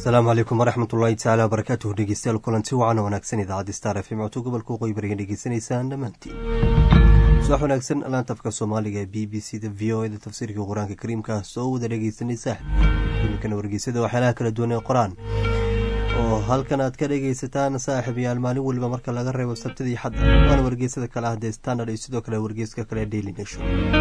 asalaamu calaykum waraxmatullaahi tacaala wabarakaatuhu dhegeystayaal kulanti wacan wanaagsan idaacadda star f m codka gobolka waqooyi bariga dhegeysanaysaan dhammaantiin subax wanaagsan laanta afka soomaaliga ee b b c da v o e da tafsiirka qur-aanka kariimka soo wada dhegeysanaysaa iminkana wargeysada waxyaalaha kala duwan ee qoraan oo halkan aad ka dhegeysataan saaxib yaal maalin waliba marka laga reebo sabtidii xadda waana wargeysada kale ah dee standard iyo sidoo kale wargeyska kale ee daily nation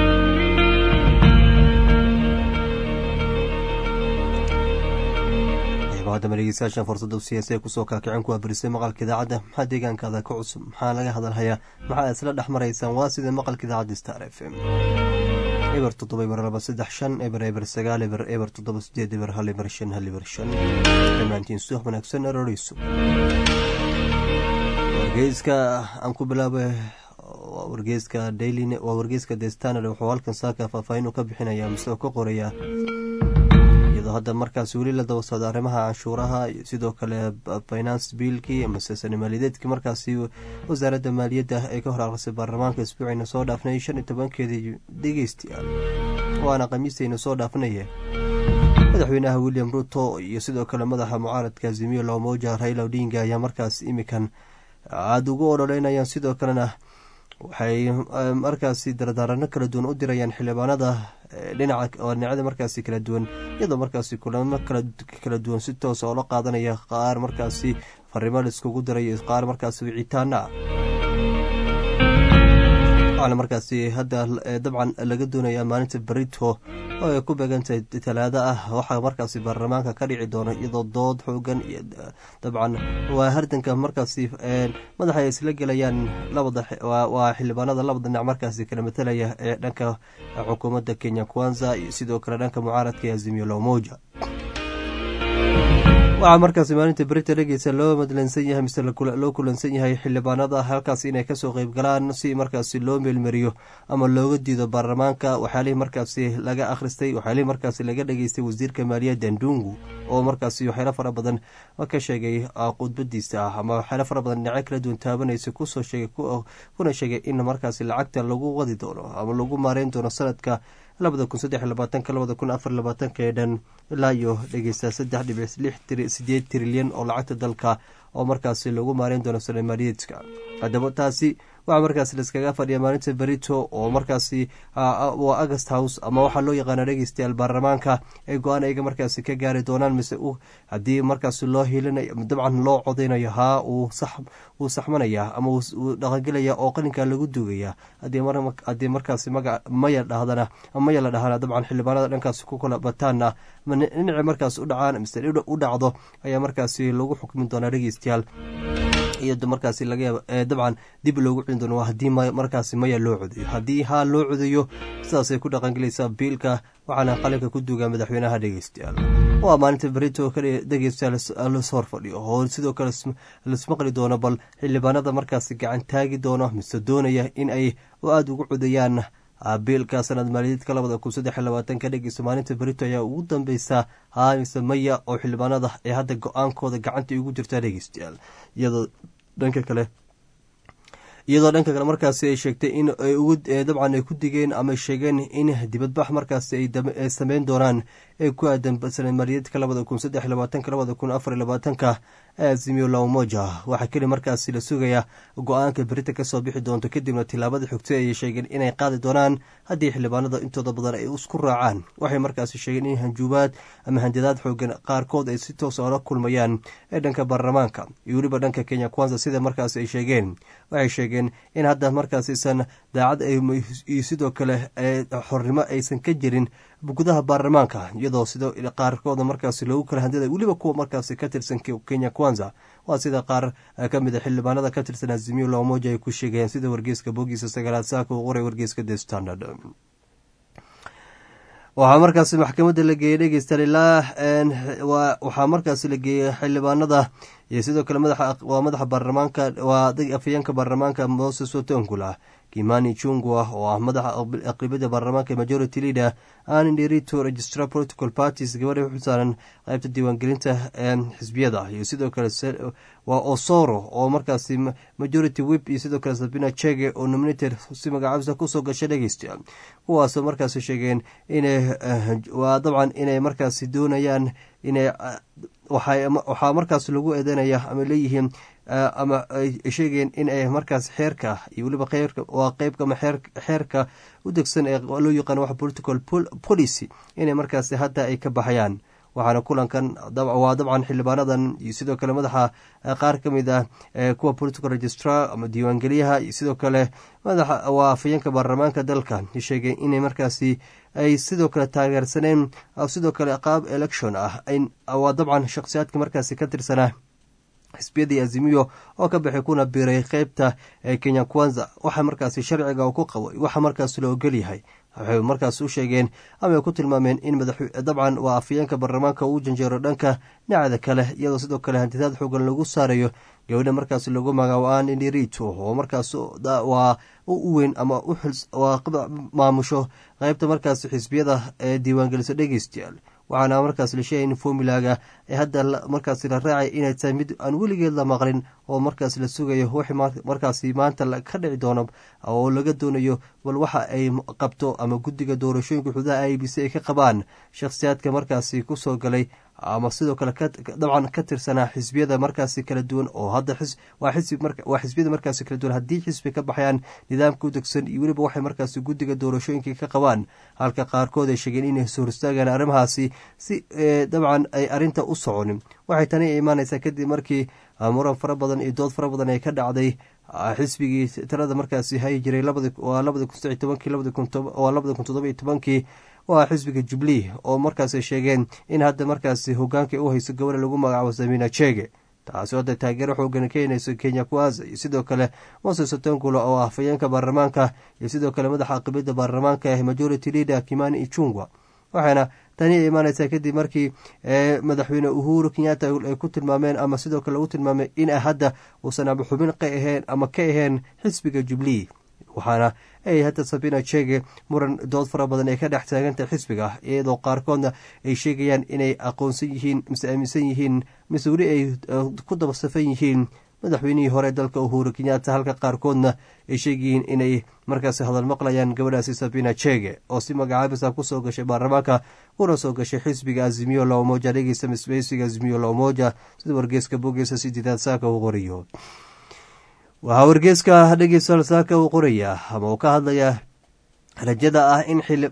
hadama dhegeystayaashan fursada siyaasiya kusoo kaakicin kuwaa barisay maqalka idaacadda maxaa deegaankaada ka cusub maxaa laga hadalhayaa maxaa isla dhex maraysaan waa sida maqalka idaacadda star f m eber 7 eber 9 eber 7 eber 1 eber 5 1 eber 5 dhammaantiin suux wanaagsan eroreyso wargeyska aan ku bilaabay wargeyska daily waa wargeyska the standard wuxuu halkan saaka faahfaahin ka bixinayaa mise ka qorayaa hadda markaasi weli la daba socda arrimaha canshuuraha iyo sidoo kale finance biilkii amasesane maaliyadeedkii markaasi wasaaradda maaliyadda ay ka hor aqrisay baarlamaanka isbuucayna soo dhaafnay 15 dhegeystayaal waana khamiistayna soo dhaafnaye madaxweynaha William Ruto iyo sidoo kale madaxa mucaaradka Azimio la Umoja Raila Odinga ayaa markaas imikan aad ugu ololeynayaan sidoo kalena waxay markaasi dardaarano kala duwan u dirayaan xildhibaanada dhinacyada markaasi kala duwan iyadoo markaasi kulamo kala duwan si toos oo la qaadanaya qaar markaasi fariimo la iskugu dirayo qaar markaasi wicitaana waxaana markaasi hadda dabcan laga doonayaa maalinta berito oo ay ku beegantahay talaado ah waxaa markaasi baarlamaanka ka dhici doona iyadoo dood xoogan iyo dabcan waa hardanka markaasi madaxa ay isla gelayaan waa xildhibaanada labada dhinac markaasi kala matalaya ee dhanka xukuumadda Kenya Kwanza iyo sidoo kale dhanka mucaaradka Azimio la Umoja waxaa markaasi maalinta berita dhegeysa loo madlansan yahay mise loo kulansan yahay xildhibaanada halkaas inay kasoo qeyb galaan si markaasi loo meelmariyo ama looga diido baarlamaanka waxyaalihii markaasi laga akhristay waxyaalihii markaasi laga dhageystay wasiirka maaliyadda Ndungu oo markaasi waxyaalo fara badan ka sheegay khudbadiisa ama waxyaalo fara badan dhinacyo kala duwan taabanaysa kuna sheegay in markaasi lacagta lagu wadi doono ama lagu maareyn doono sanadka 2023-2024 ee dhan ilaa iyo dhegeysta 3.8 trilyan oo lacagta dalka oo markaasi lagu maareyn doono Soomaaliyeedka haddaba taasi waxaa markaasi laskaga fadhiya maalinta berito oo markaasi waa August House ama waxaa loo yaqaana dhegeystayaal baarlamaanka ay go-aan ayaga markaasi ka gaari doonaan mise haddii markaasi loo hiilinayo dabcan loo codeynayo uu saxmanaya ama uu dhaqangelaya oo qalinka lagu duugaya haddii markaasi maya la dhahana dabcan xildhibaanada dhankaasi ku kala bataana dhinaci markaas u dhacaan mise u dhacdo ayaa markaasi lagu xukmin doonaa dhegeystayaal iyo markaasi laga dabcan dib loogu celin doono haddii markaasi maya loo codeeyo haddii haa loo codeeyo sidaasay ku dhaqangelaysaa biilka waxaana qalinka ku duugaa madaxweynaha dhegeystayaal waa maalinta berito ka dhegeystayaal las hor fadhiyo oo sidoo kale lasmaqli doono bal xildhibaanada markaasi gacan taagi doono mise doonaya in ay aada ugu codeeyaan biilka sanad maaliyadeedka 2023 ka dhegeysta maalinta berito ayaa ugu dambeysa mise maya oo xildhibaanada ay hadda go-aankooda gacanta ugu jirtaa dhegeystayaal iyadoo dhanka kale markaasi ay sheegtay in dabcan ay ku digeen ama sheegeen in dibadbax markaasi ay sameyn doonaan ee ku aadan sanad maaliyadeedka 2023-2024 Azimio la Umoja waxaa keli markaasi la sugayaa go-aanka berita kasoo bixi doonto kadibna tilaabada xogtay ayay sheegeen inay qaadi doonaan haddii xildhibaanada intooda badan ay isku raacaan waxay markaasi sheegeen in hanjuubaad ama handadaad xoogan qaarkood ay si toos oola kulmayaan ee dhanka baarlamaanka iyo weliba dhanka Kenya Kwanza sida markaasi ay sheegeen waxay sheegeen in hadda markaasiisan daacad iyo sidoo kale xornimo aysan ka jirin gudaha baarlamaanka iyadoo sidoo qaarkooda markaasi loogu kala handada weliba kuwa markaasi ka tirsan Kenya Kwanza waa sida qaar ka mid ah xildhibaanada ka tirsan Azimio la Umoja ay ku sheegeen sida wargeyska bogiisa 9 saaka uu qoray wargeyska The Standard waxaa markaasi maxkamadda la geeyay dhegeystayaal waxaa markaasi la geeyay xildhibaanada iyo sidoo kale madaxa baarlamaanka waa afhayeenka baarlamaanka Moses Wetangula Kimani Ichung'wah oo ah madaxa aqlabiyadda baarlamaanka majority leader Anne Nderitu registrar political parties gabadha xusaaran qaybta diiwaangelinta xisbiyada iyo sidoo kale waa Osoro oo markaasi majority whip iyo sidoo kale Sabina Chege oo nominated si magacaabisa kusoo gashay dhegeystayaal kuwaasoo markaasi sheegeen inay waa dabcan inay markaasi doonayaan inay waxaa markaas lagu eedeynaya ama leeyihiin ama ay sheegeen in ay markaas xeerka iyo weliba waa qeybkama xeerka u degsan ee loo yaqaan wax political policy inay markaas hadda ay ka baxayaan. waxaana kulankan waa dabcan xildhibaanadan iyo sidoo kale madaxa qaar ka mid ah kuwa political registrar ama diiwaangeliyaha iyo sidoo kale madaxa waa afhayeenka baarlamaanka dalka sheegeen inay markaasi ay sidoo kale taageersaneen sidoo kale qaab election ah waa dabcan shakhsiyaadka markaasi ka tirsanaa xisbiyadii azimiyo oo ka baxay kuna biiray qeybta Kenya Kwanza waxa markaasi sharciga uu ku qabo waxa markaas loo ogol yahay. waxay markaas u sheegeen ama ku tilmaameen in dabcan waa afhayeenka baarlamaanka uu janjeero dhanka dhinaca kale iyadoo sidoo kale hantidaad xoogan lagu saarayo gabadha markaas lagu magacaabo Indiritu oo markaas waa u weyn ama waa maamusho qaybta markaas xisbiyada ee diiwaangelisa dhegeystayaal. waxaana markaas la sheegay in formulaga ee hadda markaas la raacay inay tahay mid aan weligeed la maqlin oo markaas la sugayo wixii markaasi maanta ka dhici doono oo laga doonayo bal waxa ay qabto ama guddiga doorashooyinka xuduudaha IEBC ay ka qabaan shakhsiyaadka markaasi ku soo galay ama sidoo kale dabcan ka tirsanaa xisbiyada markaasi kala duwan oo hadda waa xisbiyada markaasi kala duwan haddii xisbi ka baxayaan nidaamka u degsan iyo weliba waxay markaasi guddiga doorashooyinka ka qabaan halka qaarkood ay sheegeen inay soo horstaagaan arrimahaasi si dabcan ay arrinta u soconin. waxay tani imaanaysaa kadib markii muran fara badan iyo dood fara badan ay ka dhacday xisbigii talada markaasi hayi jiray waa xisbiga Jubilee oo markaas ay sheegeen in hadda markaasi hogaanka u hayso gabadha lagu magacaabo Samina Chege taasoo hadda taageero xoogan keenayso Kenya Kwanza iyo sidoo kale Moses Wetangula oo ah afhayeenka baarlamaanka iyo sidoo kale madaxa aqlabiyadda baarlamaanka ee Majority Leader Kimani Ichung'wah. waxaana tani imaanaysaa kadib markii madaxweyne Uhuru Kenyatta ay ku tilmaameen ama sidoo kale u tilmaamay in hadda uusan xubin ka ahayn xisbiga Jubilee. waxaana ay hadda Samina Chege muran dood fara badan ay ka dhex taaganta xisbiga iyadoo qaarkoodna ay sheegayaan inay aqoonsan yihiin mise aaminsan yihiin mise weli ay ku daba safan yihiin madaxweynihii hore dalka Uhuru Kenyatta halka qaarkoodna ay sheegayiin inay markaas hadal maqlayaan gabadhaasi Samina Chege oo si magacaabisa ku soo gashay baarlamaanka kuna soo gashay xisbiga Azimio la Umoja dhegeysta misbeysiga Azimio la Umoja sida wargeyska bogiisa sideedaad saaka uu qoriyo. waxaa wargeyska dhegeysta saaka uu qoraya ama uu ka hadlaya rajada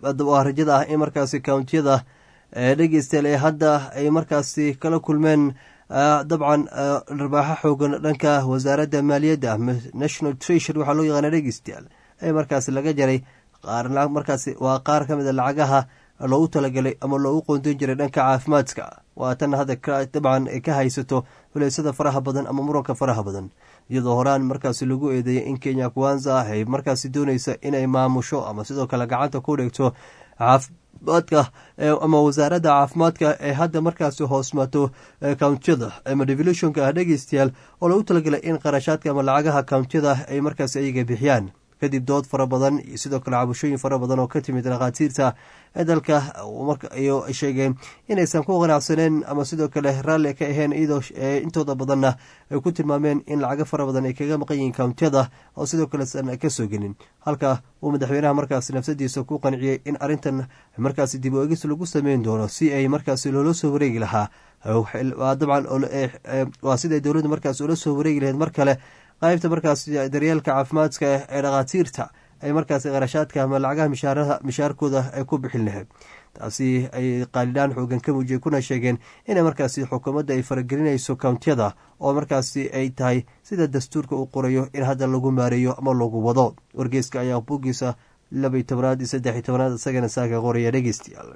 ah in markaasi countiyada dhegeystayaal ee hadda ay markaasi kala kulmeen dabcan rabaaxo xoogan dhanka wasaaradda maaliyadda national treasury waxaa loo yaqaana dhegeystayaal ee markaasi laga jaray markaasi waa qaar ka mid a lacagaha loogu talagalay ama loogu qoondoon jiray dhanka caafimaadka waa tan hadda dabcan ka haysato huleysada faraha badan ama muranka faraha badan iyadoo horaan markaasi lagu eedeeyay in Kenya Kwanza ay markaasi doonaysa inay maamusho ama sidoo kale gacanta ku dhigto caafimaadka ama wasaaradda caafimaadka ee hadda markaasi hoosmato countiyada ama devolutionka dhegeystayaal oo lagu talagalay in qarashaadka ama lacagaha countiyada ay markaasi ayaga bixiyaan kadib dood fara badan iyo sidoo kale cabashooyin fara badan oo ka timid dhakhaatiirta ee dalka iyo sheegeen inaysan ku qanacsaneen ama sidoo kale raalli ka ahayn iyadoo intooda badanna ay ku tilmaameen in lacago fara badan ay kaga maqan yihiin countiyada oo sidoo kale san ka soo gelin halka uu madaxweynaha markaasi nafsadiisa ku qanciyey in arrintan markaasi dib u eegis lagu sameyn doono si ay markaasi loola soo wareegi lahaa dabcan waa siday dowladda markaasi ula soo wareegi lahayd mar kale qaybta markaas daryeelka caafimaadka ee dhakhaatiirta ay markaas qarashaadka ama lacagaha mishaarkooda ay ku bixin lahayd taasi ay qaalidhaan xoogan ka muujiyey kuna sheegeen inay markaasi xukuumadda ay faragelinayso countiyada oo markaasi ay tahay sida dastuurka uu qorayo in hadda lagu maareeyo ama lagu wado. wargeyska ayaa buuggiisa 12 iyo 13 isagana saaka qoraya dhegeystayaal.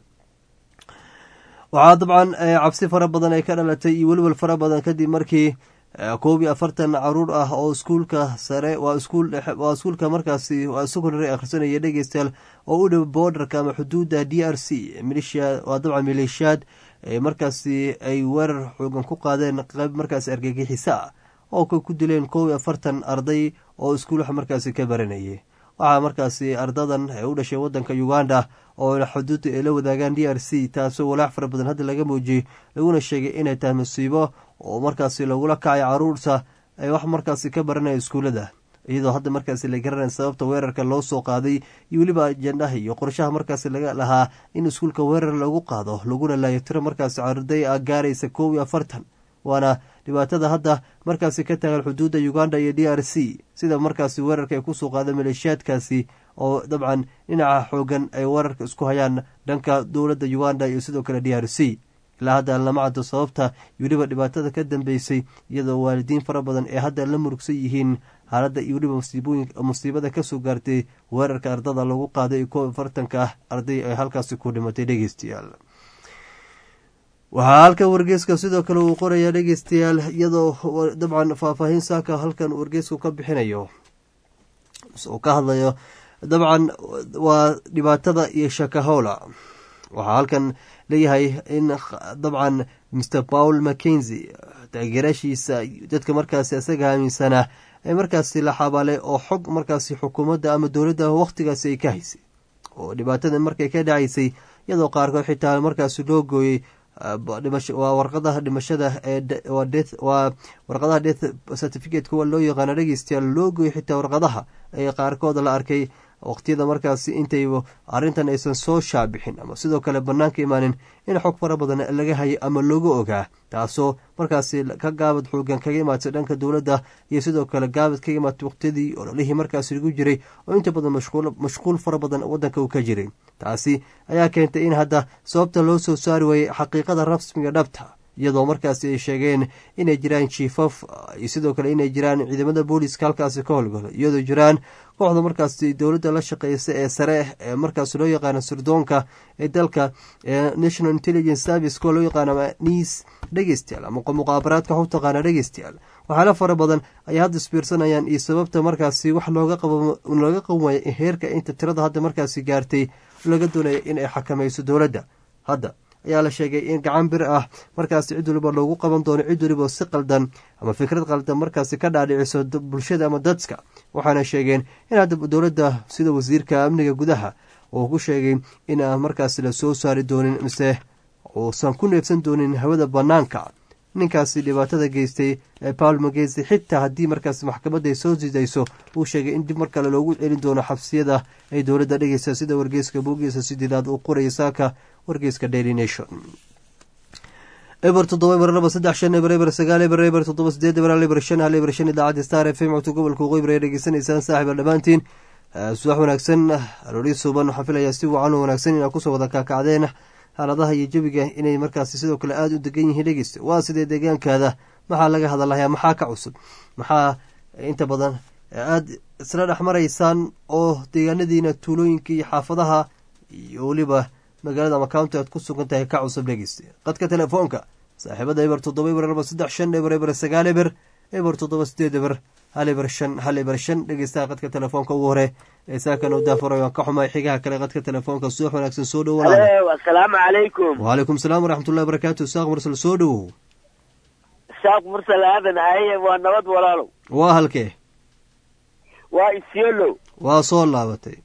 waxaa dabcan cabsi fara badan ay ka dhalatay iyo welwel fara badan kadib markii 41 caruur ah oo iskuulka sare waa iskuulka markaasi waa secondary akhrisanaya dhegeystayaal oo u dhow borderka ama xuduudda DRC waa dabcan maleeshiyaad markaasi ay weerar xoogan ku qaadeen qayb markaasi argagixisa oo ku dileen 41 arday oo iskuul wax markaasi ka baranayay. waxaa markaasi ardadan u dhashay wadanka Uganda oo xuduudda ay la wadaagaan DRC taasoo walaac fara badan hadda laga muujiyey laguna sheegay inay tahay masiibo oo markaasi lagula kacay caruurta ay wax markaasi ka baranaya iskuulada iyadoo hadda markaasi la garanay sababta weerarka loo soo qaaday iyo weliba ajendaha iyo qorshaha markaasi laga lahaa in iskuulka weerar lagu qaado laguna laayo tiro markaasi arday gaaraysa 41 waana dhibaatada hadda markaasi ka taagan xuduudda Uganda iyo DRC sida markaasi weerarka ay kusoo qaada maleeshiyaadkaasi oo dabcan dhinaca xoogan ay weerarka isku hayaan dhanka dowladda Uganda iyo sidoo kale DRC ilaa hadda lama caddo sababta weliba dhibaatada ka dambeysay iyadoo waalidiin fara badan ee hadda la murugsan yihiin xaaladda iyo weliba musiibada kasoo gaartay weerarka ardada lagu qaaday 41 arday ay halkaasi ku dhimatay dhegeystayaal waxaa halkan wargeyska sidoo kale uu qoraya dhegeystayaal iyadoo dabcan faahfaahin saaka halkan wargeysku ka bixinayo oo ka hadlayo dabcan waa dhibaatada iyo shakahola waxaa halkan leeyahay in dabcan Mr Paul Mackenzie taageerashiisa dadka markaasi isaga aaminsana ay markaasi la xabaalay oo xog markaasi xukuumadda ama dowladda waqtigaasi ay ka haysay oo dhibaatada markay ka dhacaysay iyadoo qaarkood xitaa markaasi loo gooyey waa warqadaha dhimashada waa warqadaha death certificate kuwa loo yaqaano dhegeystayaal loo gooyey xitaa warqadaha ee qaarkood la arkay waqtiyada markaasi intayba arrintan aysan soo shaabixin ama sidoo kale bannaanka imaanin in xog fara badan laga hayay ama looga ogaa taasoo markaasi ka gaabad xoogan kaga imaatay dhanka dowladda iyo sidoo kale gaabad kaga imaatay waqtiyadii ololihii markaasi lagu jiray oo inta badan mashquul fara badan waddanka uu ka jiray taasi ayaa keentay in hadda sababta loo soo saari waayey xaqiiqada rasmiga dhabta iyadoo markaasi ay sheegeen inay jiraan jiifaf iyo sidoo kale inay jiraan ciidamada booliska halkaasi ka howlgalo iyadoo jiraan kooxda markaasi dowladda la shaqeysa ee sare ee markaasi loo yaqaano sirdoonka ee dalka National Intelligence Service kuwa loo yaqaano NIS dhegeystayaal ama muqaabaraadka waxu taqaana dhegeystayaal waxaana fara badan ay hadda isbiirsanayaan iyo sababta markaasi wax looga qaban heerka inta tirada hadda markaasi gaartay laga doonaya in ay xakamayso dowladda hadda ayaa la sheegay in gacan bir ah markaasi cid waliba loogu qaban doono cid waliba si qaldan ama fikrad qaldan markaasi ka dhaadhiciso bulshada ama dadka waxaana sheegeen in hadda dowladda sida wasiirka amniga gudaha uu ku sheegay in aan markaasi la soo saari doonin mise uusan ku neefsan doonin hawada bannaanka ninkaasi dhibaatada geystay ee Paul Mackenzie xitaa haddii markaasi maxkamadda ay soo sidayso uu sheegay in dib mar kale loogu celin doono xabsiyada ay dowladda dhegeysa sida wargeyska bogiisa sideedaad uu qoraya saaka wargeyska Daily Nation eber 7 eber 9 eber 7 eber 5 idaacadda Star FM oo gobolka Qoybre ay dhageysanaysaan saaxiib dhamaantiin subax wanaagsan aroori suban waxaan filayaa si wacan oo wanaagsan inaad ku soo wada kaacadeen xaaladaha iyo jawiga inay markaasi sidoo kale aada u degan yihiin dhegeysta waa sidee deegaankaada maxaa laga hadalayaa maxaa ka cusub maxaa inta badan aada isla dhex maraysaan oo deegaanadiina tuulooyinka iyo xaafadaha iyo weliba magaalada ama county aad ku sugan tahay ka cusub dhegeysta qadka telefoonka saaxiibada eber 7 eber 3 eber eber 9 eber eber 7 eber hal eber 5 dhegeystaha qadka telefoonka ugu hore ee saakan u daafurayo ka xumay xigaha kale qadka telefoonka soo wanaagsan soo dhawaada assalaamu calaykum wa alaykum salaam wa rahmatullahi wa barakatuh saaq mursal soo dhawo saaq mursal aadan ahaye waa nabad walaalo waa halkee waa Isiolo waa soo laabatay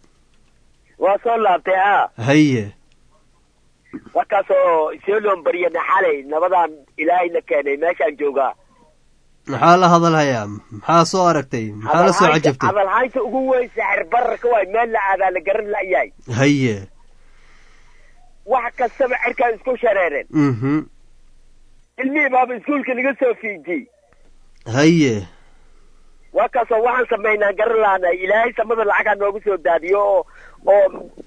haye markaasoo Isiolo bariyana xalay nabadan ilaahay la keenay meeshaan joogaa maxaa la hadalhayaa maxaa soo aragtay maxaa la soo cajabtay hadalhaynta ugu weyn sixir bararka waa meel la aadaa la garan la'yahay haye wax kastaba cirkaan isku shareereen ilmihii baaba iskuulka laga soo fiijiyey haye waa kaasoo waxaan samaynaa garan lahanay ilaahay samada lacagaa noogu soo daadiyo oo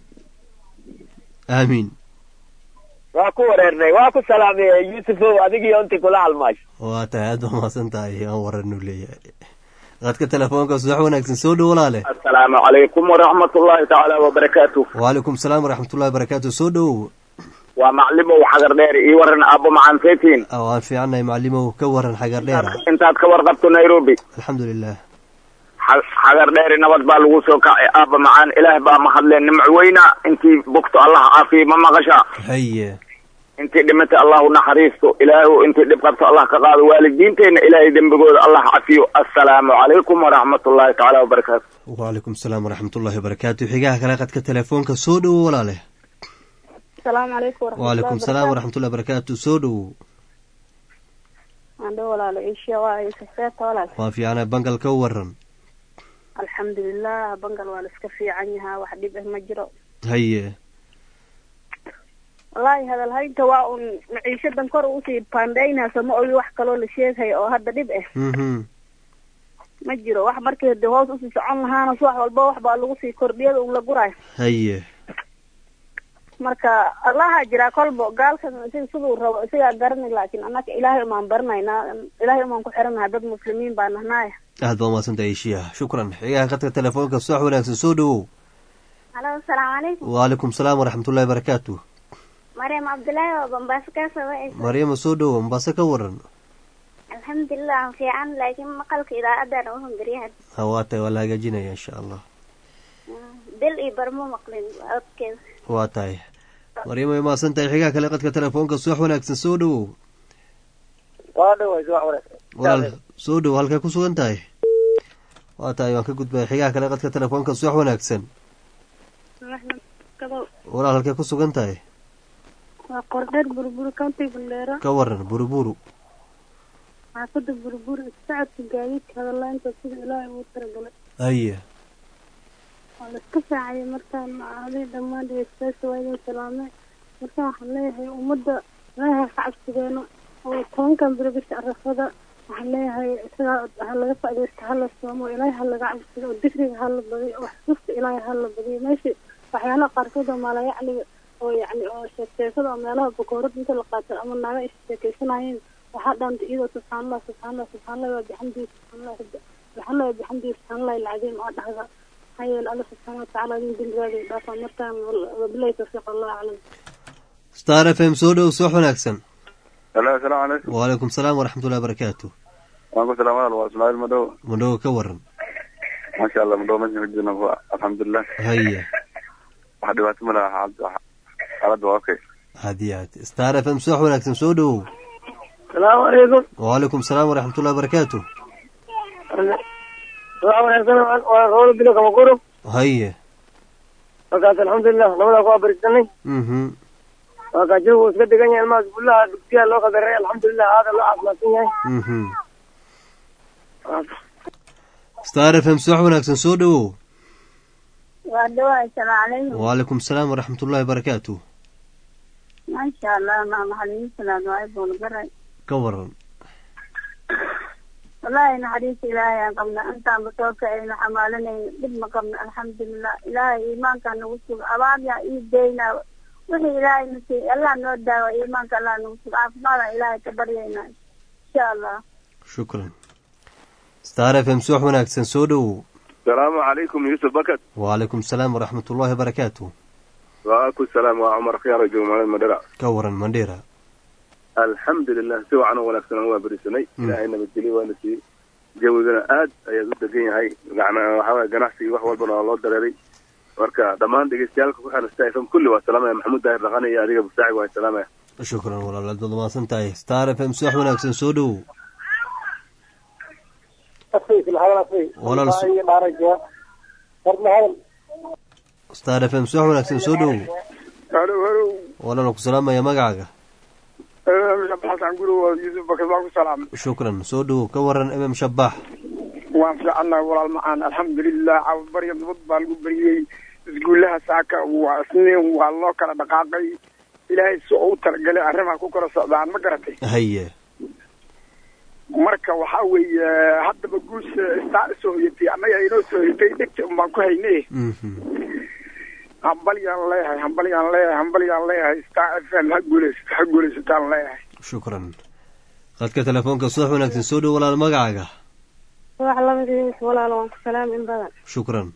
aamiin waa ku wareernay waa ku salaamay Yuusufow adigii intii kula halmaash waa tahay aad mahadsan tahay aan waranu leeyahay qadka telefoonka subax wanaagsan soo dhawo walaale assalaamu calaykum waraxmatullaahi tacaala wabarakaatuh waalaikum salaam waraxmatullahi wabarakaatuh soo dhawow waa maclimow xagar dheer ii waran aabbo macaan seetiin waan fiicannay maclimow ka waran xagar dheer intaad ka warqabto Nairobi alxamdulilah xagar dheer nabad baa lagu soo kacay aabba macaan ilaah baa mahadleen nimco weyna intii bogto allah caafiyo ma maqasha haye intii dhimata allahu naxariisto ilaahu intii dhib qabto allah ka qaado waalidiinteena ilaahay dembigooda allah cafiyo assalaamu calaykum waraxmatullaahi tacaala wabarakaatu waalaikum salaam waraxmatullaahi wabarakaatu xigaha kale qadka telefoonka soo dhawo walaale السلام عليكم ورحمة الله وعليكم السلام ورحمة الله وبركاته سودو عندو ولا إيش يا واي سفيت ولا وافي أنا بنقل كورن alxamdulilah bangal waa la iska fiican yahaa wax dhib ah ma jiro. haye wallaahi hadalhaynta waa un maciishadan kor usii baandhaynayso ma ogi wax kaloo la sheegaya oo hadda dhib ah ma jiro. wax markii de hoos usii socon lahaana wax walba wax baa lagu sii kordhiyada un la guraayo. haye marka allaha jira kolbo gaalkan siduu rabo isagaa garanay, laakiin annaga ilaahay umaan baranaynaa, ilaahay umaan ku xiranaha, dad muslimiin baa nahnaaye. aad baa umahadsantahay ishiya, shukran. xigaha khadka telefoonka subax wanaagsan, soo dhawow. halo, asalaamu calaykum. waalaikum salaam waraxmatullahi barakaatu. maryam cabdullaahi oo Mombasa ka soo wacaysa. maryama soo dhawow, Mombasa ka waran. alxamdulilah fiican, laakiin maqalka idaacadana u hungariyahan. hawaatay waa la hagaajinaya insha allah. bil iyo barmo maqlin codkeeda. waa tahay maryam way mahadsan tahay. xigaha kale qadka telefoonka subax wanaagsan, soo dhawow. waa dhaway subax wanaagsan walaal soo dhawow, halkaa ku sugan tahay. waa tahay waan ka gudbay. xigaha kale qadka telefoonka subax wanaagsan. walaal halkee ku sugan tahay. waa Qordheer Burbur County Buleera. ka waran Buruburu. xaafada Burbur socodka gaadiidka hadalaanta sida ilaahay uu talagalay. haye waa la iska saacay markaan macaaday dhammaan dhegeystayaasha waa idin salaamay. markaan waxaan leeyahay ummadda ilaahay ka cabsigeeno oo tobankan beri bisha arafada waxaan leeyahay isagaa ha laga faaideysto, hala soomo, ilaahay ha laga cabsigo, oo dikriga hala badiyo, oo xusuusta ilaahay hala badiyo. meesha waxyaalaha qaarkood oo maalayacniga oo yacni oo sheekeysada oo meelaha bakoorada inta la qaato ama naaga ay sheekeysanayeen waxaa dhaantay iyadoo subxaanallah subxaanallah subxaanallah waa bixamdihi subxaanallah subxaanallah waa bixamdihi subxaanallah alcadiim oo dhahda hayeel alla subxaana watacaala idin dembigaaga dhaafa. markaan wabilahi tawfiiq, allahu aclam. star f m soo dhow, subax wanaagsan. halo, asalaamu calaykum. waalaikum salaam waraxmatullahi barakaatu. waan ku salaam walaal, waa ismaaciil madhow. madhow ka waran. maasha allah, madhow meesha ku jirna alxamdulilah. haye wax dhibaato ma laha, xaaladda waa okay. aad iyo aad. star f m subax wanaagsan, soo dhowow. salaamu calaykum. waalaikum salaam waraxmatullahi barakaatu. subax wanaagsan, waa howlo bilo kama quro. haye markaas alxamdulilah labadaa ku abarisanay. markaa jawigu iska degan yahay, ilmaha iskuulaha dugsiyaa loo qadaray, alxamdulilah aada loo caafimaadsan yahay. star f m subax wanaagsan, soo dhawow. waa dhawaay, salaamu calaykum. waalaikum salaam waraxmatullahi barakaatu. maasha allah, maxaliin salaad waa iboon garay. ka waran. wallaahi naxariista ilaahay aan qabna, intaanba soo kacayna xamaalanayna dhib ma qabna, alxamdulilah. ilaahay iimaankaa nagu suga, abaaryaa ii deyna wixii ilaahay nasiiy allah noo daawa, iimaanka allah nagu suga, caafimaadaan ilaahay ka baryayna insha allah. shukran. star f m subax wanaagsan, soo dhawow. asalaamu calaykum, yuusuf bakad. waalaikum salaam waraxmatullahi barakaatu. waaku salaam, waa cumar khiyaaro joogo maalin mandhera. ka waran mandheera. alxamdulilah, si wacan oo wanaagsan aan waa berisanay. ilaahay nabadgelyo waana siiyey, jawigana aad ayaad u degan yahay. waxaway ganacsigii wax walbana waa loo dareeray. marka dhammaan dhegeystayaalka ku xiran star f m kulli waa salaamaya. maxamuud daahir dhaqane iyo adiga busaacig waa salaamaya. shukran walaal, aad baad umahadsan tahay. star f m subax wanaagsan, soo dhawow. star f m subax wanaagsan, soo dhawow. walaal ku salaamaya, magacaaga. xasan guri waa yuusuf bakad, waan ku salaamay. shukran, soo dhawow. ka waran mm shabax. waan fiicannahay walaal macaan, alxamdulilah. barya nabad baa lagu beriyey, isguulaha saaka waa isniin, waa loo kala dhaqaaqay. ilaahay si u talagalay arrimaha ku kala socdaan, ma garatay. haye marka waxaa weeye haddaba guusha istaa soo hoyatay, annaga inoo soo hoyatay dhegta unbaan ku haynay. hambalyaan leeyahay star f m ha guulaysataan leeyahay. shukran. qadka telefoonka subax wanaagsan, soo dhow walaal, magacaaga. wax lamid walaal, waan ku salaam in badan. shukran.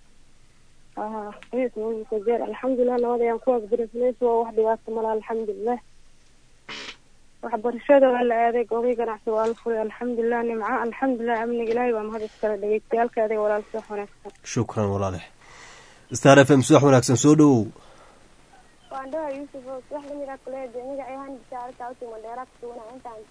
alxamdulilah nabad ayaan ku agbirisnayso, waa wax dhibaato mala, alxamdulilah. waxbarashada waa la aaday, goobay ganacsi waa la furay, alxamdulilah. nimca alxamdulilah, amniga ilaahay waa mahad iskale. dhegeystayaalka adiga walaal, subax wanaagsan. shukran walaale. star f m subax wanaagsan, soo dhawow. waan dhawa yuusuf oo subax lamid ah kuleeda magaceehan bishaaro kaawti mandheera ku sugan intaan.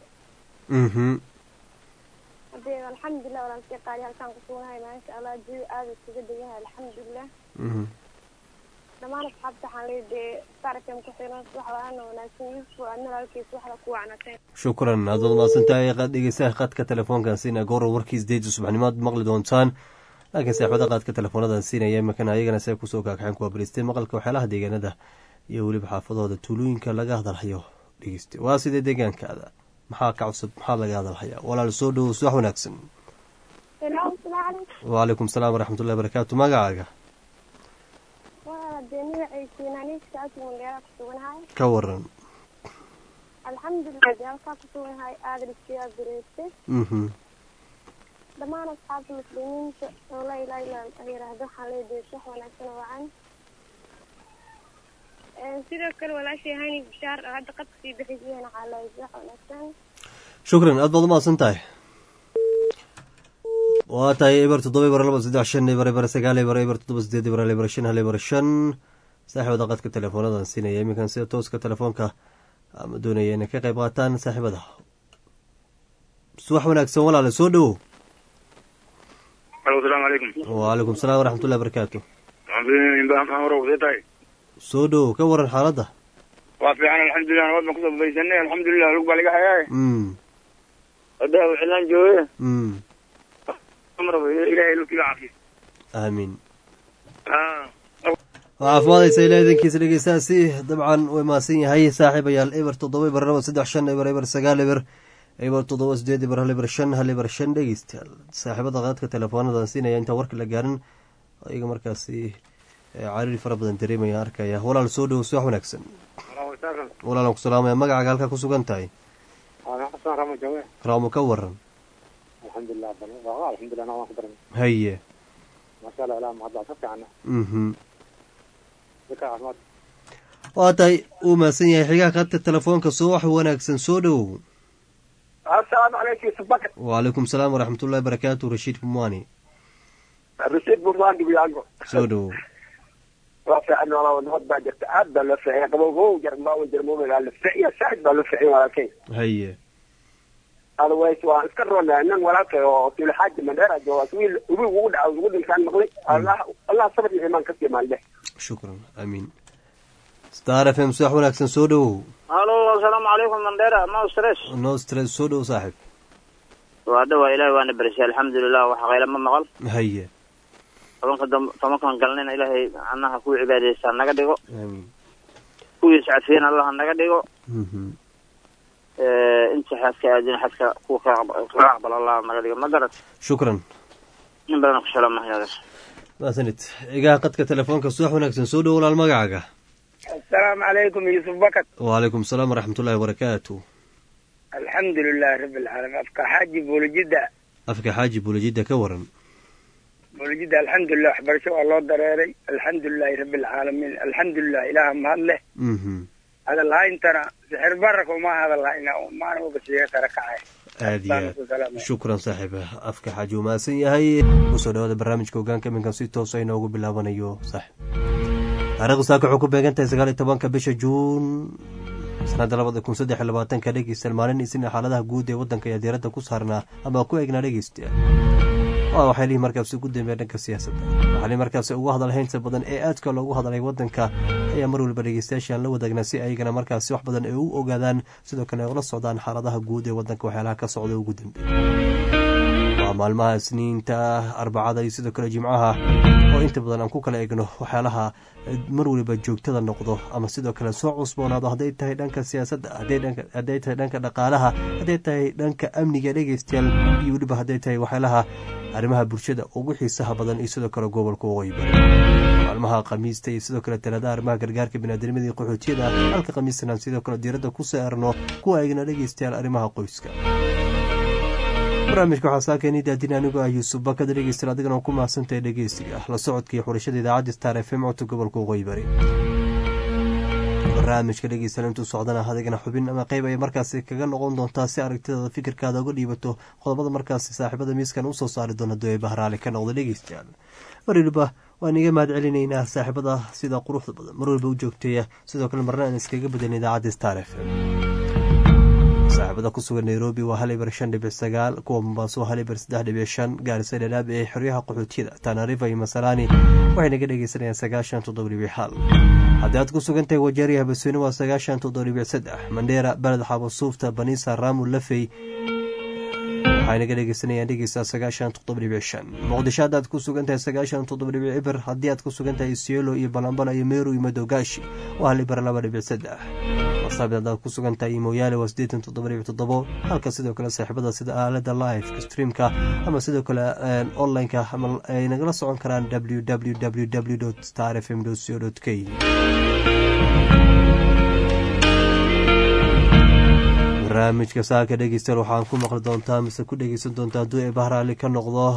hadee alxamdulilah walaalkii qaali halkaan ku suganahay, maasha allah jiwi aad isuga degan, alxamdulilah. dhammaan asxaabta waxaan leeyahay star f m ku xiran subax waana wanaagsan. yuusuf adna walaalkiis waxda ku wacnatay. shukran, aad baad umahadsan tahay. dhegeystaha qadka telefoonkaasina goor warkiis deeji subaxnimaad maqli doontaan. laakiin saaxiibada qaadka teleefoonadan siinaya imakana ayagana see kusoo kaakaxeen kuwa baristay maqalka waxyaalaha deegaanada iyo weliba xaafadooda tuulooyinka laga hadalhayo dhegeysta waa sidee deegaankaada maxaa ka cusub maxaa laga hadalhayaa walaal soo dhowo subax wanaagsan wacalaykum salaam waraxmatullahi barakaatu magacaaga ka waran dhammaan asxaabta muslimiinta oo la ilaa ilaa yiraahdo waxaan leedahay wax wanaagsan oo wacan sidoo kale walaashay hani bishaar hadda qadka sii bixiyeen waxaa leedahay wax wanaagsan shukran aad baad umahadsan tahay waa tahay eber 7 eber 9 eber 9 eber 7 eber 8 eber 5 saaxiibada qadka teleefoonadan siinaya iminkan sida tooska telefoonka ama doonaya inay ka qayb qaataan saaxiibada subax wanaagsan walaale soo dhowo السلام عليكم وعليكم السلام ورحمة الله وبركاته soo dhowo ka waran xaaladda waa fiican alxamdulilah nabad baan kusoo baysanay alxamdulilah lug baa laga hayaay hadaa wixilaan jooge ilaahay lugtiga caafiyo aamiin caafimaadaysa ilaa idankiisa dhegeystaasi dabcan way maasan yahay saaxiibayaal eber 7 eber 3 eber 9 eber eber 7 eber 5 eber 5 dhegeystayaal saaxiibada qaadka teleefoonadan siinaya intaan warka la gaarin ayaga markaasi cariiri fara badan dareemaya arkaya walaal soo dhowo subax wanaagsan walaalan ku salaamaya magacaaga halkaa ku sugan tahay raamo ka waran haye waa tahay uu maasan yahay xigaa qaadka telefoonka subax wanaagsan soo dhowow السلام عليكم يوسف بكر وعليكم السلام ورحمة الله وبركاته رشيد بمواني بيانجو سودو رافع أنه الله ونهض بعد التعب بالفعية قبل هو جرماء وجرموه من الفعية سعد بالفعية ولكن هيا هذا هو يسوى اذكروا لأنه ولكن في الحاج من درجة وسويل ويقول أو يقول إنسان مغلي الله صبر الإيمان كثير مال له شكرا أمين ستار FM صح ونكسن سودو الو السلام عليكم منديرة نو ستريس سودو صاحب وهذا إلهي وانا برسي الحمد لله وحقيلا ما مغل هيا طبعا كان قلنا إلهي عنها كوي عبادة يسان نقدقو آمين كوي يسعد فينا الله نقدقو انت حاسك أدين حاسك كوي قابل الله نقدقو ما قرأت شكرا نبرا نخش لما هذا ما سنت إيقا قدك تلفونك صح ونكسن سودو ولا المقعقة السلام عليكم يوسف بكر وعليكم السلام ورحمة الله وبركاته الحمد لله رب العالمين أفكا حاجي بولجدة بولجدة كورن بولجدة الحمد لله برشو الله دراري الحمد لله رب العالمين الحمد لله إله مهله هذا الله ترى سحر برك وما هذا الله ما أنا بسيء تركعه شكرا صاحبه أفكا حاجي وما سيهي وصول هذا برنامج كوغان كمين كان سيتو سينا وقو بالله ونيو صح taariikhdu saaka wuxuu ku beegantahay 19 bisha Juun sanada 2023 ka dhigaysan maalin isna xaaladaha guud ee wadanka iyo diiradda ku saarnaa ama ku eegna dhageystiya waxay leeyihiin markaas ugu dambeeyay dhanka siyaasadda waxay markaas ugu hadalhaynta badan ee aadka loogu hadalay wadanka ayaa mar walba dhageystayaasha la wadaagna si ayagana markaas wax badan ay u ogaadaan sidoo kale ay ula socdaan xaaladaha guud ee wadanka waxyaalaha ka socda ugu dambeeyay maalmaha isniinta arbacada iyo sidoo kale jimcaha oo inta badan aan ku kala eegno waxyaalaha mar waliba joogtada noqdo ama sidoo kale soo cusboonaado hadday tahay dhanka siyaasadda hadday tahay dhanka dhaqaalaha hadday tahay dhanka amniga dhegeystayaal iyo weliba hadday tahay waxyaalaha arrimaha bulshada ugu xiisaha badan iyo sidoo kale gobolka waqooyi bari maalmaha khamiista iyo sidoo kale talaadaha arrimaha gargaarka bini'aadamnimada iyo qaxootiyada halka khamiistana sidoo kale diiradda ku saarno kuwa eegna dhegeystayaal arrimaha qoyska barnaamijka waxaa saakeenii daadin anigu ah yuusuf bakad dhegeystayaal adigana ku mahadsantahay dhegeysiga la socodka iyo xulashada idaacadda Star FM codka gobolka waqooyi bari barnaamijka dhegeystayaal intuu socdana adigana xubin ama qayb ay markaasi kaga noqon doontaa si aragtidaada fikirkaada uga dhiibato qodobada markaasi saaxiibada miiskan u soo saari doona doe bahraale ka noqda dhegeystayaal marwalba waan iga mahad celinaynaa saaxiibada sida quruxda badan marwalba u joogteeya sidoo kale marna aan iskaga badan idaacadda Star FM saaxiibada ku sugan Nairobi waa 5.9 kuwa Mombasa 3.5 Garissa Dadaab ee xeryaha qaxootiyada Tana River iyo Masalani waxay naga dhageysanayaan 9.7 haddii aad ku sugan tahay Wajir Habasweyn waa 9.3 Mandera Balad Xabo Suufta Banisa Ramu Lafay waxayna ga dhegeysanayaan dhegeysta 97.5 muqdisho haddaad ku sugan tahay 97.1 haddii aad ku sugan tahay Isiolo iyo Balambala iyo Meru iyo Madogaashi waa libar 2.3 masaabid haddaad ku sugan tahay Moyale waa 87.7 halka sidoo kale saaxiibada sida aalada live streamka ama sidoo kale online-ka ama ay nagala socon karaan www.starfm.co.k barnaamijka saaka dhegeystayaal waxaan ku maqli doontaa mise ku dhegeysan doontaa hadduu ee bahraali ka noqdo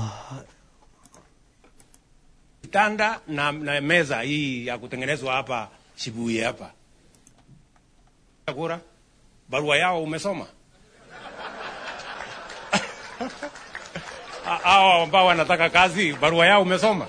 kitanda na meza hii ya kutengenezwa hapa Shibuya hapa. Kura barua yao umesoma? Hao ambao wanataka kazi barua yao umesoma?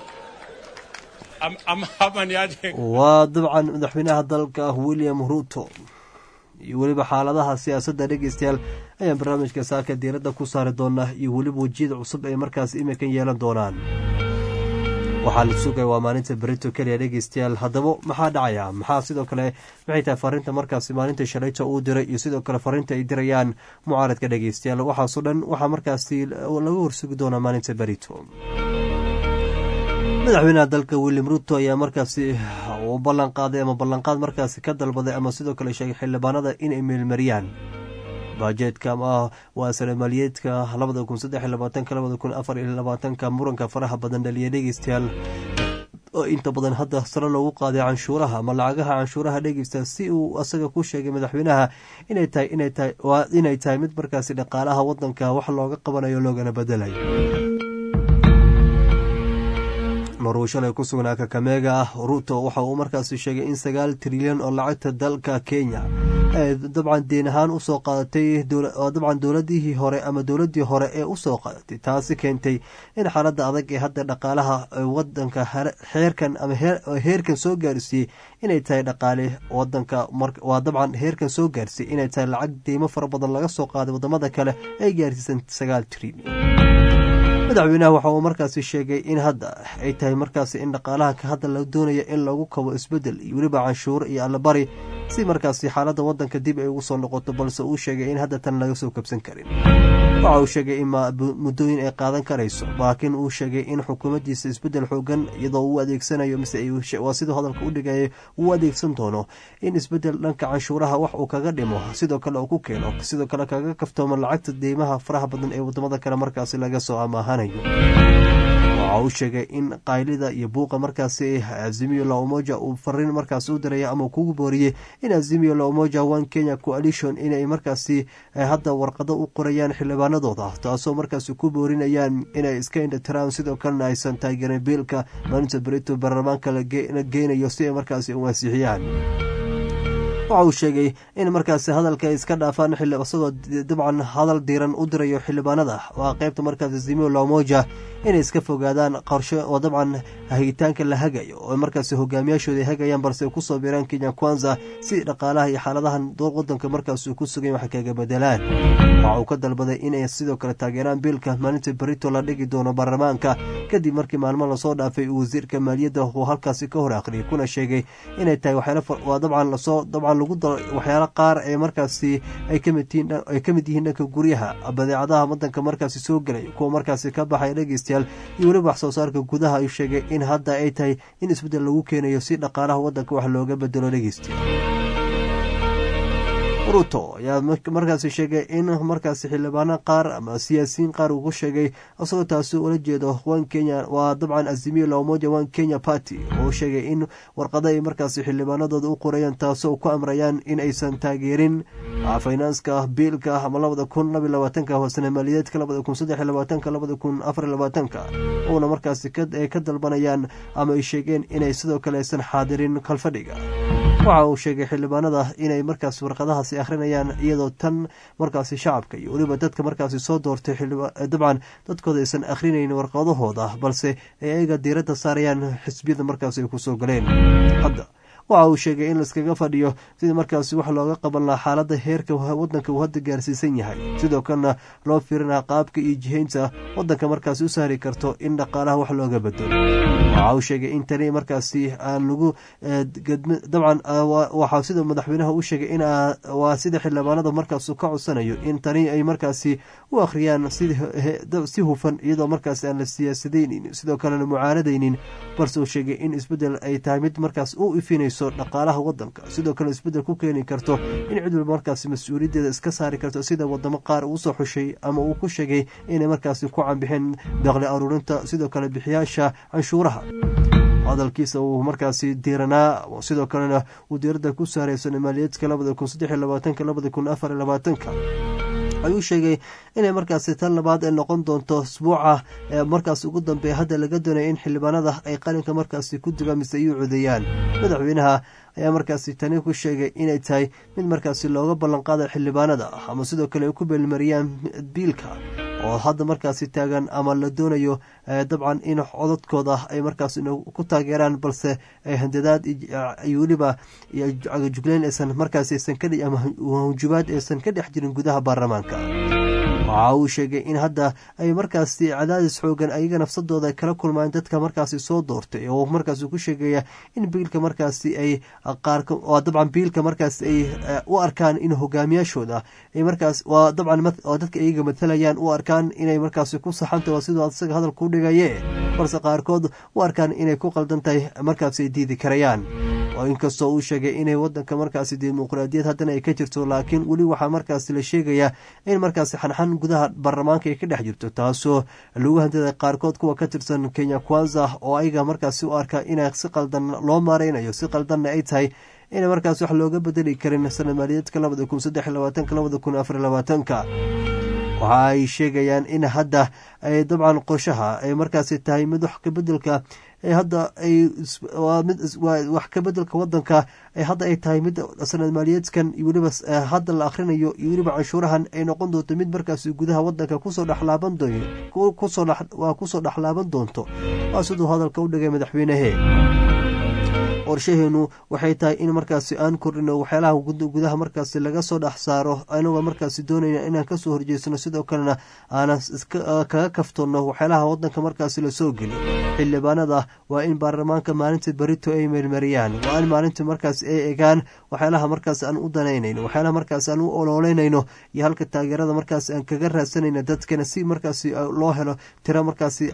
Ama ni aje? waa dabcan madaxweynaha dalka William Ruto iyo waliba xaaladaha siyaasadda dhegeystayaal ayaan barnaamijka saaka diiradda ku saari doonaa iyo waliba wajiyada cusub ay markaas iminkan yeelan doonaan waxaa la sugay waa maalinta berito keliya dhegeystayaal haddaba maxaa dhacaya maxaa sidoo kale maxay tahay fariinta markaasi maalinta shalayta uu diray iyo sidoo kale fariinta ay dirayaan mucaaradka dhegeystayaal waxaasoo dhan waxaa markaasi laga horsugi doonaa maalinta berito madaxweynaha dalka William Ruto ayaa markaasi uu ballan qaaday ama ballanqaad markaasi ka dalbaday ama sidoo kale sheegay xildhibaanada in ay meelmariyaan budgetka ama waa sanadmaliyeedka 2023-2024 muranka faraha badan dhaliya dhegeystayaal oo inta badan hadda sare loogu qaaday canshuuraha ama lacagaha canshuuraha dhegeysta si uu asaga ku sheegay madaxweynaha inay tahay mid markaasi dhaqaalaha wadanka wax looga qabanayo loogana bedelayo maruushalay ku sugnaa Kakamega Ruto waxa uu markaasi sheegay in 9 trilyan oo lacagta dalka Kenya ay dabcan deen ahaan u soo qaadatay dowladii hore ama dowladii hore ee u soo qaadatay taasi keentay in xaaladda adag ee hadda dhaqaalaha wadanka heerkan ama heerkan soo gaarsiiyay inay tahay dhaqaale wadanka waa dabcan heerkan soo gaarsiiyay inay tahay lacag deymo fara badan laga soo qaaday wadamada kale ay gaarsiisan 9 trilyan madaxweynaha waxa uu markaasi sheegay in hadda ay tahay markaasi in dhaqaalaha ka hadda la doonayo in lagu kabo isbedel iyo weliba canshuur iyo allabari si markaasi xaaladda wadanka dib ay ugu soo noqoto balse uu sheegay in hadda tan laga soo kabsan karin waxa uu sheegay in muddooyin ay qaadan karayso laakiin uu sheegay in xukuumaddiisa isbedel xoogan iyadoo uu adeegsanayo mise waa sidoo hadalka u dhigayay uu adeegsan doono in isbedel dhanka canshuuraha wax uu kaga dhimo sidoo kale uu ku keeno sidoo kale kaga kaftoomo lacagta deymaha faraha badan ee wadamada kale markaasi laga soo amaahan waxa uu sheegay in qaylida iyo buuqa markaasi Azimio la Umoja uu fariin markaasi u diray ama kugu booriyay in Azimio la Umoja One Kenya Coalition inay markaasi hadda warqado u qorayaan xildhibaanadooda taasoo markaasi ku boorinayaan inay iska indhatiraan sidoo kalena aysan taageerin biilka maalinta berito baarlamaanka la geynayo si ay markaasi u waasixiyaan waxa uu sheegay in markaasi hadalka iska dhaafaan isagoo dabcan hadal diiran u dirayo xildhibaanada waa qaybta markaasi Azimio la Umoja inay iska fogaadaan qorshe oo dabcan hagitaanka la hagayo oo markaasi hogaamiyaashooda hagayaan balse ku soo biiraan Kenya Kwanza si dhaqaalaha iyo xaaladahan wadanka markaasi ku sugan wax kaga bedelaan waxa uu ka dalbaday inay sidoo kale taageeraan biilka maalinta berito la dhigi doono baarlamaanka kadib markii maalmo la soo dhaafay wasiirka maaliyadda uu halkaasi ka hor aqriyay kuna sheegay inay tahay waxyaalo dabcan lagu daro waxyaalo qaar ee markaasi ay ka mid yihiin dhanka guryaha badeecadaha wadanka markaasi soo galay kuwa markaasi ka baxay dhegeystayaal iyo weliba wax soo saarka gudaha ay sheegay in hadda ay tahay in isbedel lagu keenayo si dhaqaalaha wadanka wax looga bedelo dhegeystayaal Ruto ayaa markaasi sheegay in markaasi xildhibaano qaar ama siyaasiyiin qaar uu ku sheegay asagoo taasi ula jeedo One Kenya waa dabcan Azimio la Umoja One Kenya Party oo sheegay in warqado ay markaasi xildhibaanadooda u qorayaan taasoo ku amrayaan in aysan taageerin finanska biilka ama 2022 hoosna maaliyadeedka 2023-2024 oo markaasi ka dalbanayaan ama ay sheegeen inay sidoo kale aysan xaadirin kalfadhiga waxa uu sheegay xildhibaanada inay markaas warqadahaasi akhrinayaan iyadoo tan markaasi shacabka iyo waliba dadka markaasi soo doortay dabcan dadkooda aysan akhrinaynin warqadahooda balse ay ayaga diiradda saarayaan xisbiyada markaasi ay ku soo galeen hadda waxa uu sheegay in laiskaga fadhiyo sidii markaasi wax looga qaban lahaa xaalada heerka wadanka uu hadda gaarsiisan yahay, sidoo kalena loo fiirinaa qaabka iyo jihaynta wadanka markaasi u sahri karto in dhaqaalaha wax looga bedelo. waxa uu sheegay in tani markaasi aan lagu dabcan waxaa sida madaxweynaha u sheegay in waa sida xildhibaanada markaas ka codsanayo in tani ay markaasi u akhriyaan si hufan iyadoo markaasi aan la siyaasadaynin sidoo kalena mucaaradaynin, balse uu sheegay in isbedel ay tahay mid markaas u ifinayso dhaqaalaha wadanka, sidoo kale isbedel ku keeni karto in cid walba markaasi mas-uuliyaddeeda iska saari karto sida wadamo qaar uu soo xushay ama uu ku sheegay inay markaasi ku canbixeen dakhli aruurinta sidoo kale bixiyaasha canshuuraha. hadalkiisa uu markaasi diiranaa sidoo kalena uu diiradda ku saaraysan maaliyaedka 2023-2024 ayuu sheegay inay markaasi tan labaad ee noqon doonto isbuuca markaas ugu dambeeya hadda laga doonaya in xildhibaanada ay qalinka markaasi ku dugaan mise ay u codeeyaan. madaxweynaha ayaa markaasi tani ku sheegay inay tahay mid markaasi looga ballanqaaday xildhibaanada ama sidoo kale ay ku beelmariyaan biilka oo hadda markaasi taagan ama la doonayo dabcan in codadkooda ay markaas ku taageeraan, balse ay handadaad iyo weliba jugleyn aysan markaas aysan ka ama hujubaad aysan ka dhex jirin gudaha baarlamaanka. waxa uu sheegay in hadda ay markaasi cadaadis xoogan ayaga nafsadooda kala kulmaan dadka markaasi soo doortay oo markaas ku sheegaya in biilka markaasi ay dabcan biilka markaas ay u arkaan in hogaamiyaashooda ay markaas waa dabcan dadka iyaga matalayaan u arkaan inay markaasi ku saxanta waa sidoo isaga hadalka u dhigaye, balse qaarkood u arkaan inay ku qaldan tahay markaasi ay diidi karayaan. oo inkastoo uu sheegay inay wadanka markaasi dimuqraadiyad haddana ay ka jirto, laakiin weli waxaa markaasi la sheegayaa in markaasi xanxan gudaha baarlamaanka ay ka dhex jirto, taasoo lagu handaday qaarkood kuwa ka tirsan Kenya Kwanza oo ayaga markaasi u arkaa in si qaldan loo maareynayo, si qaldanna ay tahay in markaasi wax looga bedeli karin sanad maaliyaedka 2023-2024. waxa ay sheegayaan in hadda ay dabcan qorshaha ay markaasi tahay mid wax ka bedelka hadda ay wax ka bedelka wadanka hadda ay tahay mid sanad maaliyeedkan iyo weliba hadda la akhrinayo iyo weliba canshuurahan ay noqon doonto mid markaasi gudaha wadanka kusoo dhexlaaban doonto. waa siduu hadalka u dhigay madaxweynehe. qorshaheenu waxay tahay in markaasi aan kordhino waxyaalaha gudaha markaasi laga soo dhex saaro, anagoo markaasi doonayna inaan kasoo horjeesano sidoo kalena aanan kaga kaftoonno waxyaalaha wadanka markaasi lasoo geliyo. xildhibaanada waa in baarlamaanka maalinta berito ay meelmariyaan, waa in maalinta markaasi ay egaan waxyaalaha markaasi aan u danaynayno, waxyaalaha markaasi aan u ololeynayno iyo halka taageerada markaasi aan kaga raadsanayno dadkana si markaasi loo helo tiro markaasi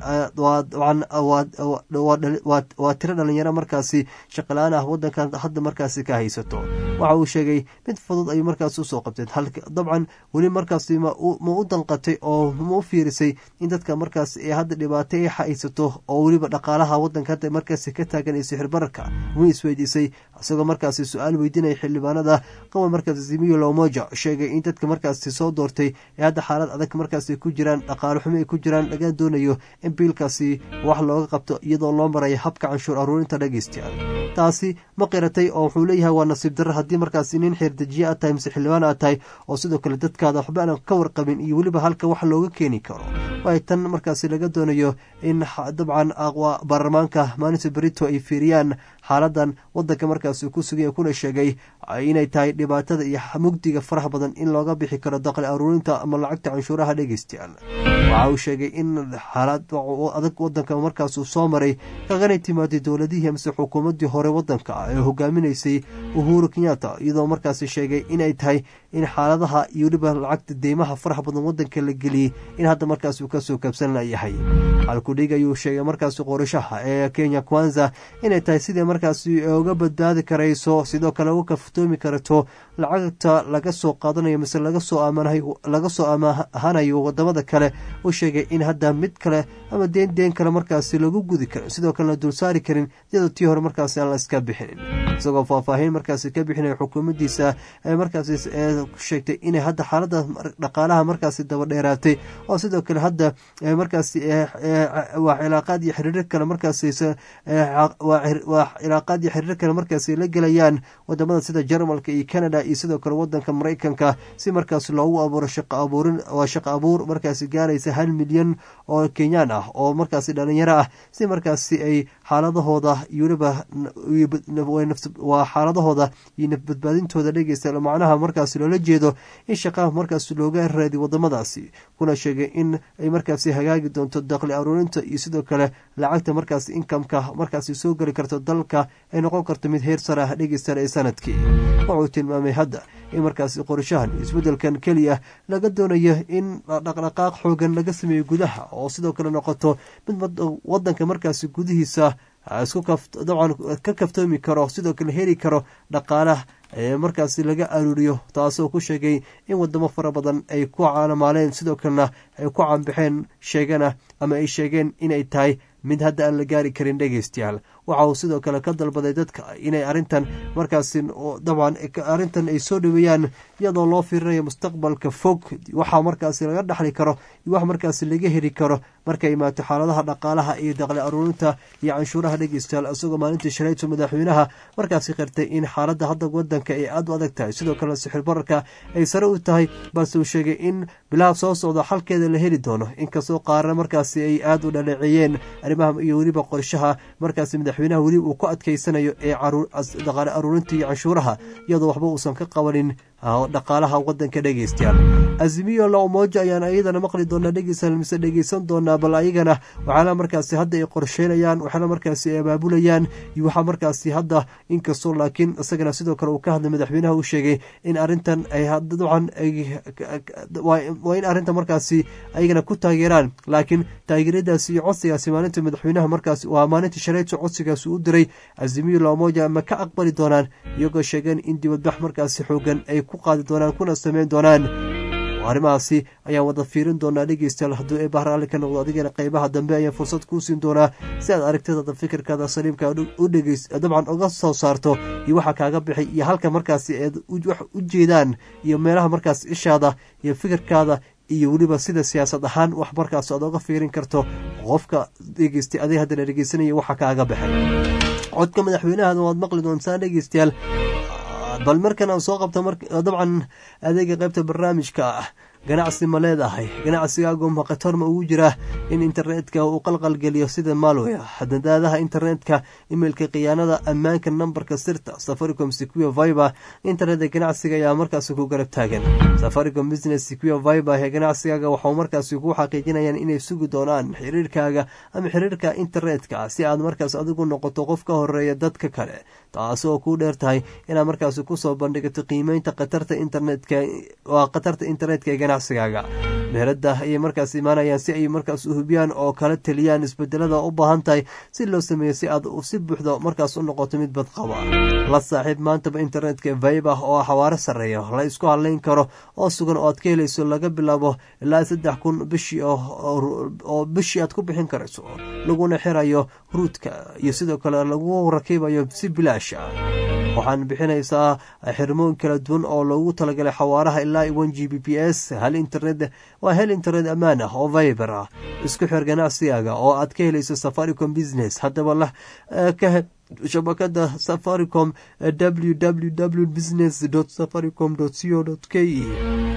waa tiro dhalinyaro markaasi shaqalaan ah wadankan hadda markaasi ka haysato. waxa uu sheegay mid fudud ay markaas usoo qabteen, dabcan weli markaasi ma u danqatay oo ma u fiirisay in dadka markaas hadda dhibaato ay haysato oo weliba dhaqaalaha wadanka hadda markaasi ka taagan ee sixir bararka. wuu isweydiisay isagoo markaasi su-aal weydiinaya xildhibaanada qaban markaasi Azimio la Umoja, sheegay in dadka markaasi soo doortay ee hadda xaalad adag markaasi ku jiraan, dhaqaale xumo ay ku jiraan, laga doonayo in biilkaasi wax looga qabto iyadoo loo marayo habka canshuur aruurinta. dhageystayaal taasi ma qiratay oo wuxuu leeyahay waa nasiib darro haddii markaasi nin xeerdejiye aad tahay mise xildhibaan aad tahay oo sidoo kale dadkaada waxba aan ka warqabin iyo weliba halka wax looga keeni karo. waay tan markaasi laga doonayo in dabcan baarlamaanka maalinta berito ay fiiriyaan xaaladan wadanka markaasi ku sugaya, kuna sheegay inay tahay dhibaatada iyo mugdiga faraha badan in looga bixi karo dakhli aruurinta ama lacagta canshuuraha. dhegeystayaal waxa uu sheegay in xaalad adag wadanka markaasuu soo maray kagana timaaday dowladihii mise xukuumadii hore wadanka ee hogaaminaysay Uhuru Kenyatta, iyadoo markaasi sheegay inay tahay in xaaladaha iyo weliba lacagta deymaha faraha badan wadanka la geliyey in hadda markaasi uu kasoo kabsan layahay. halkudhig ayuu sheegay markaasi qorshaha ee Kenya Kwanza inay tahay sidii markaasi uga badbaadi karayso, sidoo kale uga kaftoomi karto lacagta laga soo qaadanayo mise laga soo amahanayo wadamada kale. uu sheegay in hadda mid kale ama deen kale markaasi lagu gudi karin, sidoo kalena dul saari karin iyadoo tii hore markaasi aan la iska bixinin. isagoo faahfaahin markaasi ka bixinaya xukuumaddiisa ee markaasi sheegtay inay hadda xaalada dhaqaalaha markaasi daba dheeraatay oo sidoo kale hadda markaasi waa cilaaqaad iyo xiriir kale markaasi la gelayaan wadamada sida Jarmalka iyo Canada iyo sidoo kale wadanka Mareykanka si markaasi loogu abuuro shaqo abuur markaasi gaaraysa 1 milyan oo Kenyaan ah oo markaasi dhalinyaro ah, si markaasi ay xaaladahooda iyo weliba waa xaaladahooda iyo nafbadbaadintooda dhegeysta macnaha markaasi loola jeedo in shaqaha markaasi looga raadi wadamadaasi kuna sheegay in ay markaasi hagaagi doonto dakhli aruurinta iyo sidoo kale lacagta markaasi inkamka markaasi soo geli karto dalka ay noqon karto mid heer sare ah dhegeysta ee sanadkii. wuxuu tilmaamay hadda in markaasi qorshahan isbedelkan keliya laga doonayo in dhaqdhaqaaq xoogan laga sameeyo gudaha oo sidoo kale noqoto mid wadanka markaasi gudihiisa dabcan ka kaftoomi karo sidoo kale heli karo dhaqaalaha markaasi laga aruuriyo, taasoo ku sheegay in wadamo fara badan ay ku caalamaaleen sidoo kalena ay ku caanbaxeen sheegana ama ay sheegeen inay tahay mid hadda aan la gaari karin dhegeystayaal. waxa uu sidoo kale ka dalbaday dadka inay arintan markaasi dabcan arintan ay soo dhaweeyaan iyadoo loo fiirinayo mustaqbalka fog waxa markaasi laga dhaxli karo iyo wax markaasi laga heli karo markay imaato xaaladaha dhaqaalaha iyo dakhli aruurinta iyo canshuuraha dhegeystayaal. isagoo maalintii shalayto madaxweynaha markaasi qirtay in xaaladda hadda wadanka ay aad u adag tahay sidoo kalena sixir bararka ay sare u tahay, balse uu sheegay in bilaha soo socda xalkeeda la heli doono inkastoo qaarna markaasi ay aad u dhaleeceeyeen arrimaha iyo weliba qorshaha markaasi madaxweynaha weli uu ku adkeysanayo ee dhaqaale aruurinta iyo canshuuraha iyadoo waxba uusan ka qabanin dhaqaalaha wadanka dhegeystayaal. azimiyo la umoja ayaan ayadana maqli doonaa dhegeystayaal mise dhegeysan doonaa, bal ayagana waxaana markaasi hadda ay qorsheynayaan, waxaana markaasi ay abaabulayaan iyo waxaa markaasi hadda inkastoo laakiin isagana sidoo kale uu ka hadlay madaxweynaha uu sheegay in arintan ay dabcan waa in arinta markaasi ayagana ku taageeraan, laakiin taageeradaasi iyo codsigaasi maalinta madaxweynaha markaasi waa maalinta shalayto codsigaasi u diray azimiyo la umoja ma ka aqbali doonaan, iyagoo sheegeen in dibadbax markaasi xoogan ay ku qaadi doonaan kuna sameyn doonaan. arrimahaasi ayaan wada fiirin doonaa dhegeystayaal. hadduu ee bahar ali ka noqdo adigana qeybaha dambe ayaan fursad kuu siin doonaa si aad aragtidada fikirkaada saliimka u dhegeys dabcan uga soo saarto iyo waxa kaaga bixi iyo halka markaasi eed wax u jeedaan iyo meelaha markaas ishaada iyo fikirkaada iyo weliba sida siyaasad ahaan wax markaas aad oga fiirin karto qofka dhegeystay adig haddana dhegeysanaya waxa kaaga baxay. codka madaxweynaha waad maqli doontaan dhegeystayaal, bal markan aan soo qabto dabcan adeega qaybta barnaamijka ah ganacsi ma leedahay, ganacsigaagu ma khatar ma ugu jira in internetka uu qalqalgeliyo sida malware, xadadaadaha internetka, imailka khiyaanada, ammaanka nambarka sirta. Safaricom Secure Viber internetka ganacsiga ayaa markaasi ku garab taagan. Safaricom Business Secure Viber ee ganacsigaaga waxaa markaasi ku xaqiijinayaan inay sugi doonaan xiriirkaaga ama xiriirka internetka si aad markaas adigu noqoto qof ka horeeya dadka kale, taasoo ku dheer tahay inaad markaasi kusoo bandhigato qiimeynta khatarta internetka ee ganacsigaaga. meherada ayay markaas imaanayaan si ay markaas u hubiyaan oo kala taliyaan isbedelada u baahan tahay si loo sameeyo si aad si buuxdo markaas u noqoto mid badqaba. la saaxiib maantaba internetka Viber oo xawaare sareeyo la isku haleyn karo oo sugan oo aad ka helayso laga bilaabo ilaa 3,000 bishii oo bishii aad ku bixin karayso, laguna xirayo ruudka iyo sidoo kale lagu rakibayo si bilaash ah. waxaan bixinaysaa xirmooyin kala duwan oo loogu talagalay xawaaraha ilaa 1 Gbps. hal internet ammaan ah oo Viber ah isku xir ganacsigaaga oo aad ka helayso Safaricom Business. haddaba la ka shabakada Safaricom www.business.safaricom.co.ke.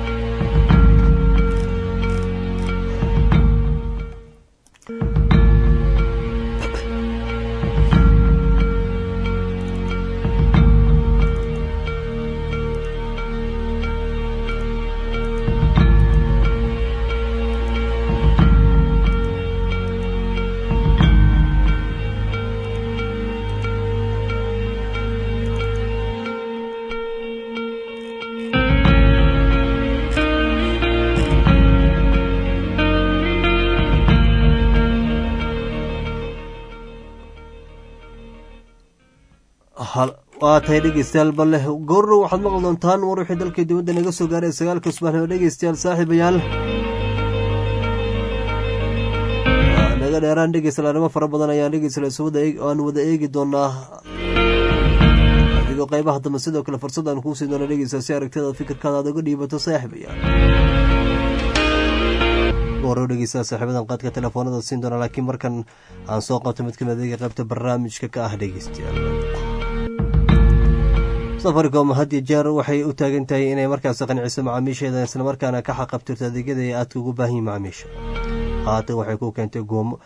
waa tahay dhegeystayaal, balle goorro waxaad maqli doontaan war wixii dalka dibadda naga soo gaaray 9 subaxnimo dhegeystayaal. saaxiibayaal naga dheeraan dhegeystayaal, arrimo fara badan ayaan dhegeystayaal aan wada eegi doonaa adigoo qaybaha dambe sidoo kale fursad aan kuu siin doona dhegeystayaal si aragtida fikirkaada aad uga dhiibato saaxiibayaal. goorro dhegeystayaal saaxiibadan qaadka telefoonada siin doona, laakiin markan aan soo qabto mid kamid adeega qaybta barnaamijka ka ah dhegeystayaal. Safaricom had iyo jeer waxay u taagan tahay inay markaas qanciso macaamiisheeda isla markaana ka xaqabtirto adeegyada ay aadka ugu baahan yihiin macaamiisha. haatan waxay ku keentay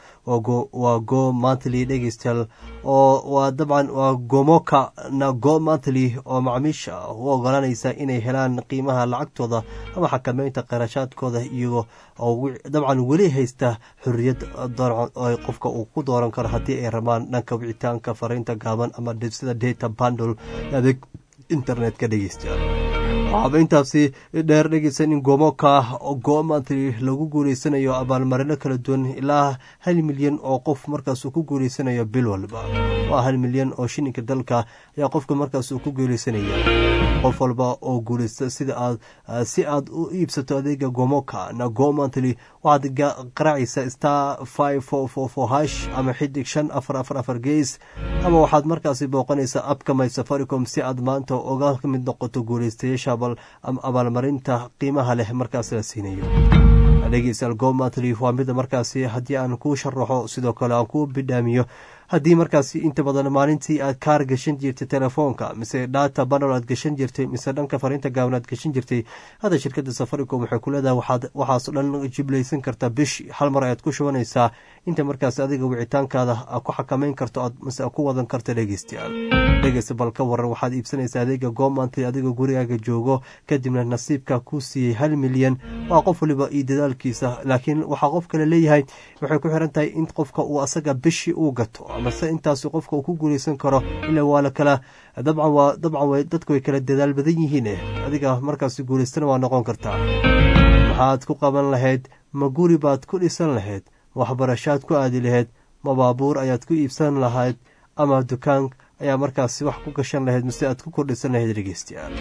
waa go monthly dhegeystayaal oo waa dabcan waa gomoka na go monthly oo macaamiisha u ogolanaysa inay helaan qiimaha lacagtooda ama xakameynta qarashaadkooda iyagoo oo dabcan weli haysta xorriyad oo qofka uu ku dooran karo haddii ay rabaan dhanka wicitaanka fariinta gaaban ama sida data bundle adeeg internetka dhegeystayaal waxaaba intaasi dheer dhegeysan in gomoka go monthly lagu guuleysanayo abaalmarino kala duwan ilaa 1 milyan oo qof markaas uu ku guuleysanayo bil walba waa 1 milyan oo shilinka dalka ayaa qofka markaas uu ku guuleysanaya qof walba oo guuleysta si aad u iibsato adeega gomoka na go monthly waxaad qaraacaysa star 5444 hash ama xidig 544 gees ama waxaad markaasi booqanaysaa abka My Safaricom si aad maanta uga mid noqoto guuleystayaasha abaalmarinta qiimaha leh markaas la siinayo dhegeystayaal go monthly waa mid markaasi haddii aan kuu sharaxo sidoo kale aan kuu bidhaamiyo haddii markaasi inta badan maalintii aad kaar gashan jirtay telefoonka mise data bundle aad gashan jirtay mise dhanka fariinta gaaban aad gashan jirtay hadda shirkadda Safaricom waxay ku leedahay waxaas dhan jiblaysan kartaa bish hal mar ayaad ku shubanaysaa inta markaas adiga wicitaankaada ku xakameyn karto aad mise ku wadan karto dhegeystayaal dhegeysta balka waran waxaad iibsanaysaa adeega go monthly adiga gurigaaga joogo kadibna nasiibka ku siiyay 1 milyan waa qof waliba iyo dadaalkiisa laakiin waxa qof kale leeyahay waxay ku xiran tahay in qofka uu asaga bishi uu gato amase intaas qofka uu ku guuleysan karo ilaa waa la kala dabcan dadku way kala dadaal badan yihiin adiga markaas guuleystana waa noqon kartaa maxaad ku qaban lahayd ma guri baad ku dhisan lahayd waxbarashaad ku aadi lahayd ma baabuur ayaad ku iibsan lahayd ama dukaan ayaa markaas wax ku gashan lahayd mise aad ku kordhisan lahayd dhegeystayaal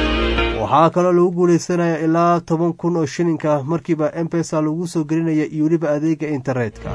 waxaa kaloo lagu guuleysanaya ilaa 10,000 oo shilinka markiiba M-Pesa lagu soo gelinaya iyo weliba adeega internetka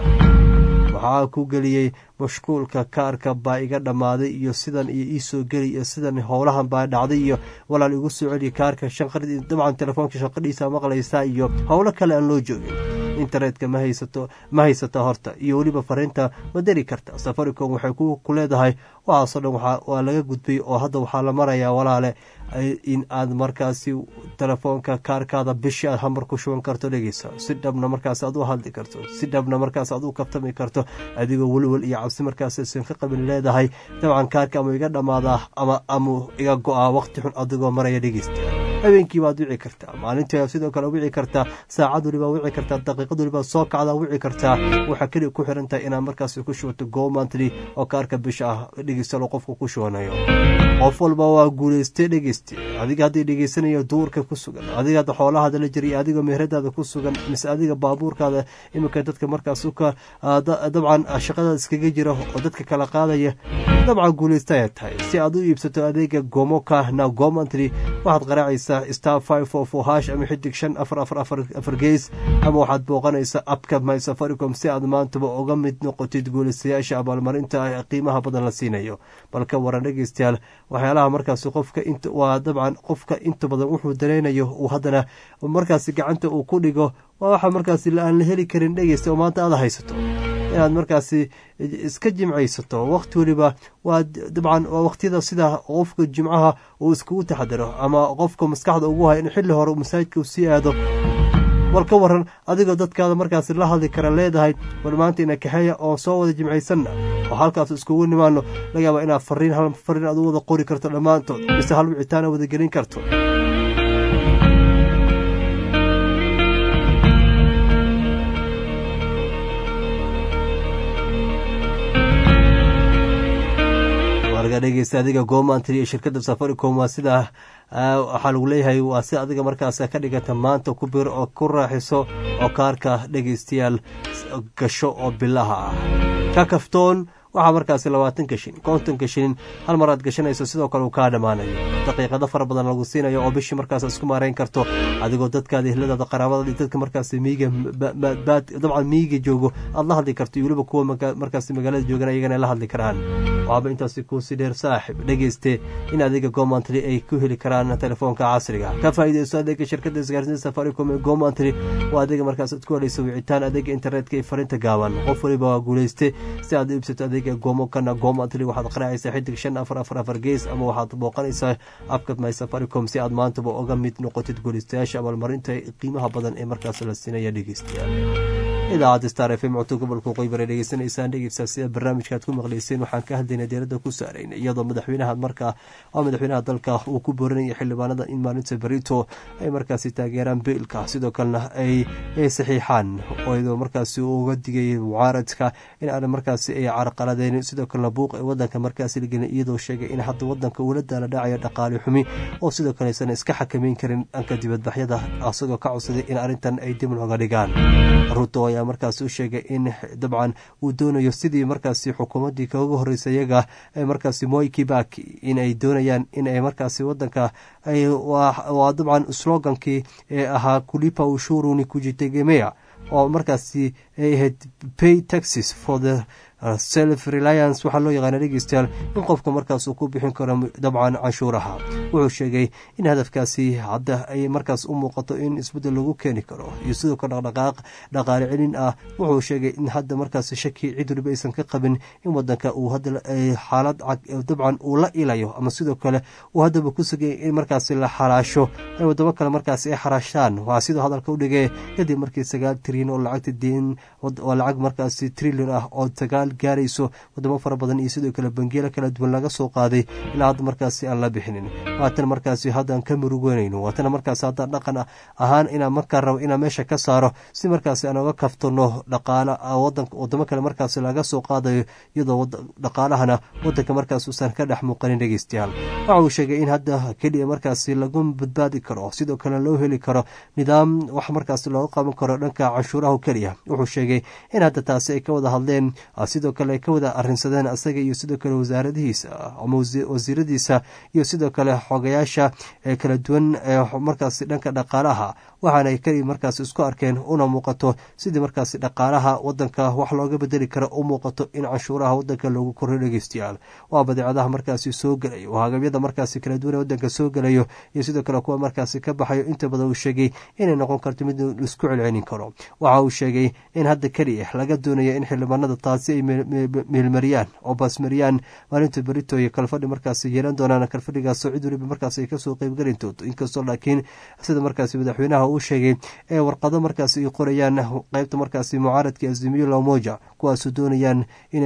waxaa ku geliyey mashquulka kaarka baa iga dhammaaday iyo sidan iyo ii soo geli iyo sidan howlahan baa dhacday iyo walaal igu soo celiya kaarka shanqadii dabcan telefoonka shanqadhiisa maqlaysaa iyo howlo kale aan loo joogin internetka ma haysato horta iyo weliba fariinta ma dari karta Safaricom waxay ku leedahay waxaasoo dhan waa laga gudbay oo hadda waxaa la marayaa walaale in aad markaasi telefoonka kaarkaada bishii aad hamar ku shuban karto dhegeysa si dhabna markaas aad u hadli karto si dhabna markaas aad u kaftami karto adigoo walwal iyo cabsi markaas aysan ka qabin leedahay dabcan kaarka ama iga dhammaadaa ama iga go-aa waqti xun adigoo maraya dhegeysta habeenkii baad wici kartaa maalintii sidoo kale wici kartaa saacad waliba wici kartaa daqiiqad waliba soo kacda wici kartaa waxa kaliya ku xiran tahay inaad markaas ku shubato go monthly oo kaarka bisha ah dhegeysta qofka ku shubanayo qof walba waa guuleystay dhegeysta adiga hadii dhegeysanayo duurka ku sugan adiga xoolaha la jiray adiga meheradaada ku sugan mise adiga baabuurkaada imika dadka markaas ka dabcan shaqada iskaga jira oo dadka kala qaadaya dabcan guuleystay tahay si aad u iibsato adeega gomoka na go monthly waxaad qaraacaysaa star 544 hash ama xidig 544 gees ama waxaad booqanaysaa abka My Safaricom si aad maantaba uga mid noqotid guuleystayaasha abaalmarinta qiimaha badan la siinayo balka waran dhegeystayaal waxyaalaha markaas qofka waa dabcan qofka inta badan wuxuu dareenayo uu haddana markaas gacanta uu ku dhigo waa waxa markaas aan la heli karin dhegeysta oo maanta aad haysato inaad markaas iska jimcaysato waqti waliba waa dabcan waqtiyada sida qofka jimcaha uu iskugu taxadaro ama qofka maskaxda ugu hayo in xilli hore masaajidka uu sii aado wal ka waran adigoo dadkaada markaas la hadli kara leedahay war maanta ina kaxeeya oo soo wada jimcaysanna oo halkaas iskugu nimaano laga yaabaa inaad fariin aad u wada qori karto dhammaantood mise hal wicitaan wada gelin karto dhegeysta adiga go monthly ee shirkadda Safaricom waa sida waxaa lagu leeyahay waa si adiga markaas ka dhigata maanta ku bir oo ku raaxiso oo kaarka dhegeystayaal gasho oo bilaha ah ka kaftoon waxaa markaas 20 shilin 50 shilin hal mar aad gashanayso sidoo kale uu ka dhamaanayo daqiiqado fara badan lagu siinayo oo bishii markaas isku maareyn karto adigoo dadkaada ehladaada qaraabada iyo dadka markaas miiga dabcan miiga joogo aad la hadli karto iyo waliba kuwa markaas magaalada joogan ayagana la hadli karaan waaba intaas ku si dheer saaxib dhageyste in adiga go monthly ay ku heli karaan telefoonka casriga ka faa'iideyso adeega shirkadda isgaarsiinta Safaricom ee go monthly waa adeega markaas aad ku helayso wicitaan adeega internetka ee fariinta gaaban qof waliba waa guuleystay si aad u iibsato adeega goomokana go monthly waxaad qaraacaysaa xidig 544 gees ama waxaad booqanaysaa abka My Safaricom si aad maantaba uga mid noqotid guuleystayaasha abaalmarinta qiimaha badan ee markaas la siinaya dhegeystayaal idaacadda star FM codka gobolka waqooyi bari dhegeysanaysaan dhegeysta sida barnaamijka aad ku maqleyseen waxaan ka hadlaynay diiradda ku saaraynay iyadoo madaxweynaha dalka uu ku boorinaya xildhibaanada in maalinta berito ay markaasi taageeraan biilka sidoo kalena ay saxiixaan iyadoo markaasi uu uga digay mucaaradka in aan markaasi ay carqaladeen sidoo kalena buuq ee wadanka markaasi la gelin iyadoo sheegay in hadda wadanka uu la daala dhacayo dhaqaale xumi oo sidoo kale aysan iska xakameyn karin dhanka dibadbaxyada asagoo ka codsaday in arrintan ay dib looga dhigaan. ruto ayaa markaasi u sheegay in dabcan uu doonayo sidii markaasi xukuumaddii kaga horreysay iyaga ay markaasi Moi Kibaki in ay doonayaan in ay markaasi wadanka waa dabcan slogankii ee ahaa kulipa ushuru ni kujitegemea oo markaasi ay ahayd pay taxes for the self reliance waxaa loo yaqaana dhegeystayaal in qofka markaas uu ku bixin karo dabcan canshuuraha. wuxuu sheegay in hadafkaasi hadda ay markaas u muuqato in isbeddel lagu keeni karo iyo sidoo kale dhaqdhaqaaq dhaqaale celin ah. wuxuu sheegay in hadda markaas shaki cid waliba aysan ka qabin in wadanka uu hadda xaalad dabcan uu la ilayo ama sidoo kale uu haddaba ku sugay in markaasi la xaraasho ay wadamo kale markaasi ay xaraashaan. waa sidoo hadalka u dhigay kadib markii 9 trilyan oo lacagta deen oo lacag markaasi trilyan ah oo 9 gaarayso wadamo fara badan iyo sidoo kale bangiyada kala duwan laga soo qaaday ilaa hadda markaasi aan la bixinin. waatan markaasi haddaan ka murugeynayno waatan markaasi haddaan dhaqan ahaan inaan markaa rabo inaan meesha ka saaro si markaasi aan uga kaftano dhaqaale wadamo kale markaasi laga soo qaadayo iyadoo dhaqaalahana wadanka markaas uusan ka dhex muuqanin dhegeystayaal. waxa uu sheegay in hadda keliya markaasi lagu badbaadi karo sidoo kale loo heli karo nidaam wax markaasi looga qaban karo dhanka canshuuraha keliya. wuxuu sheegay in hadda taasi ay ka wada hadleen sidoo kale ay ka wada arrinsadeen asaga iyo sidoo kale wasaaradihiisa ama wasiiradiisa iyo sidoo kale xogayaasha kala duwan markaasi dhanka dhaqaalaha waxaana ay kaliya markaasi isku arkeen una muuqato sidii markaasi dhaqaalaha wadanka wax looga bedeli karo u muuqato in canshuuraha wadanka loogu koryo dhegeystayaal. waa badeecadaha markaasi soo gelayo waa agabyada markaasi kala duwan ee wadanka soo gelayo iyo sidoo kale kuwa markaasi ka baxayo inta badan uu sheegay inay noqon karto mid isku celcelin karo. waxa uu sheegay in hadda keliya laga doonayo in xildhibaanada taasi ay meelmariyaan oo baasmariyaan maalinta berito iyo kalfadhi markaasi yeelan doonaan kalfadhigaasoo cid waliba markaas ay kasoo qeybgelin doonto inkastoo laakiin sida markaasi madaxweynaha uu sheegay ee warqado markaasi ay qorayaan qeybta markaasi mucaaradka Azimio la Umoja kuwaasoo doonayaan inay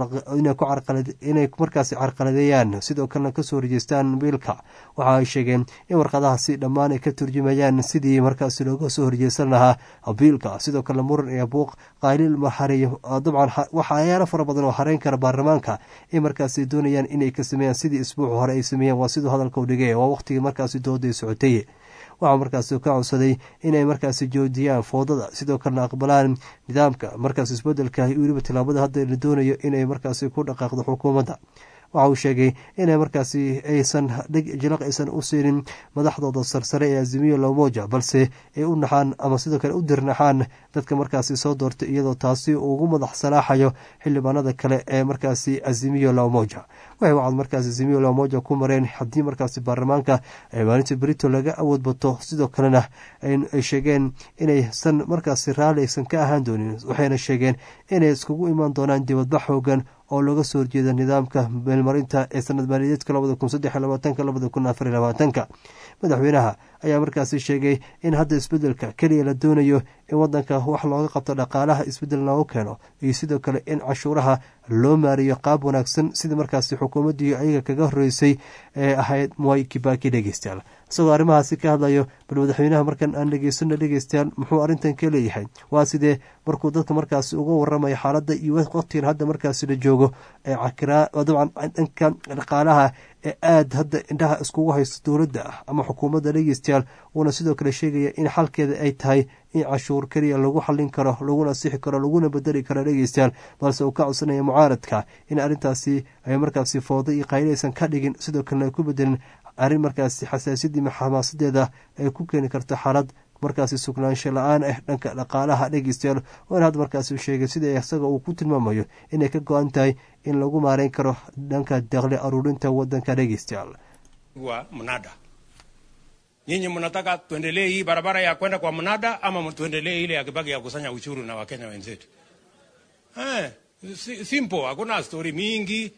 markaasi carqaladeeyaan sidoo kalena kasoo horjeestaan biilka. waxa ay sheegeen in warqadahaasi dhammaan ay ka turjumayaan sidii markaasi looga soo horjeesan lahaa biilka sidoo kale muran iyo buuq qaylil maxariyo dabcan waxyaalo fara badan oo hareyn kara baarlamaanka ay markaasi doonayaan inay ka sameeyaan sidii isbuuc hore ay sameeyeen. waa siduu hadalka u dhigay waa waqtigii markaasi dooday socotay. waxaa markaasi ka codsaday inay markaasi joojiyaan foodada sidoo kalena aqbalaan nidaamka markaasi isbedelka iyo weliba tilaabada hadda la doonayo inay markaasi ku dhaqaaqdo xukuumadda. waxa uu sheegay inay markaasi aysan jilaq aysan u siinin madaxdooda sarsare ee Azimio la Umoja balse ay u naxaan ama sidoo kale u dirnaxaan dadka markaasi soo doortay iyadoo taasi ugu madax salaaxayo xildhibaanada kale ee markaasi Azimio la Umoja. waxay wacad markaasi Azimio la Umoja ku mareen haddii markaasi baarlamaanka ay maalinta berito laga awood bato sidoo kalena ay sheegeen inaysan markaasi raalli aysan ka ahaan doonin. waxayna sheegeen inay iskugu imaan doonaan dibadbax xoogan oo looga soo horjeeda nidaamka meelmarinta ee sanad maaliyadeedka 2023-2024. madaxweynaha ayaa markaasi sheegay in hadda isbedelka keliya la doonayo in wadanka wax looga qabto dhaqaalaha isbedel loogu keeno iyo sidoo kale in canshuuraha loo maariyo qaab wanaagsan sida markaasi xukuumaddii ayaga kaga horreysay ee ahayd Moi Kibaki dhegeystayaal. isagoo arrimahaasi ka hadlayo bal madaxweynaha markan aan dhegeysano dhegeystayaal muxuu arrintan ka leeyahay waa sidee markuu dadka markaasi uga waramayo xaaladda iyo waqtigan hadda markaasi la joogo ee cakiraa dabcan dhanka dhaqaalaha ee aad hadda indhaha iskugu haysto dowladda ama xukuumadda dhegeystayaal. uuna sidoo kale sheegaya in xalkeeda ay tahay in cashuur keliya lagu xallin karo laguna sixi karo laguna bedeli karo dhegeystayaal balse uu ka codsanaya mucaaradka in arrintaasi ay markaasi foodo iyo qayli aysan ka dhigin sidoo kalena ay ku bedelin arrin markaasi xasaasiyaddii xamaasadeeda ay ku keeni karto xaalad markaasi sugnaansho la-aan ah dhanka dhaqaalaha dhegeystayaal. oo in hadda markaasi sheegay sida isaga uu ku tilmaamayo inay ka go-an tahay in lagu maareyn karo dhanka deeqli aruurinta wadanka dhegeystayaal. Mnada nyinyi mnataka tuendelee hii barabara ya kwenda kwa mnada ama tuendelee ile ya Kibaki ya kusanya ushuru na Wakenya wenzetu? Simple, hakuna story mingi.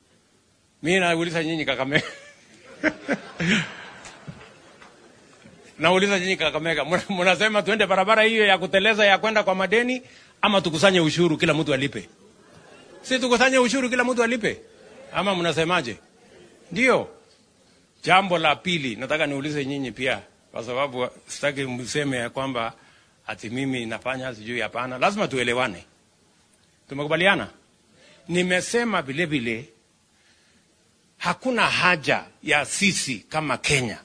Mimi nauliza nyinyi Kakamega. Nauliza nyinyi Kakamega, mnasema tuende barabara hiyo ya kuteleza ya kwenda kwa madeni ama tukusanye ushuru kila mtu alipe? Si tukusanye ushuru kila mtu alipe? Ama mnasemaje? Ndio. Jambo la pili nataka niulize nyinyi pia, kwa sababu sitaki mseme ya kwamba ati mimi nafanya sijui. Hapana, lazima tuelewane. Tumekubaliana? Nimesema vile vile hakuna haja ya sisi kama Kenya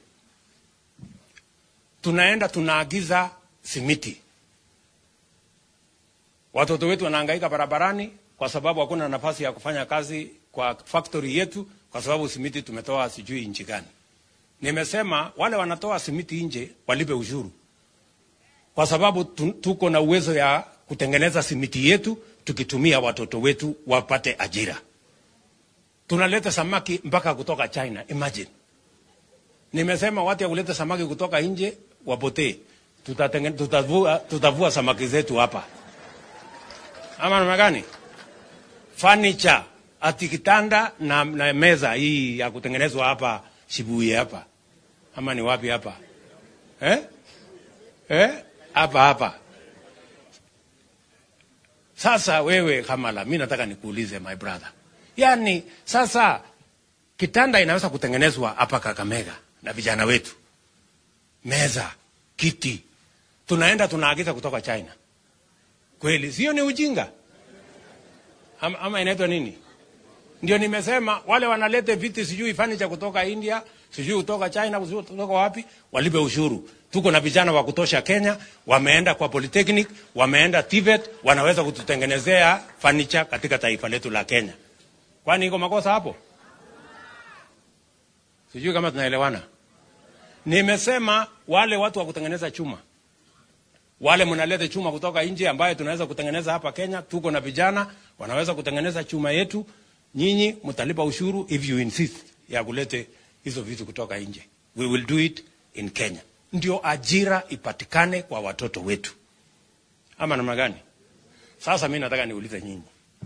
tunaenda tunaagiza simiti. Watoto wetu wanahangaika barabarani kwa sababu hakuna nafasi ya kufanya kazi kwa factory yetu, kwa sababu simiti tumetoa sijui nchi gani. Nimesema wale wanatoa simiti nje walipe ushuru, kwa sababu tuko na uwezo ya kutengeneza simiti yetu tukitumia watoto wetu wapate ajira. Tunaleta samaki mpaka kutoka China, imagine. Nimesema watu ya kuleta samaki kutoka nje wapotee. Tutavua samaki zetu hapa. Ama namna gani? Furniture, ati kitanda na meza hii ya kutengenezwa hapa Shibuya hapa. Ama ni wapi hapa? Hapa. Sasa wewe Kamala, mimi nataka nikuulize my brother. Yaani sasa kitanda inaweza kutengenezwa hapa Kakamega na vijana wetu. Meza, kiti, tunaenda tunaagiza kutoka China. Kweli sio ni ujinga? Ama inaitwa nini? Ndio nimesema wale wanalete viti sijui furniture kutoka India, sijui kutoka China, sijui kutoka wapi, walipe ushuru. Tuko na vijana wa kutosha Kenya, wameenda kwa Polytechnic, wameenda TVET, wanaweza kututengenezea furniture katika taifa letu la Kenya. Kwani iko makosa hapo? Sijui kama tunaelewana. Nimesema wale watu wa kutengeneza chuma, wale mnaleta chuma kutoka nje ambaye tunaweza kutengeneza hapa Kenya, tuko na vijana wanaweza kutengeneza chuma yetu, nyinyi mtalipa ushuru if you insist ya kulete hizo vitu kutoka nje. We will do it in Kenya. Ndio ajira ipatikane kwa watoto wetu. Ama namna gani? Sasa mimi nataka niulize nyinyi.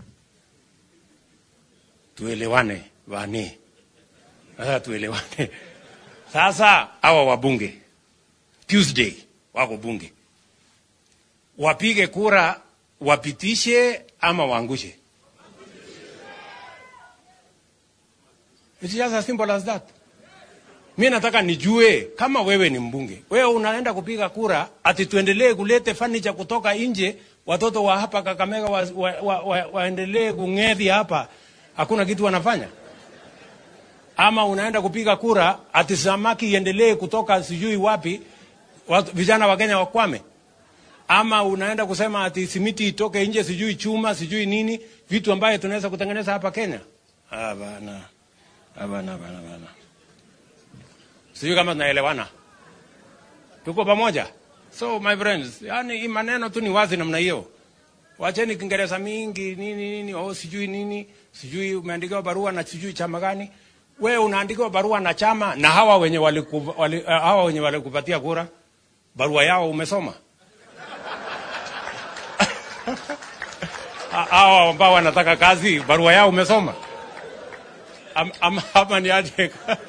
Tuelewane wani. Sasa tuelewane. Sasa hawa wabunge Tuesday wako bunge, wapige kura wapitishe ama waangushe? It's just as simple as that. Mimi nataka nijue kama wewe ni mbunge, wewe unaenda kupiga kura ati tuendelee kulete furniture kutoka nje, watoto wa hapa Kakamega waendelee kung'edhi hapa, hakuna kitu wanafanya? Ama unaenda kupiga kura ati samaki iendelee kutoka sijui wapi, vijana wa Kenya wakwame? Ama unaenda kusema ati simiti itoke nje, sijui chuma, sijui nini, vitu ambaye tunaweza kutengeneza hapa Kenya? Bana. Sijui kama tunaelewana. Tuko pamoja? So my friends, yani maneno tu ni wazi namna hiyo. Wacheni Kiingereza mingi nini sijui nini, sijui umeandikiwa barua na sijui chama gani. Wewe unaandikiwa barua na chama, na hawa wenye walikupatia kura barua yao umesoma? Hawa ambao wanataka kazi barua yao umesoma? Ama ni aje?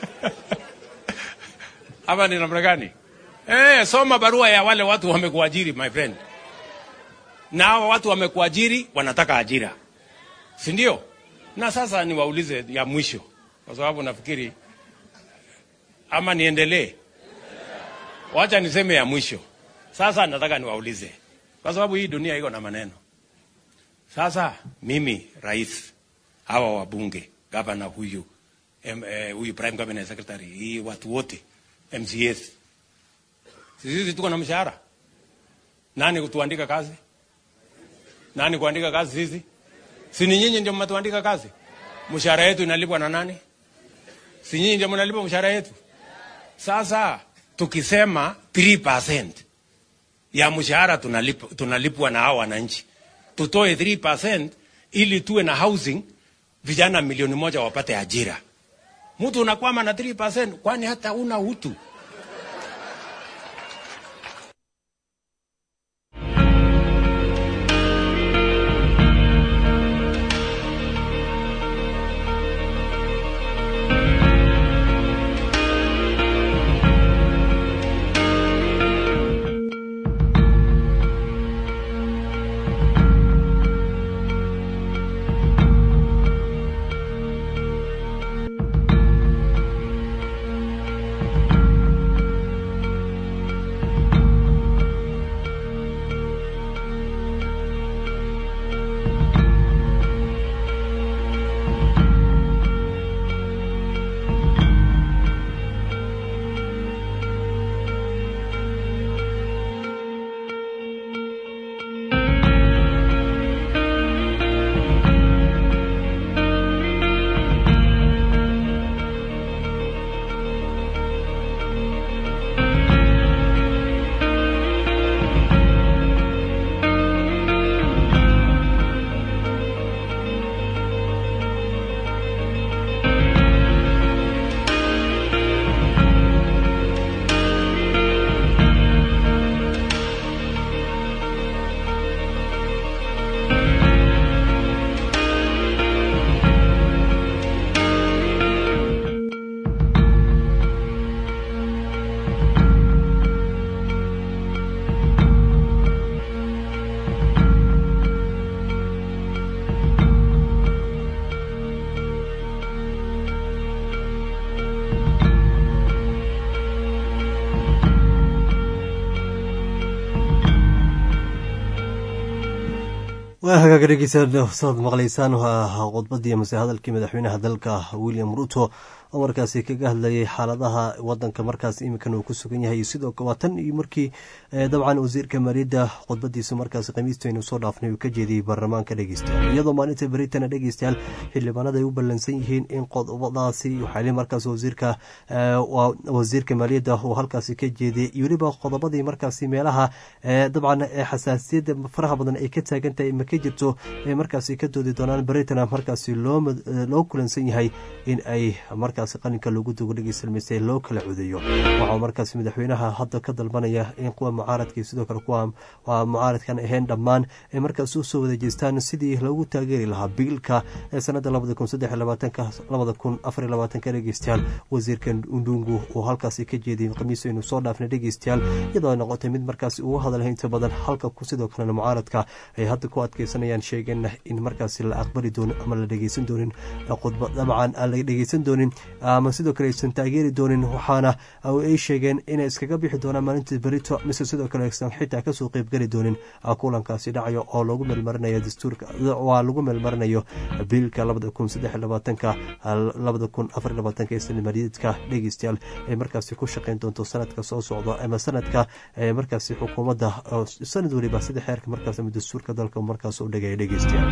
Ama ni namna gani? Soma barua ya wale watu wamekuajiri my friend. Na hao watu wamekuajiri wanataka ajira, si ndio? Na sasa niwaulize ya mwisho, kwa sababu nafikiri ama niendelee. Wacha niseme ya mwisho. Sasa nataka niwaulize, kwa sababu hii dunia iko na maneno. Sasa mimi rais, hawa wabunge, gavana huyu prime cabinet secretary, hii watu wote MCAs, sisi tuko na mshahara. Nani kutuandika kazi? Nani kuandika kazi sisi? Si ni nyinyi ndio mnatuandika kazi? Mshahara yetu inalipwa na nani? Si nyinyi ndio mnalipa mshahara yetu? Sasa tukisema 3% ya mshahara tunalipwa na hao wananchi, tutoe 3% ili tuwe na housing, vijana 1,000,000 wapate ajira. Mtu unakwama na 3%, kwani hata una utu? waa hagaaga dhegeysaad maqlaysaan waa khudbadii mase hadalkii madaxweynaha dalka William Ruto oo markaasi kaga hadlayay xaaladaha wadanka markaas iminkan uu ku sugan yahay sidoo kale waa tan iyo markii dabcan wasiirka maaliyadda khudbadiisa markaas khamiista inuu soo dhaafnay uu ka jeediyay baarlamaanka dhegeystayaal iyadoo maalinta baritan dhegeystayaal xildhibaanada ay u ballansan yihiin in qodobadaasi waxay markaas wasiirka maaliyadda uu halkaasi ka jeediyay iyo waliba qodobadii markaasi meelaha dabcan xasaasiyadda faraha badan ay ka taagan tahay ma ka jirto ee markaasi ka doodi doonaan baritan markaasi loo kulansan yahay in ay markaas qaninka lagu dugo dhegeysalmaysa loo kala codeeyo waxa markaas madaxweynaha hadda ka dalbanaya in kuwa mucaaradka sidoo kale kuwa mucaaradkan ahayn dhammaan ay markaas u soo wada jeestaan sidii lagu taageeri lahaa biilka sanada 2023-2024 dhegeystayaal wasiirka Ndungu oo halkaas ka jeediyay khamiis inuu soo dhaafnay dhegeystayaal iyadoo noqotay mid markaas uu hadalay inta badan halka ku sidoo kale mucaaradka ay hadda ku adkeysanayaan sheegeen in markaas la aqbali doono ama la dhageysan doonin khudbad dabcan la dhageysan doonin ama sidoo kale aysan taageeri doonin waxaana ay sheegeen inay iskaga bixi doonaan maalintii berito mise sidoo kale aysan xitaa kasoo qayb geli doonin kulankaasi dhacayo oo lagu meelmarinayo dastuurka waa lagu meelmarinayo biilka 2023-2024 ee sanadka dhegeystayaal ay markaasi ku shaqeyn doonto sanadka soo socda ama sanadka markaasi xukuumadda sanad waliba sida xeerka markaas dastuurka dalka markaas u dhagay dhegeystayaal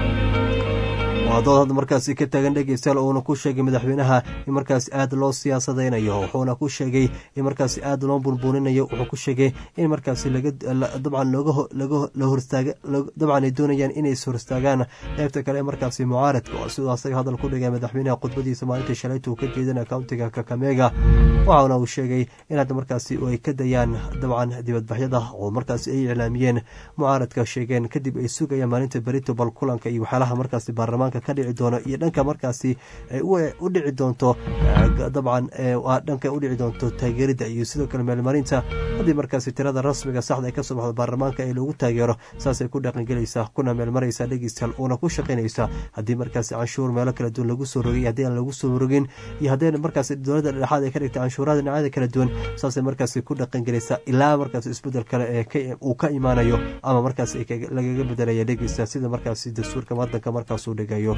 dood markaasi ka tagan dhegeystayaal oo ku sheegay madaxweynaha in markaas aad loo siyaasadeynayo wuxuuna ku sheegay in markaas aad loo burburinayo wuxuu ku sheegay in markaas dabcan la hortaaga dabcan ay doonayaan inay hortaagaan qaybta kale markaas mucaaradka sidoo asaga hadal ku dhigay madaxweynaha khudbadiisa maalinta shalaytu ka jeedin countiga Kakamega waxaana uu sheegay in hadda markaas ay ka dayaan dabcan dibadbaxyada oo markaas ay iclaamiyeen mucaaradka sheegeen kadib ay sugayaan maalinta berito bal kulanka iyo waxyaalaha markaas baarlamaanka ka dhici doono iyo dhanka markaasi u dhici doonto dabcan waa dhanka u dhici doonto taageerida iyo sidoo kale meelmarinta haddii markaasi tirada rasmiga saxda ay ka soo baxdo baarlamaanka ee lagu taageero saasay ku dhaqangelaysaa kuna meelmaraysaa dhegeystayaal uuna ku shaqaynaysaa haddii markaasi canshuur meelo kala duwan lagu soo rogay haddii aan lagu soo rogin iyo haddii markaasi dowladda dhexaad ay ka dhigtay canshuurada dhinacyada kala duwan saasay markaasi ku dhaqangelaysaa ilaa markaasi isbedel kale ee uu ka imaanayo ama markaasi lagaga bedelaya dhegeystayaal sida markaasi dastuurka wadanka markaas uu dhigayo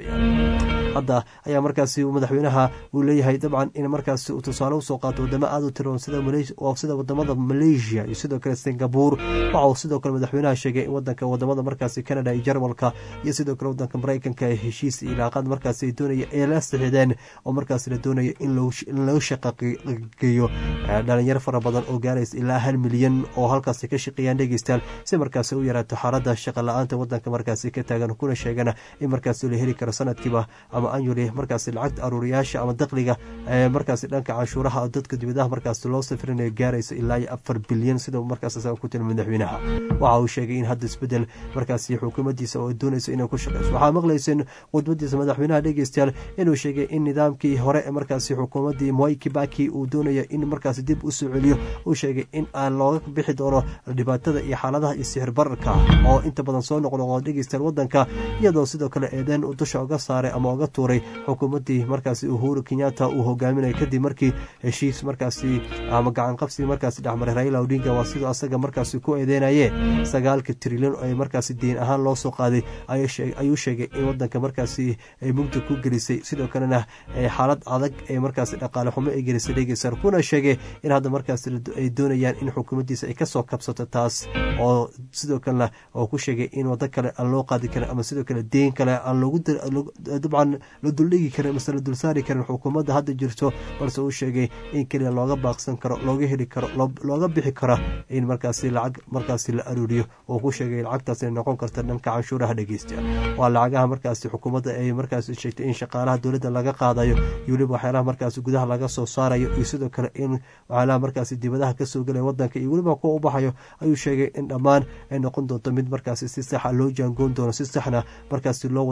hadda ayaa markaasi madaxweynaha uu leeyahay dabcan in markaasi uu tusaale usoo qaato wadamo aad u tiroon sida wadamada Malaysia iyo sidoo kale Singapore waxa uu sidoo kale madaxweynaha sheegay in wadamada markaasi Canada iyo Jarmalka iyo sidoo kale wadanka Mareykanka ay heshiis ilaaqad markaasi ay doonayeen ay la saxiixdeen oo markaasi la doonayo in loo shaqeeyo dhalinyaro fara badan oo gaaraysa ilaa 1 milyan oo halkaasi ka shaqeeyaan dhegeystayaal si markaasi u yaraato xaaladda shaqo la'aanta wadanka markaasi ka taagan kuna sheegana in markaasi la heli karo sanadkiiba ama annually markaasi lacagta aruuriyaasha ama dakhliga markaasi dhanka canshuuraha dadka dibadaha markaasi loo safrinayo gaaraysa ilaa 4 bilyan sida markaas asaga ku tilmaamay madaxweynaha waxa uu sheegay in hadda isbedel markaasi xukuumaddiisa oo doonayso inay ku shaqeyso waxaa maqlayseen khudbadiisa madaxweynaha dhegeystayaal inuu sheegay in nidaamkii hore markaasi xukuumaddii Mwai Kibaki uu doonayo in markaasi dib u soo celiyo uu sheegay in aan looga bixi doono dhibaatada iyo xaaladaha iyo sixir bararka oo inta badan soo noqnoqdo dhegeystayaal wadanka iyadoo sidoo kale eedan u dusha uga saaray ama uga tuuray xukuumaddii markaasi Uhuru Kenyatta uu hogaaminay kadib markii heshiis markaasi ama gacan qabsi markaasi dhexmaray Raila Odinga waa sidoo asaga markaasi ku eedeynayay 9 trilyan oo markaasi diin ahaan loo soo qaaday ayuu sheegay in wadanka markaasi ay mugdi ku gelisay sidoo kalena xaalad adag ee markaasi dhaqaale xumo ay gelisay dhegeysan kuna sheegay in hadda markaasi ay doonayaan in xukuumaddiisa ay ka soo kabsato taas oo sidoo kalena oo ku sheegay in wada kale aan loo qaadi karin ama sidoo kale deen kale aan loogu dabcan la duldhigi karin mise la dulsaari karin xukuumadda hadda jirto balse uu sheegay in keliya looga baaqsan karo looga heli karo looga bixi karo in markaasi lacag markaasi la aruuriyo oo ku sheegay lacagtaas inay noqon karta dhanka canshuuraha dhegeystayaal waa lacagaha markaasi xukuumadda ay markaasi sheegtay in shaqaalaha dowladda laga qaadayo iyo weliba waxyaalaha markaasi gudaha laga soo saarayo iyo sidoo kale in waxyaalaha markaasi dibadaha ka soo gelaya wadanka iyo weliba kuwa u baxayo ayuu sheegay in dhammaan ay noqon doonto mid markaasi si saxa loo jaangoon doono si saxna markaasi loo wada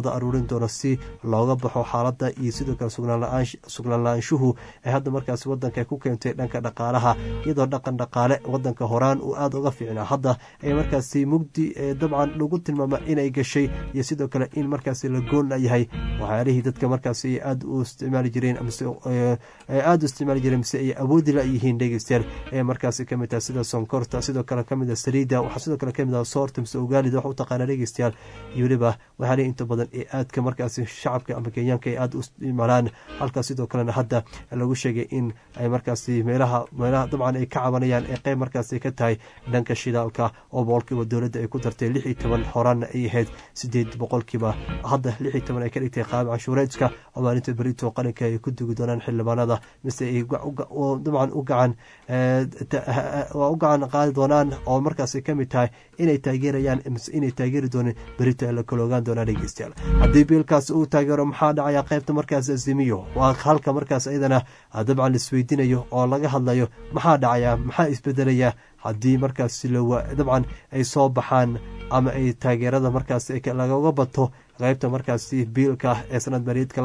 wada aruurin doono si looga baxo xaalada iyo sidoo kale sugnaan la-aanshuhu ee hadda markaasi wadanka ku keentay dhanka dhaqaalaha, iyadoo dhaqan dhaqaale wadanka horaan uu aada uga fiicnaa, hadda ay markaasi mugdi dabcan lagu tilmaama inay gashay, iyo sidoo kale in markaasi la goon layahay waxyaalihii dadka markaasi ay aada u isticmaali jireen mise ay awoodi layihiin dhegeystayaal ee markaasi kamid tahay sida sonkorta, sidoo kale kamid saliida, waxaa sidoo kale kamid soorta mise ugaalida wax u taqaana dhegeystayaal, iyo weliba waxyaalihi inta badan ee aadka markaasi shacabka ama kenyaanka ay aada u isticmaalaan, halkaas sidoo kalena hadda lagu sheegay in ay markaasi meelaha dabcan ay ka cabanayaan ee qeyb markaasi ka tahay dhanka shidaalka oo boqolkiiba dowladda ay ku dartay 16 horaana ay ahayd 8 boqolkiiba, hadda 16 ay ka dhigtay qaab canshuureedka oo maalinta berito qaranka ay ku dugi doonaan xildhibaanada mise ay dabcan u gacan qaadi doonaan, oo markaasi kamid tahay inay taageerayaan mise inay taageeri doonin berito la kala ogaan doonaa dhegeystayaal. haddii biilkaas uu taageero maxaa dhacaya qaybta markaas azimiyo, waa halka markaas iyadana dabcan laisweydiinayo oo laga hadlayo maxaa dhacaya, maxaa isbedelaya haddii markaas dabcan ay soo baxaan ama ay taageerada markaas lagaga bato qaybta markaasi biilka ee sanad bariidka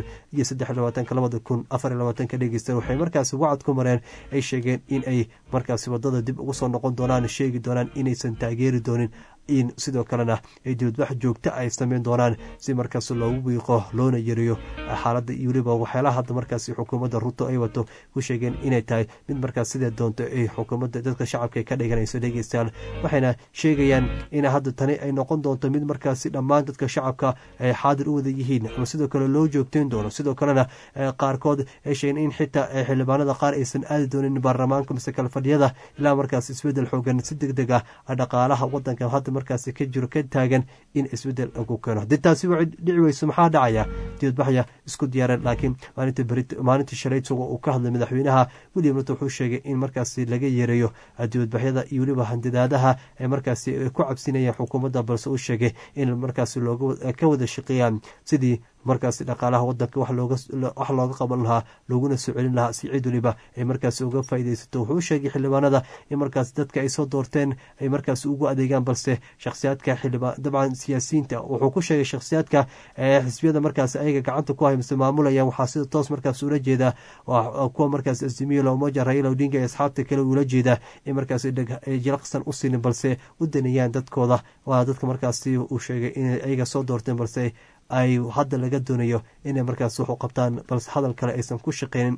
2023-2024 dhegeysta. waxay markaasi wacad ku mareen, ay sheegeen in ay markaasi wadada dib ugu soo noqon doonaan, sheegi doonaan inaysan taageeri doonin, in sidoo kalena ay dibadbax joogta ay sameyn doonaan si markaas loogu biiqo loona yareeyo xaaladda iyo weliba waxyaalaha hadda markaasi xukuumadda Ruto ay wato ku sheegeen inay tahay mid markaas sidee doonto ay xukuumadda dadka shacabka ka dhiganayso dhegeystayaal. waxayna sheegayaan in hadda tani ay noqon doonto mid markaasi dhammaan dadka shacabka ay xaadir u wada yihiin ama sidoo kale loo joogteyn doono, sidoo kalena qaarkood ay sheegeen in xitaa xildhibaanada qaar aysan aadi doonin baarlamaanka mise kala fadhiyada ilaa markaas isbedel xoogan si degdeg ah dhaqaalaha wadanka hadda markaasi ka jiro ka taagan in isbedel lagu keeno. haddii taasi waxay dhici weyso maxaa dhacaya? dibadbaxya isku diyaareen, laakiin maalintii shalay uu ka hadlay madaxweynaha William Ruto wuxuu sheegay in markaasi laga yareeyo dibadbaxyada iyo weliba handadaadaha ee markaasi ku cabsinayaan xukuumadda, balse uu sheegay in markaasi ka wada shaqeeyaan sidii markaasi dhaqaalaha wadanka wax looga qaban lahaa, looguna soo celin lahaa si cid waliba ay markaasi uga faa'iidaysato. wuxuu sheegay xildhibaanada in markaasi dadka ay soo doorteen ay markaasi ugu adeegaan, balse shakhsiyaadka dabcan siyaasiyiinta wuxuu ku sheegay shakhsiyaadka xisbiyada markaasi ayaga gacanta ku hay mise maamulayaan, waxaa sida toos markaasi ula jeedaa kuwa markaasi Azimio la Umoja Raila Odinga iyo asxaabta kale ula jeedaa in markaasi jalaqsan u siinin, balse u danayaan dadkooda. waa dadka markaasi uu sheegay in ayaga soo doorteen, balse ay hadda laga doonayo inay markaas wax u qabtaan, balse hadal kale aysan ku shaqeynin.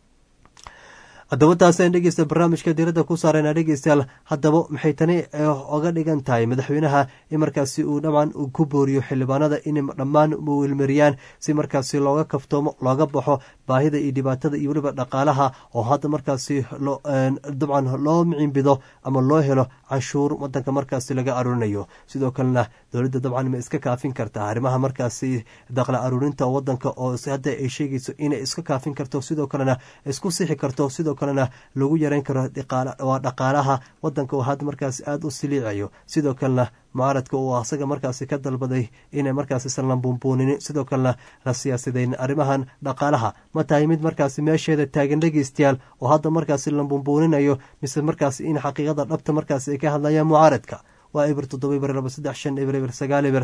haddaba taasaan dhegeysta barnaamijka diiradda ku saarayna dhegeystayaal. haddaba maxay tani oga dhigan tahay madaxweynaha in markaasi uu dabcan ku booriyo xildhibaanada inay dhammaan wilmariyaan si markaasi looga kaftoomo, looga baxo baahida iyo dhibaatada iyo weliba dhaqaalaha oo hadda markaasi dabcan loo micimbido ama loo helo canshuur wadanka markaasi laga aruurinayo. sidoo kalena dowladda dabcan ma iska kaafin kartaa arrimaha markaasi dakhla aruurinta wadanka oo hadda ay sheegayso inay iska kaafin karto, sidoo kalena isku sixi karto, sidoo kalena lagu yareyn karo waa dhaqaalaha wadanka oo hadda markaasi aada u siliicayo. sidoo kalena mucaaradka uu asaga markaasi ka dalbaday inay markaasi isan la buunbuunin, sidoo kalena la siyaasadayn arrimahan dhaqaalaha. ma tahay mid markaasi meesheeda taagan dhegeystayaal oo hadda markaasi la buunbuuninayo, mise markaasi in xaqiiqada dhabta markaasi ay ka hadlayaan mucaaradka? waa eber 7-2-3-9 eber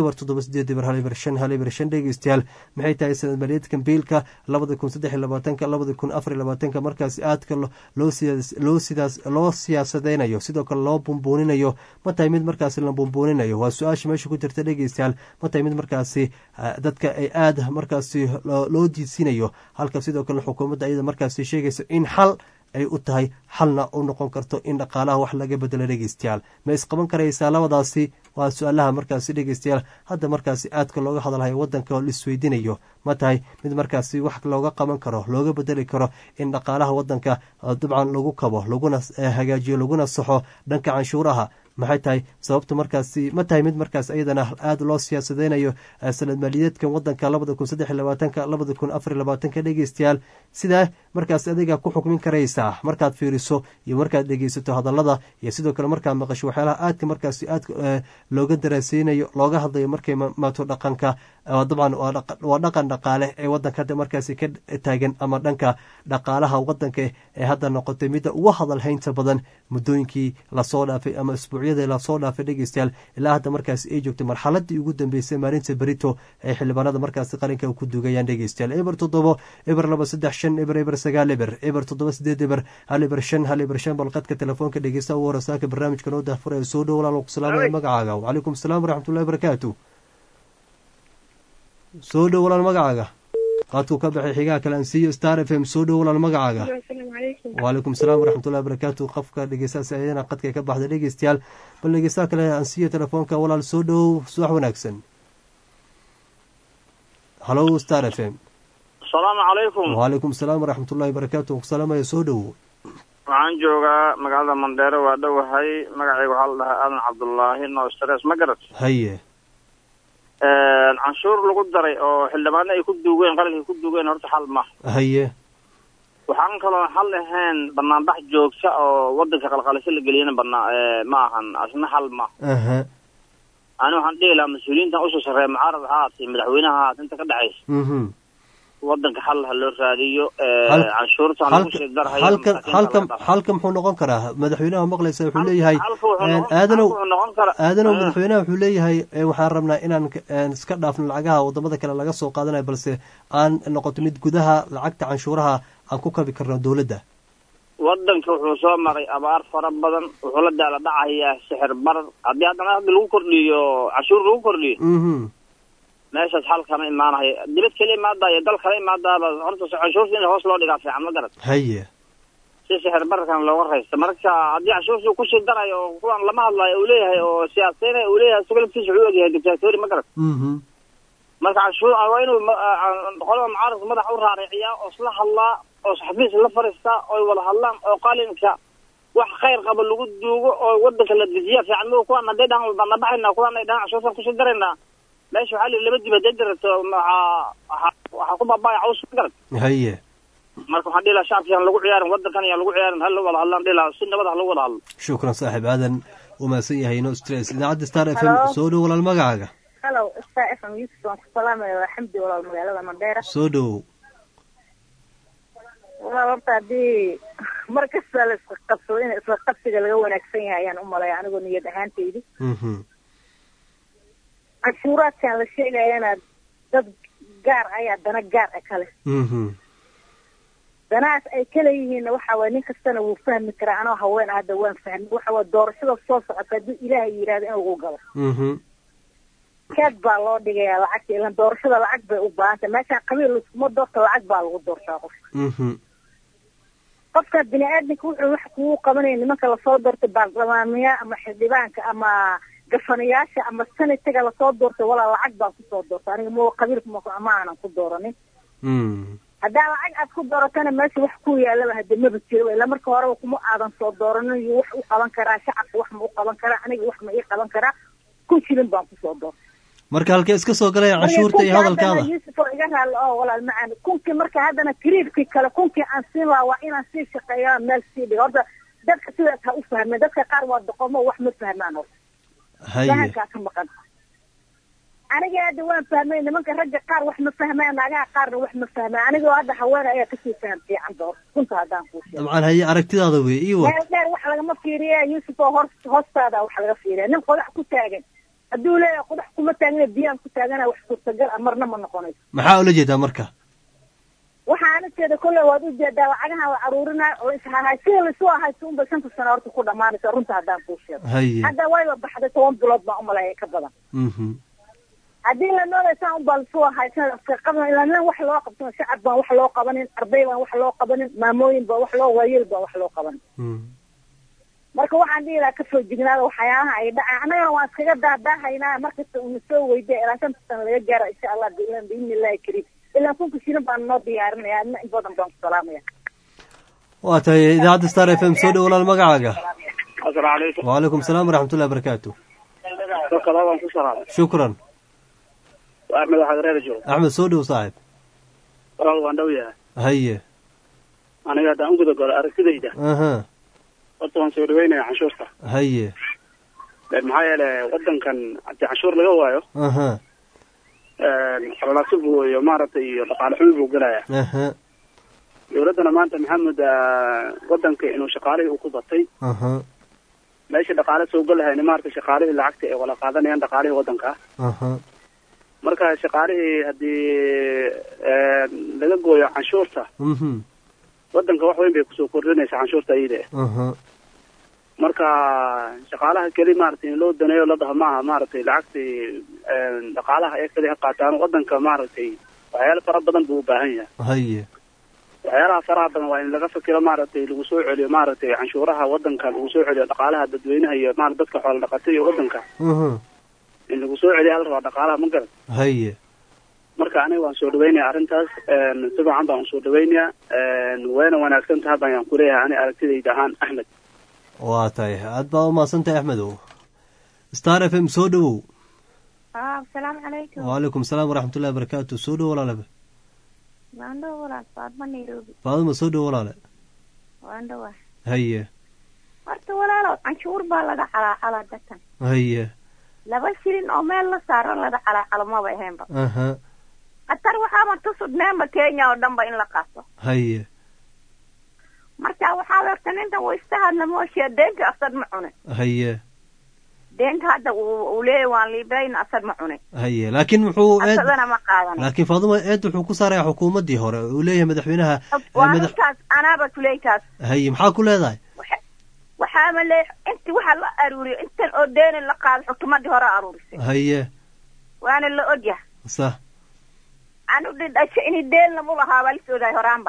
7-8-1-5 dhegeystayaal. maxay tahay sanad maaliyadkan biilka 2023-2024 markaasi aadka loo siyaasadeynayo, sidoo kale loo bumbuuninayo? ma tahay mid markaasi la bumbuuninayo? waa su-aasha meesha ku jirta dhegeystayaal. ma tahay mid markaasi dadka ay aada markaasi loo diidsinayo, halka sidoo kale xukuumadda ayada markaasi sheegayso in xal ay u tahay, xalna u noqon karto in dhaqaalaha wax laga bedelo dhegeystayaal. ma isqaban karaysaa labadaasi? waa su-aalaha markaasi dhegeystayaal hadda markaasi aadka looga hadalhayo wadanka oo laisweydiinayo. ma tahay mid markaasi wax looga qaban karo, looga bedeli karo in dhaqaalaha wadanka dabcan lagu kabo, laguna hagaajiyo, laguna saxo dhanka canshuuraha? maxay tahay sababta markaasi? ma tahay mid markaas ayadana aada loo siyaasadeynayo sanad maaliyadeedkan wadanka 2023-2024 dhegeystayaal? sidaa markaas adiga ku xukmin karaysaa markaad fiiriso iyo markaad dhegeysato hadalada, iyo sidoo kale markaad maqasho waxyaalaha aadka markaasi aad looga daraaseynayo, looga hadlayo markay maato dhaqanka dabcan waa dhaqan dhaqaale ee wadanka hadda markaasi ka taagan, ama dhanka dhaqaalaha wadanka ee hadda noqotay midda ugu hadalhaynta badan muddooyinkii lasoo dhaafay ama isbuuc usbuucyada lasoo dhaafay dhegeystayaal ilaa hadda markaasi ay joogtay marxaladii ugu dambeysay maalinta berito ay xildhibaanada markaasi qaranka ku dugayaan dhegeystayaal eber 7 eber 2 3 5 eber eber 9 eber eber 7 8 eber 1 eber 5 1 eber 5 balqadka telefoonka dhegeysta ugu horesaaka barnaamijka noo daafuraya soo dhow walaal ku salaamay magacaaga wa calaykum salaam waraxmatullaahi wabarakaatuh soo dhow walaal magacaaga qaadku ka baxay xigaa kale aan siiyo Star FM soo dhow walaal magacaaga wa calaykum salaam waraxmatullaahi wabarakaatuh qofka dhegeystayaasha ayana qadka ka baxday dhegeystayaal bal dhegeysta kale aan siiyo telefoonka walaal soo dhow subax wanaagsan hello Star FM السلام عليكم وعليكم السلام ورحمة الله وبركاته السلام يا سودو waxaan joogaa magaalada Mandheero waa dhawahay magacaygu waxa la dhahaa Aadan Cabdullaahi no stress ma garat haye canshuur lagu daray oo xildhibaano ay ku duugeen qaranka ku duugeen horta xal ma haye waxaan kaloo xal ahayn banaanbax joogta oo wadanka qalqalasho la geliyana ma ahan asna xal ma ana waxaan dhiilaa mas'uuliyiinta u soo sareeyay mucaarad haati madaxweynaha inta ka dhacaysa wadanka xal loo raadiyo canshuurta lagu soo darhayo halka muxuu noqon karaa madaxweynaha maqlaysa wuxuu leeyahay aadano madaxweynaha wuxuu leeyahay waxaan rabnaa inaan iska dhaafno lacagaha wadamada kale laga soo qaadanayo balse aan noqoto mid gudaha lacagta canshuuraha aan ku kabi karno dawladda wadanka wuxuu soo maray abaar fara badan wuxuu la daala dhacayaa sixir barar haddii haddana lagu kordhiyo canshuur lagu kordhiyo meeshaas xal kama imaanayo dibad kale imaadaya dal kale imaadaba horta canshuurta in hoos loo dhigaa fiican ma garat haye si sixir bararkan looga raysto marka haddii canshuurta ku sii darayo kuwan lama hadlayo uu leeyahay oo siyaasiyiin uu leeyahay sugalkiisa wuxuu ogyahay dictatori ma garat marka canshuur waa inuu qolada mucaaradka madax u raariciyaa oo isla hadlaa oo xafiis la fariista oo wada hadlaan oo qalinka wax khayr qaba lagu duugo oo wadanka la dejiya fiican ma kuwan haday dhan walba baxayna kuwan ay dhan canshuurta ku sii darayna meesha waxa laba dibadda dirto waxa ku baabay caws garan haye marka waxa dhila shacabka lagu ciyaarin wadankan ayaa lagu ciyaarin hal wada hadlaan dhila si nabad ah lagu wada hadlo shukran saaxiib aadan uma san yahay no stress idaacada Star FM soo dhow walaal magacaaga hello Star FM Yusuf salaam alxamdi walaal magaalada Mandheera soo dhow walaal di markas la isku qabso in isla qabsiga laga wanaagsan yahay ayaan u maleeyaa anigoo niyad ahaanteedii canshuuraadkan la sheegayana dad gaar ayaa dana gaar kale danaas ay kala yihiin waxa waa nin kastana wuu fahmi karaa anoo haween hadda waan fahmay waxa waa doorashada soo socota haddii ilaahay yiraahdo in uu galo keed baa loo dhigayaa lacagta ilan doorashada lacag bay u baahantay meeshaan qabiil iskuma doorta lacag baa lagu doortaa qofka bini'aadamka wuxuu wax kugu qabanaya nimanka lasoo doortay baarlamaaniya ama xildhibaanka ama gafanayaasha ama sanadka la soo doortay wala lacag baan ku soo doortay aniga ma qabiilka ma aanan ku dooranin hadaa lacag aad ku dooratana meesha wax ku yaalaba hadda ma jiro ila marka hore kuma aadan soo dooranin iyo wax u qaban karaa shacabka wax ma u qaban karaa aniga wax ma ii qaban karaa ku jirin baan ku soo doortay marka halkee iska soo galay canshuurta iyo hadalkaada Yusuf iga raal oo walaal macaan kunki marka hadana kriibki kale kunki aan siin laa waa inaan sii shaqeeyaa meel sii dhigo horta dadka sidaas ha u fahmeen dadka qaar waa doqomo wax ma fahmaan haye ka maqan aniga hadda waan fahmay nimanka ragga qaar wax ma fahmaan naagaha qaarna wax ma fahmaan aniga hadda haween ayaa ka sii faham fiican door kunta hadaan ku sheego dabcan haye aragtidaada weey iyo dheer wax laga ma fiiriyo Yusuf oo hoostaada wax laga fiiriyo nin qodax ku taagan hadduu leeyahay qodax kuma taagna biyaan ku taagana wax suurtagal amarna ma noqonayso maxaa ula jeedaa marka waxaana jeeda kulli waad u jeedaa lacagaha la aruurina oo ishahaashii la soo haysto un ba 5 sano horta ku dhamaanaysa runta hadaan ku sheego hadda way baxday 10 bilood baa u maleeyay ka badan haddii la noolaysa un baa soo haysan qaban ilaa wax loo qabto shacab baan wax loo qabanin arday baan wax loo qabanin maamooyin baa wax loo waayeel baa wax loo qabanin marka waxaan dhigaa ka soo jignaada waxyaalaha ay dhacay anaga waan iskaga daadahaynaa markasta uu soo weydiiyay ilaa 5 sano laga gaaro insha Allah biidhnillaahi kariim ilaa kunka shirin baan noo diyaarinayaa in badan baan ku salaamaya waa tahay idaacada Star FM soo dhow walaal magacaaga assalaamu alaykum wa alaykum salaam waraxmatullaahi wabarakaatuh shukran Ahmed Xadreejo Ahmed soo dhow saaxiib waan dhow yahay haye aniga hadaan u gudagal aragtidayda horta waan soo dhaweynaya canshuurta haye maxaa yeelay wadankan haddii canshuur laga waayo xalalaasib iyo maaragtay iyo dhaqaale xumi buu galaya dowladdana maanta maxamed wadanka inuu shaqaalihii u ku batay meesha dhaqaale soo galahayn maarta shaqaalihii lacagta ay wala qaadanayaan dhaqaalihii wadanka marka shaqaalihii haddii laga gooyo canshuurta wadanka wax weyn bay kusoo kordhinaysaa canshuurta iyada marka shaqaalaha keli maaragtay in loo daneeyo la dhaho maaha maaragtay lacagtii dhaqaalaha ee keli ha qaataan wadanka maaragtay waxyaalo fara badan buu u baahan yahay waxyaalaha faraha badan waa in laga fikiro maaragtay lagu soo celiyo maaragtay canshuuraha wadanka lagu soo celiyo dhaqaalaha dadweynaha iyo maaragtay dadka xoola dhaqatada iyo wadanka in lagu soo celiyo hal rabaa dhaqaalaha ma garan marka aniga waan soo dhaweynaya arrintaas si fiican baan usoo dhaweynayaa wayna wanaagsan tahay baan ku leeyahay ani aragtidayda ahaan Axmed waa tahay aad baa umahadsantahay Axmedow Star FM soo dhawow asalaamu calaykum waalaikum salaam waraxmatullahi wabarakaatu soo dhawow walaalabe waandho walaal Faadma Nairobi Faadma soo dhawow walaale waandho haye horta walaalo canshuur baa laga xalaala dadkan haye 2 shilin oo meel la saaro laga xalaala ma baaheenba qatar waxaa ma tusudneema Kenya oo dhanba in la qaato haye marka waxaa weertan inta way istahadna mooshiya deynta asad ma cune haye deynta hadda uu leeyahay waan liibayna asad ma cune haye laakiin wuxuu asadana ma qaadan laakiin Faaduma wuxuu ku saaray xukuumadii hore uu leeyahay madaxweynaha madaxtaas anaaba kuleytaas haye maxaa ku leedahay waxaa ma leeyahay inta waxa la aruuriyo intan oo deyn la qaado xukuumadii hore aruurisay haye waana la ogyahay صح anu dhashay in deel la mulaha wal sooday horaanba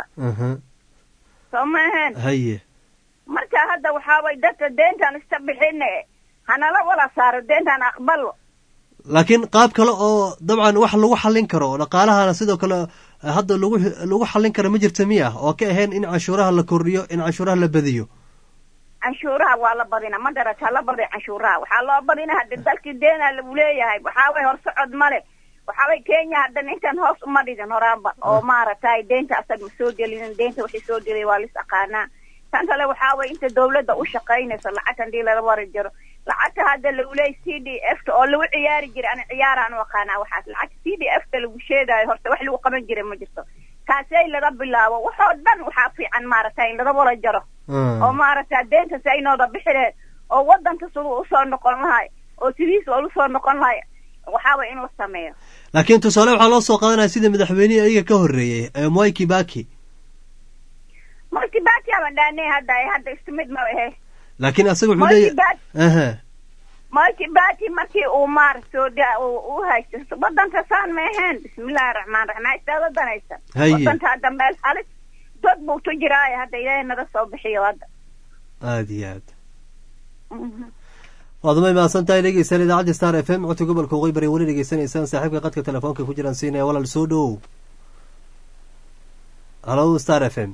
soomaahan haye marka hadda waxa way dadka deentan istabixine hana la wala saaro deentan aqbalo laakiin qaab kale oo dabcan wax lagu xalin karo dhaqaalahana sidoo kale hadda lagu xalin karo ma jirto miya oo ka ahayn in canshuuraha la kordhiyo in canshuuraha la badiyo canshuuraha waa la badina ma darata la badiyo canshuuraha waxa loo badina hadda dalkii deena la leeyahay waxa way hor socod male waxa way Kenya hadda intan hoos uma dhigan horaanba oo maaragtay deenta asag soo gelin deenta wixii soo diray waa lis aqaana tan kale waxa way inta dawladda u shaqeynayso lacagtan dii laga war jiro lacagta hadda lagu leeyahay CDF oo lagu ciyaari jiray ana ciyaaraan waqaana waxa lacag CDF lagu sheegayo horta wax lagu qaban jiray ma jirto kaasay laga bilaabo waxa dhan waxa fiican maaragtay laga wala jaro oo maaragtay deenta saynooda bixireen oo wadanka soo soo noqon lahay oo sidiis oo soo noqon lahay waxa way in la sameeyo laakiin tusaale waxa loo soo qaadanaya sida madaxweynaha ayaga ka horeeyay Mwai Kibaki ama dhaanay hadda istimid ma ahe laakiin asagu wuxuu leeyahay Mwai Kibaki markii uu maarso uu haysto wadanka saan ma ahayn bismillaahir rahmaanir rahiim istada danaysa wadanka dambe halis dad buu ku jiray hadda ilaahay naga soo bixiyo hadda aad wadamay ma santahay dhegeysan idaacada Star FM codka gobolka Qoybari wali dhegeysanaysan saaxiibka qadka telefoonka ku jiraan siinaya walaal soo dhow Hello Star FM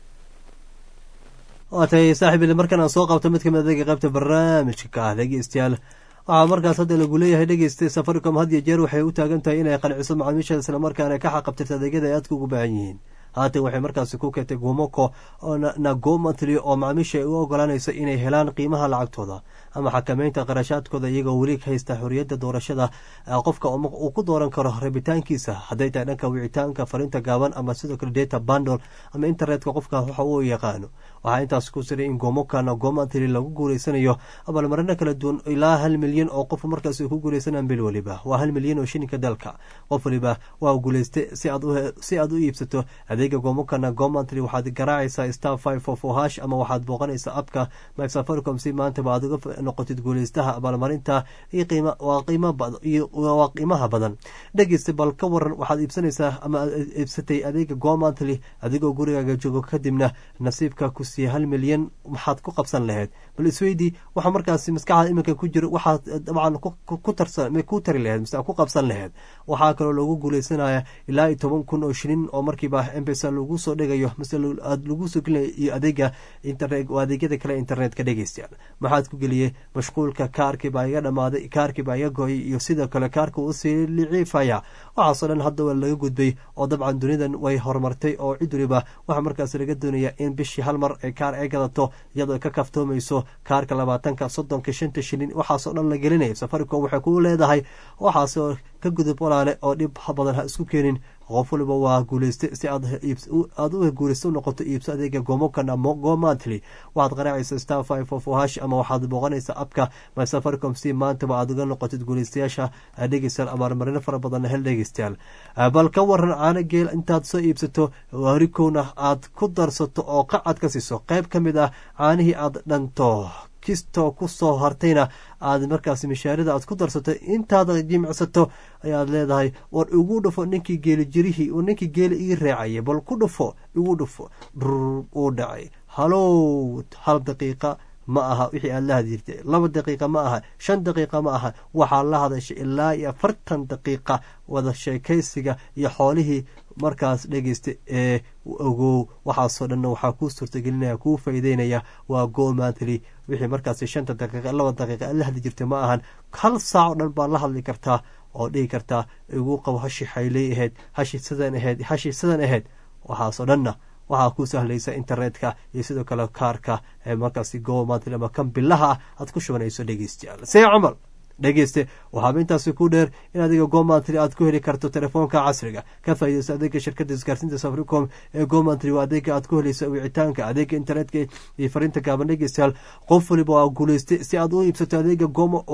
waatay saaxiib markan aan soo qabto mid kamid ah qaybta barnaamijka ka dhegeystayaal waxa markaas hadda lagu leeyahay dhageystay Safaricom had iyo jeer waxay u taagan tahay inay qanciso macaamiisha isla markaana ka xaqabtirta adeegyada ay aadka ugu baahan yihiin haatan waxay markaasi ku keentay Gomoko oo Nago Monthly oo macaamiisha ay u oggolaanayso inay helaan qiimaha lacagtooda ama xakameynta qarashaadkooda iyagoo weli haysta xorriyadda doorashada qofka uu ku dooran karo rabitaankiisa hadday tahay dhanka wicitaanka fariinta gaaban ama sidoo kale data bundle ama internetka qofka waxa uu yaqaano waxaa intaas ku siray in Gomoka Nago Monthly lagu guuleysanayo abaalmarino kala duwan ilaa 1 milyan oo qof markaas ku guuleysanaan bil waliba waa 1 milyan oo shilinka dalka qof waliba waa guuleystay si aad u iibsato adeega Gomoka Nago Monthly waxaad garaacaysaa star 544# ama waxaad booqanaysaa abka My Safaricom si maanta baad uga noqotid guuleystaha abaalmarinta waa qiimaha badan dhegeysta bal ka waran waxaad iibsanaysaa ama iibsatay adeega Go Monthly adigoo gurigaaga joogo kadibna nasiibka ku sii 1 milyan maxaad ku qabsan lahayd bal isweydii waxa markaas maskaxda iminka ku jiro waxaad dabcan ku tari lahayd mise ku qabsan lahayd waxaa kaloo lagu guuleysanaya ilaa 10,000 oo shilin oo markiiba M-Pesa lagu soo dhigayo mise lagu soo gelinayo adeega internet oo adeegyada kale internetka dhegeystayaal maxaad ku geliyay mashquulka kaarkii baa iga dhamaaday kaarkii baa iga gooyay iyo sidoo kale kaarka uu sii liciifaya waxaasoo dhan hadda waa laga gudbay oo dabcan dunidan way horumartay oo cid waliba waxaa markaas laga doonaya in bishii hal mar ay kaar ay gadato iyadoo ka kaftoomayso kaarka 20 30 50 shilin waxaasoo dhan la gelinayo Safaricom waxay ku leedahay waxaasoo ka gudub walaale oo dhib badan ha isku keenin qof waliba waa guulaysta si aad u guulaysto noqoto iibso adeega gomokan ama gomantly waxaad qaraacaysa star 544 ama waxaad booqanaysa abka my safaricom si maantaba aad uga noqotid guulaystayaasha dhegeystayaal abaalmarino fara badan hel dhegeystayaal bal ka waran caano geel intaad soo iibsato harikowna aad ku darsato oo qacad ka siiso qayb ka mid ah caanihii aad dhanto kistoo ku soo hartayna aad markaas mishaarida aad ku darsato intaad jimicsato ayaad leedahay war igu dhufo ninkii geeli jirihii oo ninkii geeli ii reecaya bal ku dhufo igu dhufo uu dhacay halow hal daqiiqa ma aha wixii aad la hadjirtay 2 daqiiqa ma aha 5 daqiiqa ma aha waxaa la hadashay ilaa 40 daqiiqa wada sheekaysiga iyo xoolihii markaas dhegeysta ee ogow waxaasoo dhan waxaa kuu suurtagelinaya kuu faa'iideynaya waa gomantly wixii markaas 5 daqiiqa 2 daqiiqa la hadli jirtay ma ahan hal saac oo dhan baa la hadli kartaa oo dhihi kartaa igu qabo hashi xaylay ahayd hashi sidan ahayd waxaasoo dhanna waxaa ku sahlaysa internetka iyo sidoo kale kaarka ee markaasi gomantly ama kan bilaha aad ku shubanayso dhegeystayaal see camal dhegeyste waxaaba intaasi ku dheer in adiga gomantly aad ku heli karto telefoonka casriga ka faa'iidayso adeega shirkadda isgaarsiinta Safaricom ee gomantly waa adeega aad ku helayso wicitaanka adeega internetka iyo fariinta gaaban dhegeystayaal qof waliba waa guulaystay si aad u iibsato adeega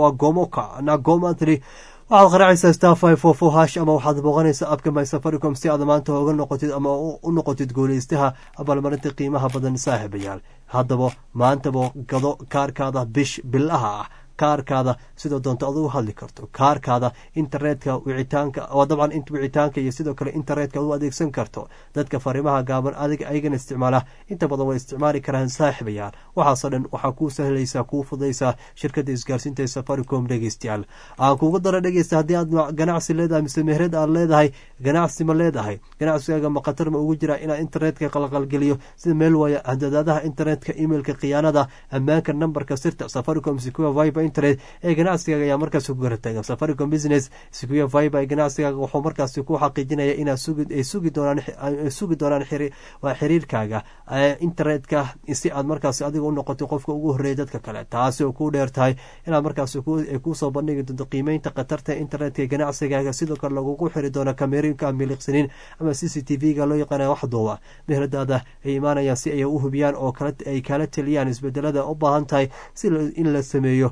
gomoka na gomantly waxaad qaraacaysaa star 544 ama waxaad booqanaysaa abka my safaricom si aad maanta uga noqotid ama u noqotid guulaystaha abaalmarinta qiimaha badan saaxiibayaal haddaba maantaba gado kaarkaada bilaha ah kaarkaada sidoo doonto aad ugu hadli karto kaarkaada internetka wicitaanka waa dabcan wicitaanka iyo sidoo kale internetka u adeegsan karto dadka fariimaha gaaban ayagana isticmaala inta badan way isticmaali karaan saaxiibayaal waxaasoo dhan waxaa kuu sahlaysaa kuu fudaysaa shirkadda isgaarsiinta ee Safaricom dhegeystayaal aan kugu dara dhegeysta haddii aad ganacsi leedahay mise meherad aad leedahay ganacsi ma leedahay ganacsigaaga ma khatar ma ugu jira inaad internetka qalqalgeliyo sida meel waaya handadaadaha internetka emailka khiyaanada ammaanka nambarka sirta Safaricom Secure Viber internet ee ganacsigaaga ayaa markaas ku garatay Safaricom Business Secure Viber ganacsigaaga wuxuu markaas ku xaqiijinaya inaad sugi doonaan xiriirkaaga internetka si aad markaas adiga u noqoto qofka ugu horeeya dadka kale taasi oo ku dheertahay inaad markaas ku soo bandhigi doonto qiimeynta khatarta internetka ganacsigaaga sidoo kale lagugu xiri doono kamerooyinka miliqsaniin ama CCTV-ga loo yaqaan wax duuba meheradaada ay imaanayaan si ay u hubiyaan oo ay kala taliyaan isbedelada u baahan tahay si in la sameeyo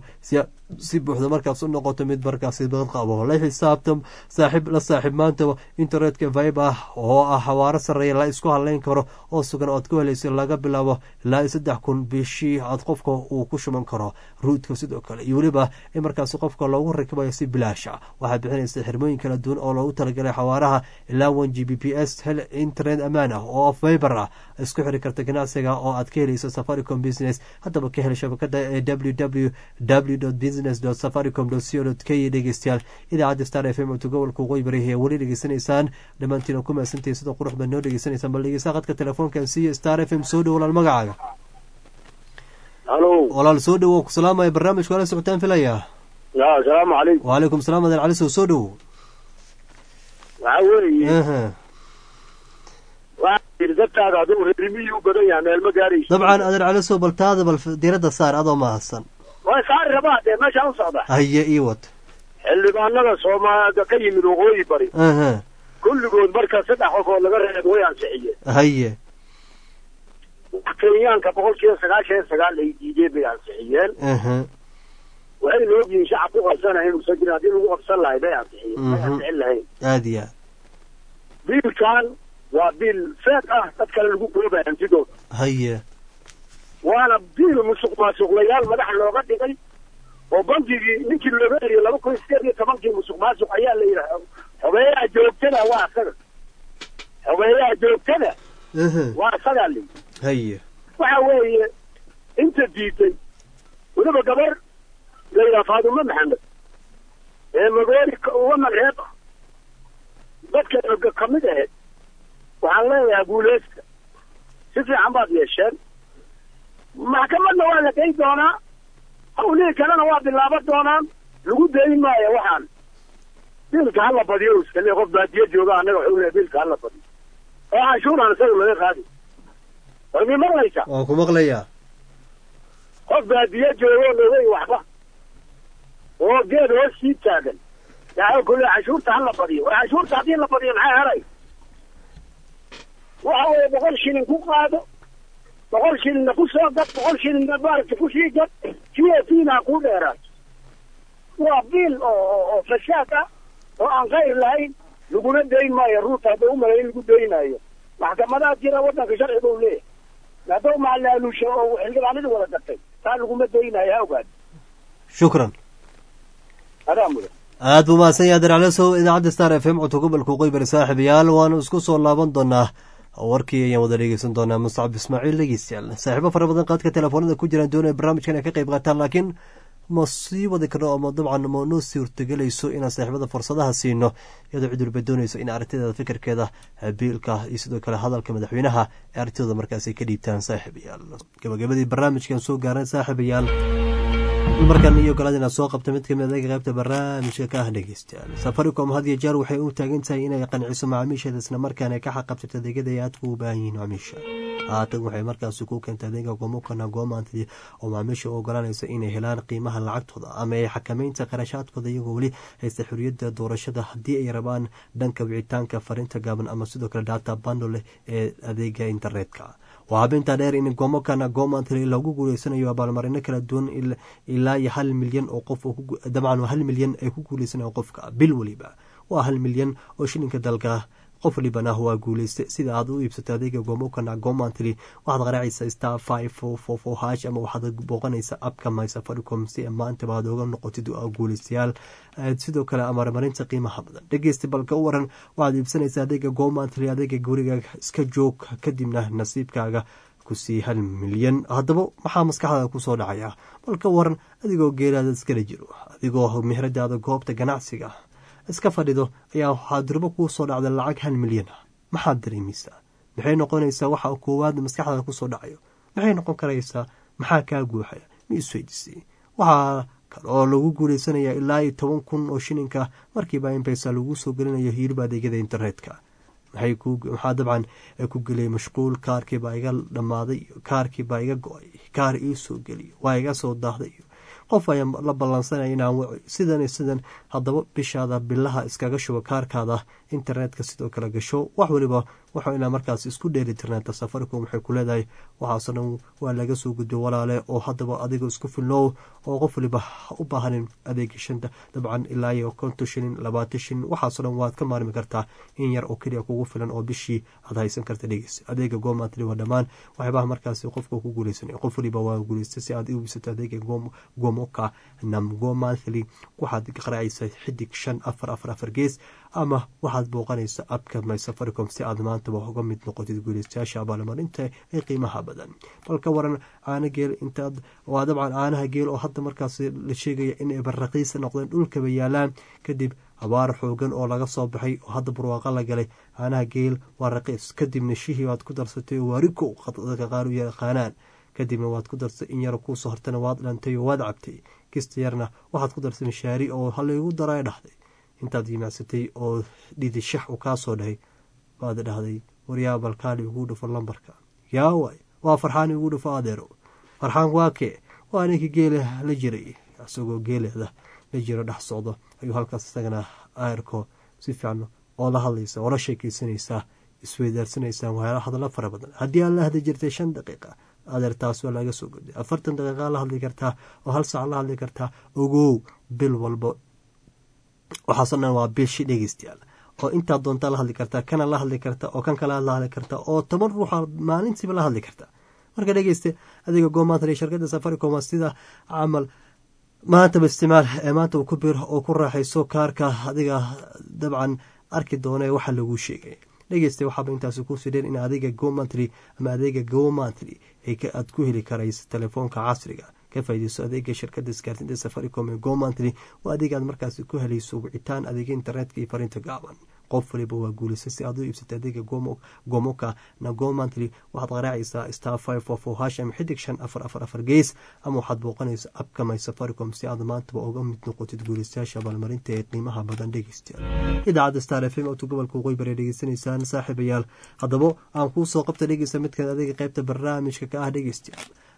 si buuxda markaas u noqoto mid markaas bad qabo la xisaabtam saaxiib maanta internetka Viber oo ah xawaare sareeya la isku haleyn karo oo sugan oo aad ku helayso laga bilaabo ilaa 3,000 bishii aad qofka uu ku shuban karo ruudka sidoo kale iyo waliba in markaas qofka loogu rakibayo si bilaash ah waxaad bixinaysaa xirmooyin kala duwan oo loogu talagalay xawaaraha ilaa 1 Gbps hel internet amaan ah oo Viber ah isku xiri karta ganacsiga oo aad ka helayso Safaricom Business hadaba ka hel shabakada www.business.safaricom.co.ke dhegeystayaal idaacadda Star FM oo gobolka Qoybari ee wali dhageysanaysaan dhamaantiin ku maasantii sida qurux badan noo dhageysanaysaan bal dhegeysa qadka telefoonkan si Star FM soo dhaw walaal magacaaga halo walaal soo dhaw ku salaamay barnaamijka wala socotaan filaya assalaamu calaykum wa alaykum salaam adan cali soo dhaw dadkaaga aduu reerimiyu badan yahay meel ma gaarayso dabcan adan cali soo baltaada bal diirada saar adoo mahadsan waa saar rabaa dee meeshaan u socda haye ii wad xildhibaanada Soomaalida ka yimid waqooyi bari kulligood marka 3 qof oo laga reebo way ansixiyeen haye Kenyaanka 99% ay diideen bay ansixiyeen waxay leeyihiin shacabku qabsanayeen inuu sajin hadii lagu qabsan lahayd bay ansixiyeen aadiya biilkan waa biil feed ah dad kale lagu goobayo antidooda haye waana biil musuqmaasuqlayaal madax looga dhigay oo bangigii ninkii looga eriyo 2018 musuqmaasuq ayaa la yiraahdaa xogeeyaha joogtada waa asaga waa asaga haye waxa weeye inta diiday waliba gabar la yiraahdo Faaduma Maxamed ee magoori uma reeb dadka kamid ah waxaan leeyahay guuleysta si fiican baad yeesheen maxkamadna waa la geyn doonaa hawlihii kalena waa bilaaban doonaan lagu dayn maayo waxaan biilka hala badiyo iskale qof baadiye jooga anaga wuxuu leeyahay biilka hala badiyo oo canshuuraan isaga laga qaadi warmi maqlaysa waan ku maqlayaa qof baadiye jooga lagay waxba oo geed hoos sii taagan yaa kule canshuurta hala badiyo canshuurta haddii la badiyo maxay helay waxa weeye 100 shilin ku qaado 100 shilin ku soo gad 100 shilin maaragtay ku sii gad fiina ku dheeraad waa bil oo fashaad ah oo aan khayr lahayn laguna dayn maayo ruuta hadduu u malayn lagu daynayo maxkamadaha jira waddanka sharciga uu leeyahay hadduu macalaalusho oo xildhibaanadii wada gatay taa laguma daynayo ha ogaad shukran aad buu mahadsan yahay daraclesow idaacadda star f m codka gobolka qoybari saaxiibayaal waanu isku soo laaban doonaa warkii ayaan wada dhegeysan doonaa muscab ismaaciil dhegeystayaal saaxiibo fara badan qaadka telefoonada ku jiraan doonaya barnaamijkan ay ka qayb qaataan laakiin ma sii wadi karno ama dabcan ma noo sii hortegelayso inaan saaxiibada fursadaha siino iyadoo cid walba doonayso in aragtideeda fikirkeeda biilka iyo sidoo kale hadalka madaxweynaha ee aragtidooda markaas ay ka dhiibtaan saaxiibayaal gabagabadii barnaamijkan soo gaaran saaxiibayaal markan iyo golaad inaad soo qabta mid kamid adaga qaybta barnaamijka ka ah dhegeystayaal safaricom had iyo jeer waxay u taagan tahay inay qanciso macaamiisheeda isla markaana ay ka xaqabsato adeegyada ay aadka u baahan yihiin macaamiisha haatan waxay markaasi ku keentay adeega gomokana goomaanti oo macaamiisha u ogolanaysa inay helaan qiimaha lacagtooda ama ay xakameynta qarashaadkooda iyagoo weli haysta xuriyada doorashada haddii ay rabaan dhanka wicitaanka fariinta gaaban ama sidoo kale data bandole ee adeega internetka waa habintaa dheer in gomokana goomaantli lagu guuleysanayo abaalmarino kala duwan ilaa iyo 1 milyan oo qof dabcan 1 milyan ay ku guuleysanayo qofka bil waliba waa 1 milyan oo shilinka dalka qof walibana waa guuleystay sida aad u iibsato adeega gomokana goomaantli waxaad qaraacaysaa star 544 hash ama waxaad booqanaysaa abka my safaricom si maanta baad uga noqotid guuleystayaal sidoo kale amarmarinta qiimaha badan dhegeysta balka u waran waxaad iibsanaysaa adeega goomaantli adeega gurigaaga iska joog kadibna nasiibkaaga kusii 1 milyan haddaba maxaa maskaxdaada kusoo dhacaya balka waran adigoo geelaada iskala jiro adigoo meheradaada goobta ganacsiga iska fadhido ayaa waxaa durbo kuu soo dhacda lacag 1 milyan maxaad dareemaysaa maxay noqonaysaa waxa koowaad maskaxdaada kusoo dhacayo maxay noqon karaysaa maxaa kaa guuxaya ma isweydisay waxaa oo lagu guuleysanayaa ilaa 10,000 oo shilinka markiiba impesa lagu soo gelinayo hilib adeegyada internetka maxaa dabcan ku geliyay mashquul kaarkiibaa iga dhammaaday kaarkiibaa iga go-ay kaar ii soo geliyo waa iga soo daahday qof ayaa la ballansanaya inaan sidan haddaba bishaada bilaha iskaga shubo kaarkaada internetka sidoo kale gasho wax waliba wuxuu inaa markaas isku dheeli tirnaanta safaricom waxay ku leedahay waxaasoo dhan waa laga soo gudbo walaale oo haddaba adiga isku filnow oo qof waliba u baahanin adeega shanta dabcan ilaa iyo 50 shilin 20 shilin waxaasoo dhan waad ka maarmi kartaa in yar oo keliya kugu filan oo bishii aad haysan karta dhegeys adeega goomaantli waa dhammaan waxyaabaha markaasi qofka ku guuleysanaya qof waliba waa guuleystay si aad u ibisato adeega gomoka nam goomaantli waxaad qaraacaysaa xidig 544 gees ama waxaad booqanaysaa abka my safaricom si aad maantaba uga mid noqotid guuleystayaasha abaalmarinta ee qiimaha badan balka waran caana geel intaad waa dabcan caanaha geel oo hadda markaas la sheegaya inay barraqiisa noqdeen dhulkaba yaalaan kadib abaar xoogan oo laga soo baxay oo hadda barwaaqa la galay caanaha geel waa raqiis kadibna shihii waad ku darsatay waariko dadka qaar u yaqaanaan kadibna waad ku darsay in yar kuusoo hortana waad dhantay oo waad cabtay kista yarna waxaad ku darsay mashaari oo halaygu daray dhahday intaad yimacsatay oo dhidi shax uu kaa soo dhahay baad dhahday waryaa balkaali ugu dhufo lambarka yaa waay waa farxaan ugu dhufo adeero farxaan waa kee waa ninkii geela la jiray isagoo geeleeda la jiro dhex socdo ayuu halkaas isagana ayrko si fiican oo la hadlaysa oo la sheekeysanaysaa isweydaarsanaysaa waxyaala hadallo fara badan haddii aad la hadli jirtay 5 daqiiqa adeer taas waa laga soo goday 40 daqiiqa la hadli kartaa oo 1 saac la hadli kartaa ogow bil walba waxaasoo dhan waa bishi dhegeystayaal oo intaad doontaa la hadli kartaa kana la hadli karta oo kan kale la hadli karta oo 10 ruuxa maalintiiba la hadli karta marka dhegeyste adiga goomaantri shirkadda safaricom sida camal maanta isticmaal maanta ku bir oo ku raaxayso kaarka adiga dabcan arki doonay waxa lagu sheegay dhegeyste waxaaba intaas ku sideen in adiga goomaantri ama adeega goomaantri ay aad ku heli karayso telefoonka casriga ka faa'iideyso adeega shirkadda isgaarsiinta safaricom ee goomaantri waa adeeg aad markaas ku helayso wicitaan adeega internetka iyo fariinta gaaban qof waliba waa guuleysay si aad u iibsato adeega gomoka na goomaantli waxaad qaraacaysaa star 544 hash ama xidig 544 gees ama waxaad booqanaysaa abka my safaricom si aad maantaba uga mid noqotid guuleystayaasha abaalmarinta ee qiimaha badan dhegeystayaal idaacadda star fm oo gobolka waqooyi dhegeysanaysaan saaxiibayaal haddaba aan kuu soo qabta dhegeysta midkan adeega qaybta barnaamijka ka ah dhegeystayaal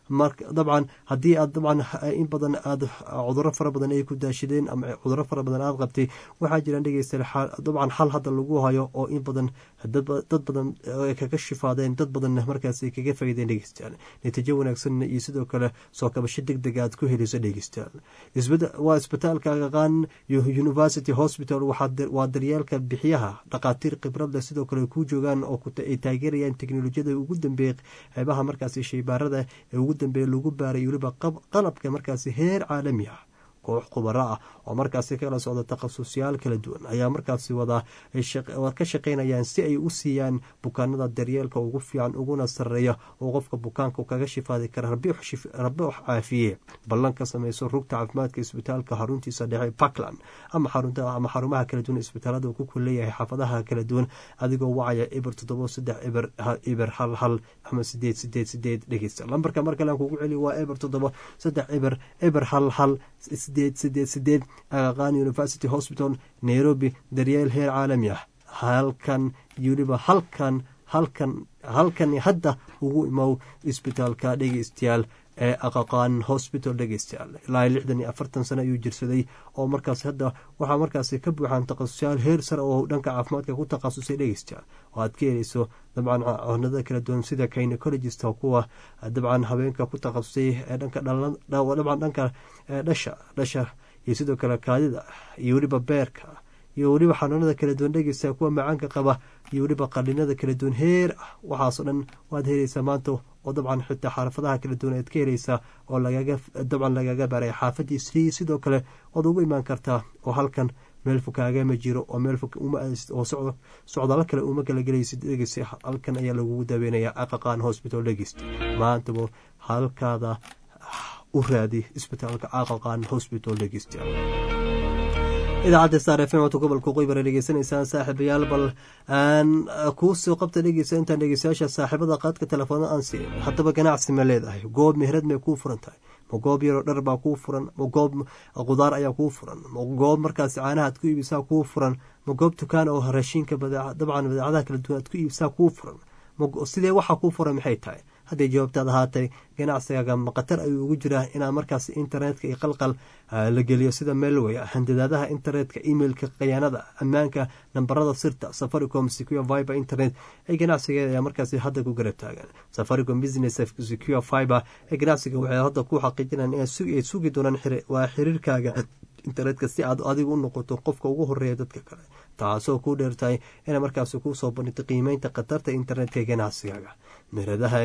dabcan haddii aad dabcan in badan aad cuduro fara badan ay ku daashideen ama cuduro fara badan aad qabtay waxaa jiraan dhegeystayaal dabcan xal hadda lagu hayo oo in badan dad badan kaga shifaadeen dad badanna markaas ay kaga faa'iideen dhegeystayaal natiijo wanaagsan iyo sidoo kale soo kabasho degdeg aad ku helayso dhegeystayaal waa isbitaalka Aga Khan University Hospital waa daryeelka bixiyaha dhaqaatiir khibrad leh sidoo kale ku joogaan oo ay taageerayaan teknolojiyada ugu dambeeya qaybaha markaasi shaybaarada ee ugu dambeeya lagu baaray weliba qalabka markaasi heer caalami ah koox khubaro ah oo markaasi kala socda takhasusyaal kala duwan ayaa markaasi ka shaqaynayaan si ay u siiyaan bukaanada daryeelka ugu fiican uguna sareeya oo qofka bukaanka kaga shifaadi kara rabbi wax caafiye ballan ka samayso rugta caafimaadka isbitaalka xaruntiisa dhexe Parkland ama xarumaha kala duwan isbitaalada ku kuleeyahay xaafadaha kala duwan adigoo wacaya eber 73 eber 11 ama 888 dhegeysta lambarka marka la kugu celi waa eber 73 eber 11 888 Aga Khan University Hospital Nairobi daryeel heer caalami ah halkan hadda ugu imow isbitaalka dhegeystayaal ee Aga Khan Hospital dhegeystayaal ilaa 64 sano ayuu jirsaday oo markaas hadda waxaa markaasi ka buuxaan takhasusyaal heer sare oo dhanka caafimaadka ku takhasusay dhegeystayaal oo aad ka helayso dabcan cunada kala duwan sida gynecologist kuwa dabcan habeenka ku takhasusay ee dhanka dabcan dhanka dhasha iyo sidoo kale kaadida iyo weliba beerka iyo weliba xanuunada kala duwan dhegeysta kuwa macaanka qaba iyo weliba qalinada kala duwan heer waxaasoo dhan waad helaysaa maanta oo dabcan xitaa xaafadaha kala duwan aad ka helaysaa oo lagaga baaray xaafadii sidoo kale waad ugu imaan kartaa oo halkan meel fog kaagama jiro oo meel fog oo socdaalo kale uma kala gelaysid dhegeysta halkan ayaa lagugu daweynayaa Aga Khan Hospital dhegeysta maantaba halkaada u raadi isbitaalka Aga Khan Hospital dhegeysta idaacadda Star FM oo gobolka Qoybar dhegeysanaysan saaxiibayaal bal aan ku soo qabta dhegeysan inta dhegeysayaasha saaxiibada qaadka telefoonada aan si hadaba ganacsi ma leedahay goob meherad ma ku furan tahay ma goob yar dhar baa ku furan ma goob qudaar ayaa ku furan ma goob markaas caanaha ku iibisa ku furan ma goob dukaan oo raashinka dabcan badeecadaha kala duwan ku iibisa ku furan sidee waxa ku furan maxay tahay haddii jawaabtaada ahaatay ganacsigaaga maqatar ayuu ugu jiraa inaa markaas internetka iyo qalqal la geliyo sida mailway handadaadaha internetka emailka khiyaanada ammaanka nambarada sirta Safaricom Secure Fiber Internet ee ganacsigeeda ayaa markaas hadda ku garab taagan Safaricom Business Secure Fiber ee ganacsiga waxay hadda ku xaqiijinayaan inay sugi doonaan xiriirkaaga internetka si aad adigu u noqoto qofka ugu horeeya dadka kale taasoo ku dheertahay inay markaas ku soo bandhigto qiimeynta khatarta internetka ganacsigaaga meheradaha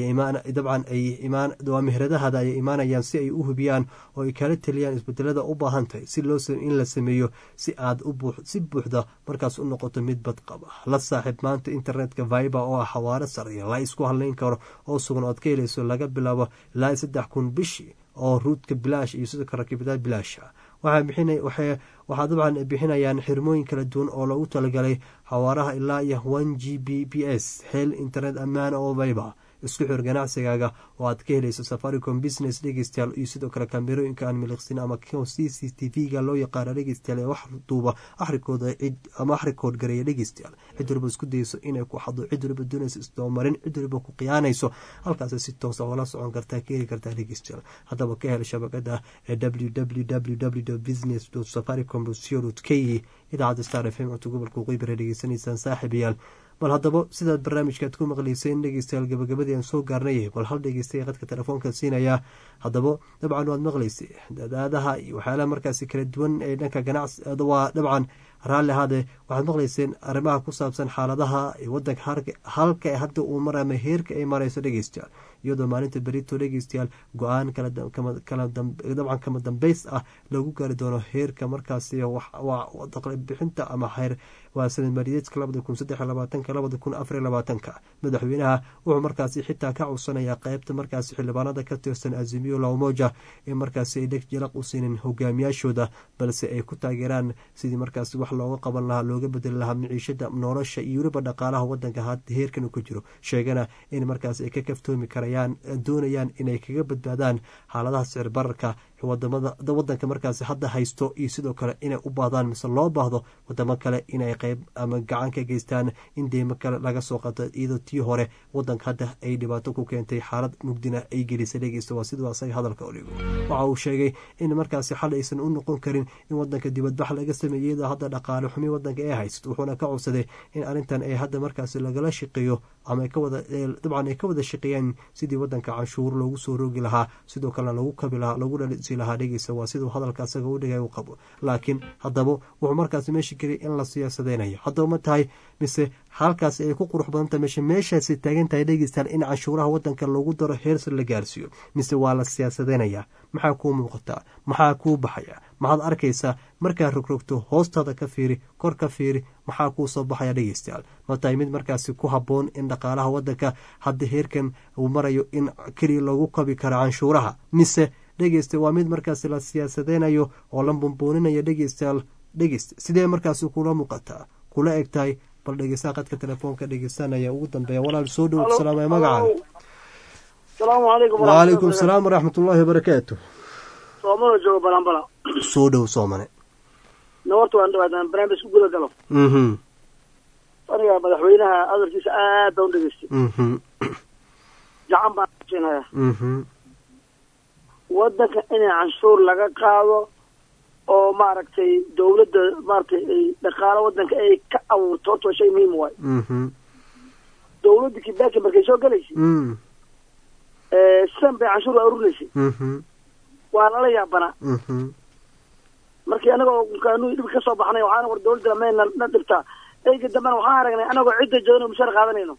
meheradahada ay imaanayaan si ay u hubiyaan oo ay kala taliyaan isbedelada u baahan tahay in la sameeyo si aad si buuxda markaas u noqoto mid badqaba la saaxiib maanta internetka Viber oo ah xawaare sare la isku halayn karo oo sugan oo aad ka helayso laga bilaabo ilaa 3,000 bishii oo ruudka bilaash iyo sidoo kale rakibaad bilaash waxaa dabcan bixinayaan xirmooyin kala duwan oo loogu talagalay xawaaraha ilaa iyo 1 Gbps hel internet ammaan oo Viber isku xir ganacsigaaga oo aad ka helayso Safaricom Business dhegeystayaal iyo sidoo kale kaamirooyinka aan miliqsin ama CCTV-ga loo yaqaan dhegeystayaal wax duuba axrikood gareeya dhegeystayaal cid walba isku dayso inay ku xado cid walba doonayso isdoomarin cid walba ku qiyaanayso halkaas si toos ah wala socon kartaa ka heli kartaa dhegeystayaal haddaba ka hel shabakada www.business.safaricom.co.ke idaacadda Star FM oo gobolka Qoybar dhegeysanaysan saaxiibayaal bal haddaba sidaad barnaamijkaad ku maqlayseen dhegeystayaal gabagabadii aan soo gaarnay bal hal dhegeystay qadka telefoonka siinaya haddaba dabcan waad maqlaysay dadaadaha iyo waxyaalaha markaasi kala duwan ee dhanka ganacsi waa dabcan raalli ahaade waxaad maqlayseen arrimaha ku saabsan xaaladaha wadanka halka hadda uu marama heerka ay marayso dhegeystayaal iyadoo maalinta berito dhegeystayaal go-aan dabcan kama dambeys ah lagu gaari doono heerka markaasi bixinta ama waa sanad maaliyadeedka 2023-2024 madaxweynaha wuxuu markaasi xitaa ka codsanaya qaybta markaasi xildhibaanada ka tirsan Azimio la Umoja ee markaasi ay dheg jalaq u siinin hogaamiyaashooda balse ay ku taageeraan sidii markaasi wax looga qaban lahaa looga bedeli lahaa maciishada nolosha iyo weliba dhaqaalaha wadanka heerkan ku jiro sheegana in markaasi ay ka kaftoomi karayaan doonayaan inay kaga badbaadaan xaaladaha sicir bararka wadanka markaasi hadda haysto iyo sidoo kale inay u baahdaan mise loo baahdo wadamo kale inay qeyb ama gacan ka geystaan in deymo kale laga soo qato iyadoo tii hore wadanka hadda ay dhibaato ku keentay xaalad mugdina ay gelisay dhegeysta waa siduu asaga hadalka u dhigo waxa uu sheegay in markaasi xal aysan u noqon karin in wadanka dibadbax laga sameeyey iyadoo hadda dhaqaale xumi wadanka ay haysto wuxuuna ka codsaday in arrintan ay hadda markaasi lagala shaqeeyo ama dabcan ay ka wada shaqeeyaan sidii wadanka canshuur loogu soo roogi lahaa sidoo kalena lagu kabi lahaa lagu dhalisi lahaa dhegeysa waa siduu hadalka asaga u dhigay u qabo laakiin haddaba wuxuu markaasi meesha geliyay in la siyaasadeynayo haddaba ma tahay mise halkaasi ay ku qurux badanta meeshaasi taagan tahay dhegeystaan in canshuuraha wadanka lagu daro heersi la gaarsiiyo mise waa la siyaasadeynayaa maxaa kuu muuqataa maxaa kuu baxaya maxaad arkaysaa markaad rogrogto hoostaada ka fiiri kor ka fiiri maxaa kuu soo baxaya dhegeystayaal ma tahay mid markaasi ku habboon in dhaqaalaha wadanka hadda heerkan uu marayo in keliya loogu kabi karo canshuuraha mise dhegeysta waa mid markaasi la siyaasadeynayo oo la bumbuuninayo dhegeystayaal dhegeysta sidee markaasi kula muuqataa kula eg tahay bal dhegeystaha qadka telefoonka dhegeysanaya ugu dambeeya walaal soo dhow salaamay magacaaga asalaamu calaykum waalaikum asalaam waraxmatullaahi wabarakaatu soomana joogo balanbala soo dhow soomane nawarta waan dhawaadaan barnaamij ku guda galo aniga madaxweynaha hadalkiisa aad baan u dhegeystay gacan baan siinaya wadanka inay canshuur laga qaado oo maaragtay dawladda maaragtay ay dhaqaalo wadanka ay ka abuurto horta waa shay muhiim waayo dawladda kibaki markay soo gelaysay sidan bay canshuur aruurinaysay waa lala yaabanaa markii anagoo kaanuu dhib ka soo baxnay waxaana war dawladda mayna na dhibtaa eyga dambena waxaan aragnay anagoo cidda joogana mushaar qaadanayno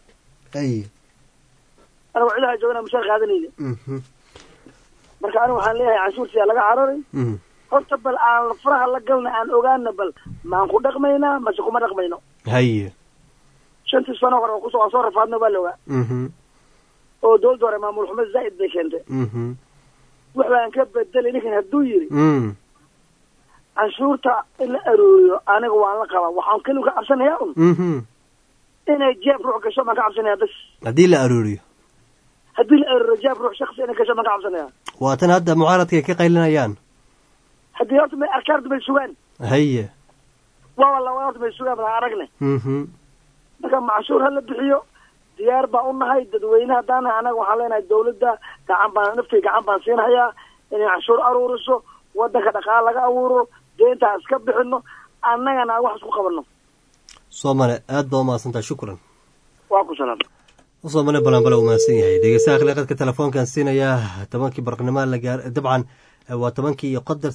anagoo cidaha joogana mushaar qaadanayna marka aniga waxaan leeyahay canshuurtiyaa laga cararay horta bal aan faraha la galna aan ogaana bal maan ku dhaqmaynaa mase kuma dhaqmayno haye 5 sano hore waan soo rafaadna baa la ogaa oo dawladda hore maamul xumo zaa'id bay keentay wax baan ka bedelay ninkan hadduu yiri canshuurta in la aruuriyo aniga waan la qabaa waxaan keliya ka cabsanayaa inay jeeb ruux gasho maan ka cabsanayaa bas haddii la aruuriyo jeeb ruux shakhsi inay gasho maan ka cabsanayaa waa tan hadda mucaaradka ay ka qaylinayaan haddii horta may arkaarta bay sugaan haye waa horta bay sugaan baan aragne marka canshuur ha la bixiyo diyaar baan u nahay dadweyne haddaan anaga waxaan leenahay dawladda naftay gacan baan siinhayaa inay canshuur aruuriso wadanka dhaqaale laga abuuro deenta iska bixino annagana wax isku qabano soomale aad baa umahadsantaha shukran waa ku salaam soomale balanbala umahadsan yahay dhegeystaha khilaqadka telefoonkan siinaya 10 barqnimo la gaar dabcan waa 10 iyo qadar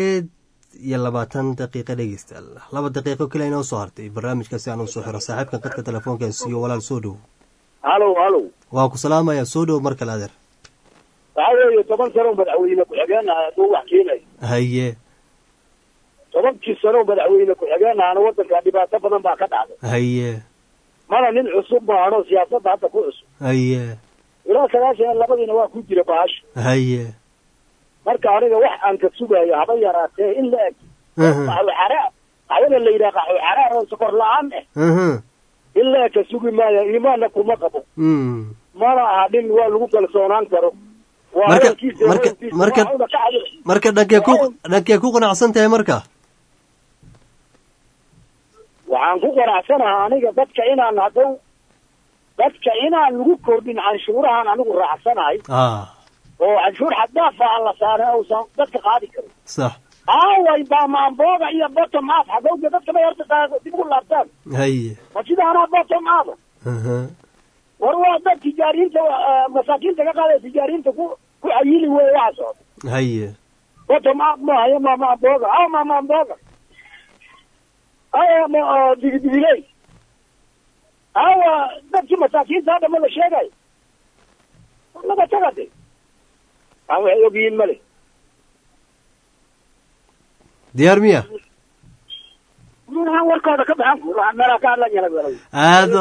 8 daqiiqo dhegeysta 2 daqiiqo kale inoo soo hartay barnaamijkaasi aan soo xiro saaxiibkan qadka telefoonkan siiyo walaal soo dhow halo waa ku salaamaya soo dhow mar kale adeer waxaa weeye 10 sano madaxweyne ku-xigeenaha hadduu wax keenay haye 10 sano madaxweyne ku-xigeenahana wadanka dhibaato badan baa ka dhacday haye mana nin cusub maahano siyaasadda hadda ku cusub haye ilaa 92 waa ku jira baasho haye marka aniga wax aan ka sugayo haba yaraatee in la eg qaxwada la yidhaha qaxwo xaraar oo sokor la-aan in la eg ka sugi maayo iimaanna kuma qabo mana aha nin waa lagu kalsoonaan karo marka dhankee ku qanacsan tahay marka waxaan ku qanacsanaha aniga dadka inaan lagu kordhin canshuurahan anigu raacsanahay oo canshuur xaddaafa aan la saaray uusan dadka qaadi karin sax aaway baamaanbooga iyo bottom up hadowga dadka bay horta dib ugu laabtaan haye ma sidaanaa bottom up war waa dad tijaariinta masaakiinta ka qaadaya tijaariinta ku cayili wey waxa socda haye bottom up maahayo maamaanbooga maamaanbooga digidigiley awa dadkii masaakiinta hadda ma la sheegayo laga tagade aan waxay ogyihiin male diyaar miya warkooda ka baxan meelaa ka hadlan aada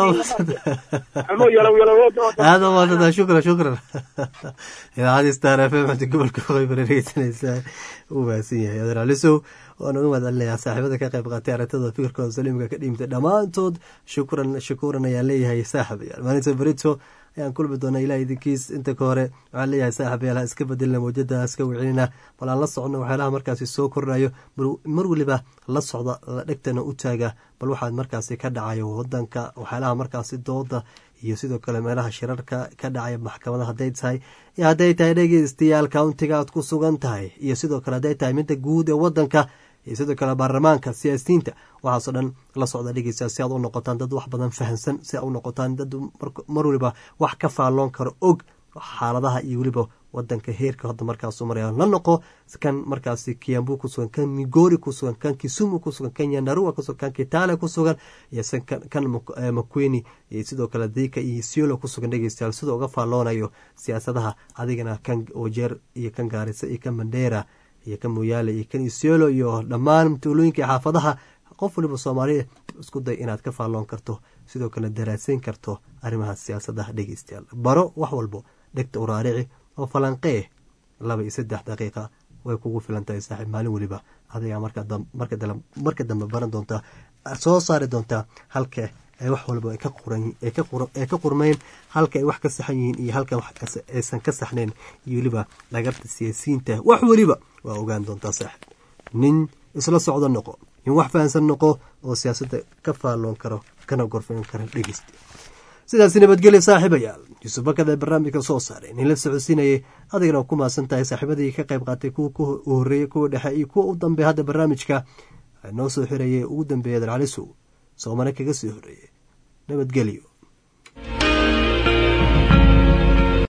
umaadsantaa shukran idaacadii star f m xanta gobolka qoybar dhegeysanaysaa u mahadsan yahay adeer alisow waana u mahadcelinayaa saaxiibada ka qayb qaatay aragtida fikirkooda saliimka ka dhiimtay dhammaantood shukran ayaan leeyahay saaxibayaal maalinta berito ayaan kulmi doonaa ilaah idinkiis. inta ka hore waxaan leeyahay saaxib yaalaha iska bedelina mawjada iska wicinina bal aan la socno waxyaalaha markaasi soo kordhayo mar weliba la socda dhegtana u taaga bal waxaad markaasi ka dhacayo wadanka waxyaalaha markaasi dooda iyo sidoo kale meelaha shirarka ka dhacaya maxkamada hadday tahay iyo hadday tahay dhegeystayaal countiga aad ku sugan tahay iyo sidoo kale hadday tahay midda guud ee wadanka iyo sidoo kale baarlamaanka siyaasiyiinta waxaasoo dhan la socda dhegeystayaal si aad u noqotaan dad wax badan fahamsan si aad u noqotaan dad mar waliba wax ka faalloon karo og xaaladaha iyo weliba wadanka heerka hadda markaasu maraya la noqo kan markaasi Kiambu ku sugan kan Migori ku sugan kan Kisumu ku sugan kan Nyandarua ku sugan kan Kitale ku sugan iyo kan Makueni iyo sidoo kale Thika iyo Isiolo ku sugan dhegeystayaal sidoo uga faalloonayo siyaasadaha adigana kan Wajeer iyo kan Garissa iyo kan Mandera iyo kan Moyale iyo kan Isiolo iyo dhammaan tuulooyinka xaafadaha qof waliba Soomaaliya isku day inaad ka faalloon karto sidoo kale daraasayn karto arrimaha siyaasadaha dhegeystayaal baro wax walbo dhegta u raarici oo falanqee 2 iyo 3 daqiiqa way kugu filan tahay saaxiib maalin waliba adiga marka dambe baran doonta soo saari doonta halka ay wax walba ay ka qurmeen halka ay wax ka saxan yihiin iyo halka wax aysan ka saxneen iyo waliba lagarta siyaasiyiinta wax waliba waa ogaan doontaa saaxiib nin isla socdo noqo in wax fahansan noqo oo siyaasadda ka faalloon karo kana gorfayn kara dhegeysta sidaas nabadgelyo saaxiibayaal Yusuf Bakada barnaamijka soo saaray in la socodsiinayay adigana ku maasan tahay saaxiibadii ka qayb qaatay kuwa ku horeeyay kuwa dhexe iyo kuwa u dambeeyay hadda barnaamijka noo soo xirayay ugu dambeeyay Calisu Soomaaliya kaga soo horeeyay nabadgelyo.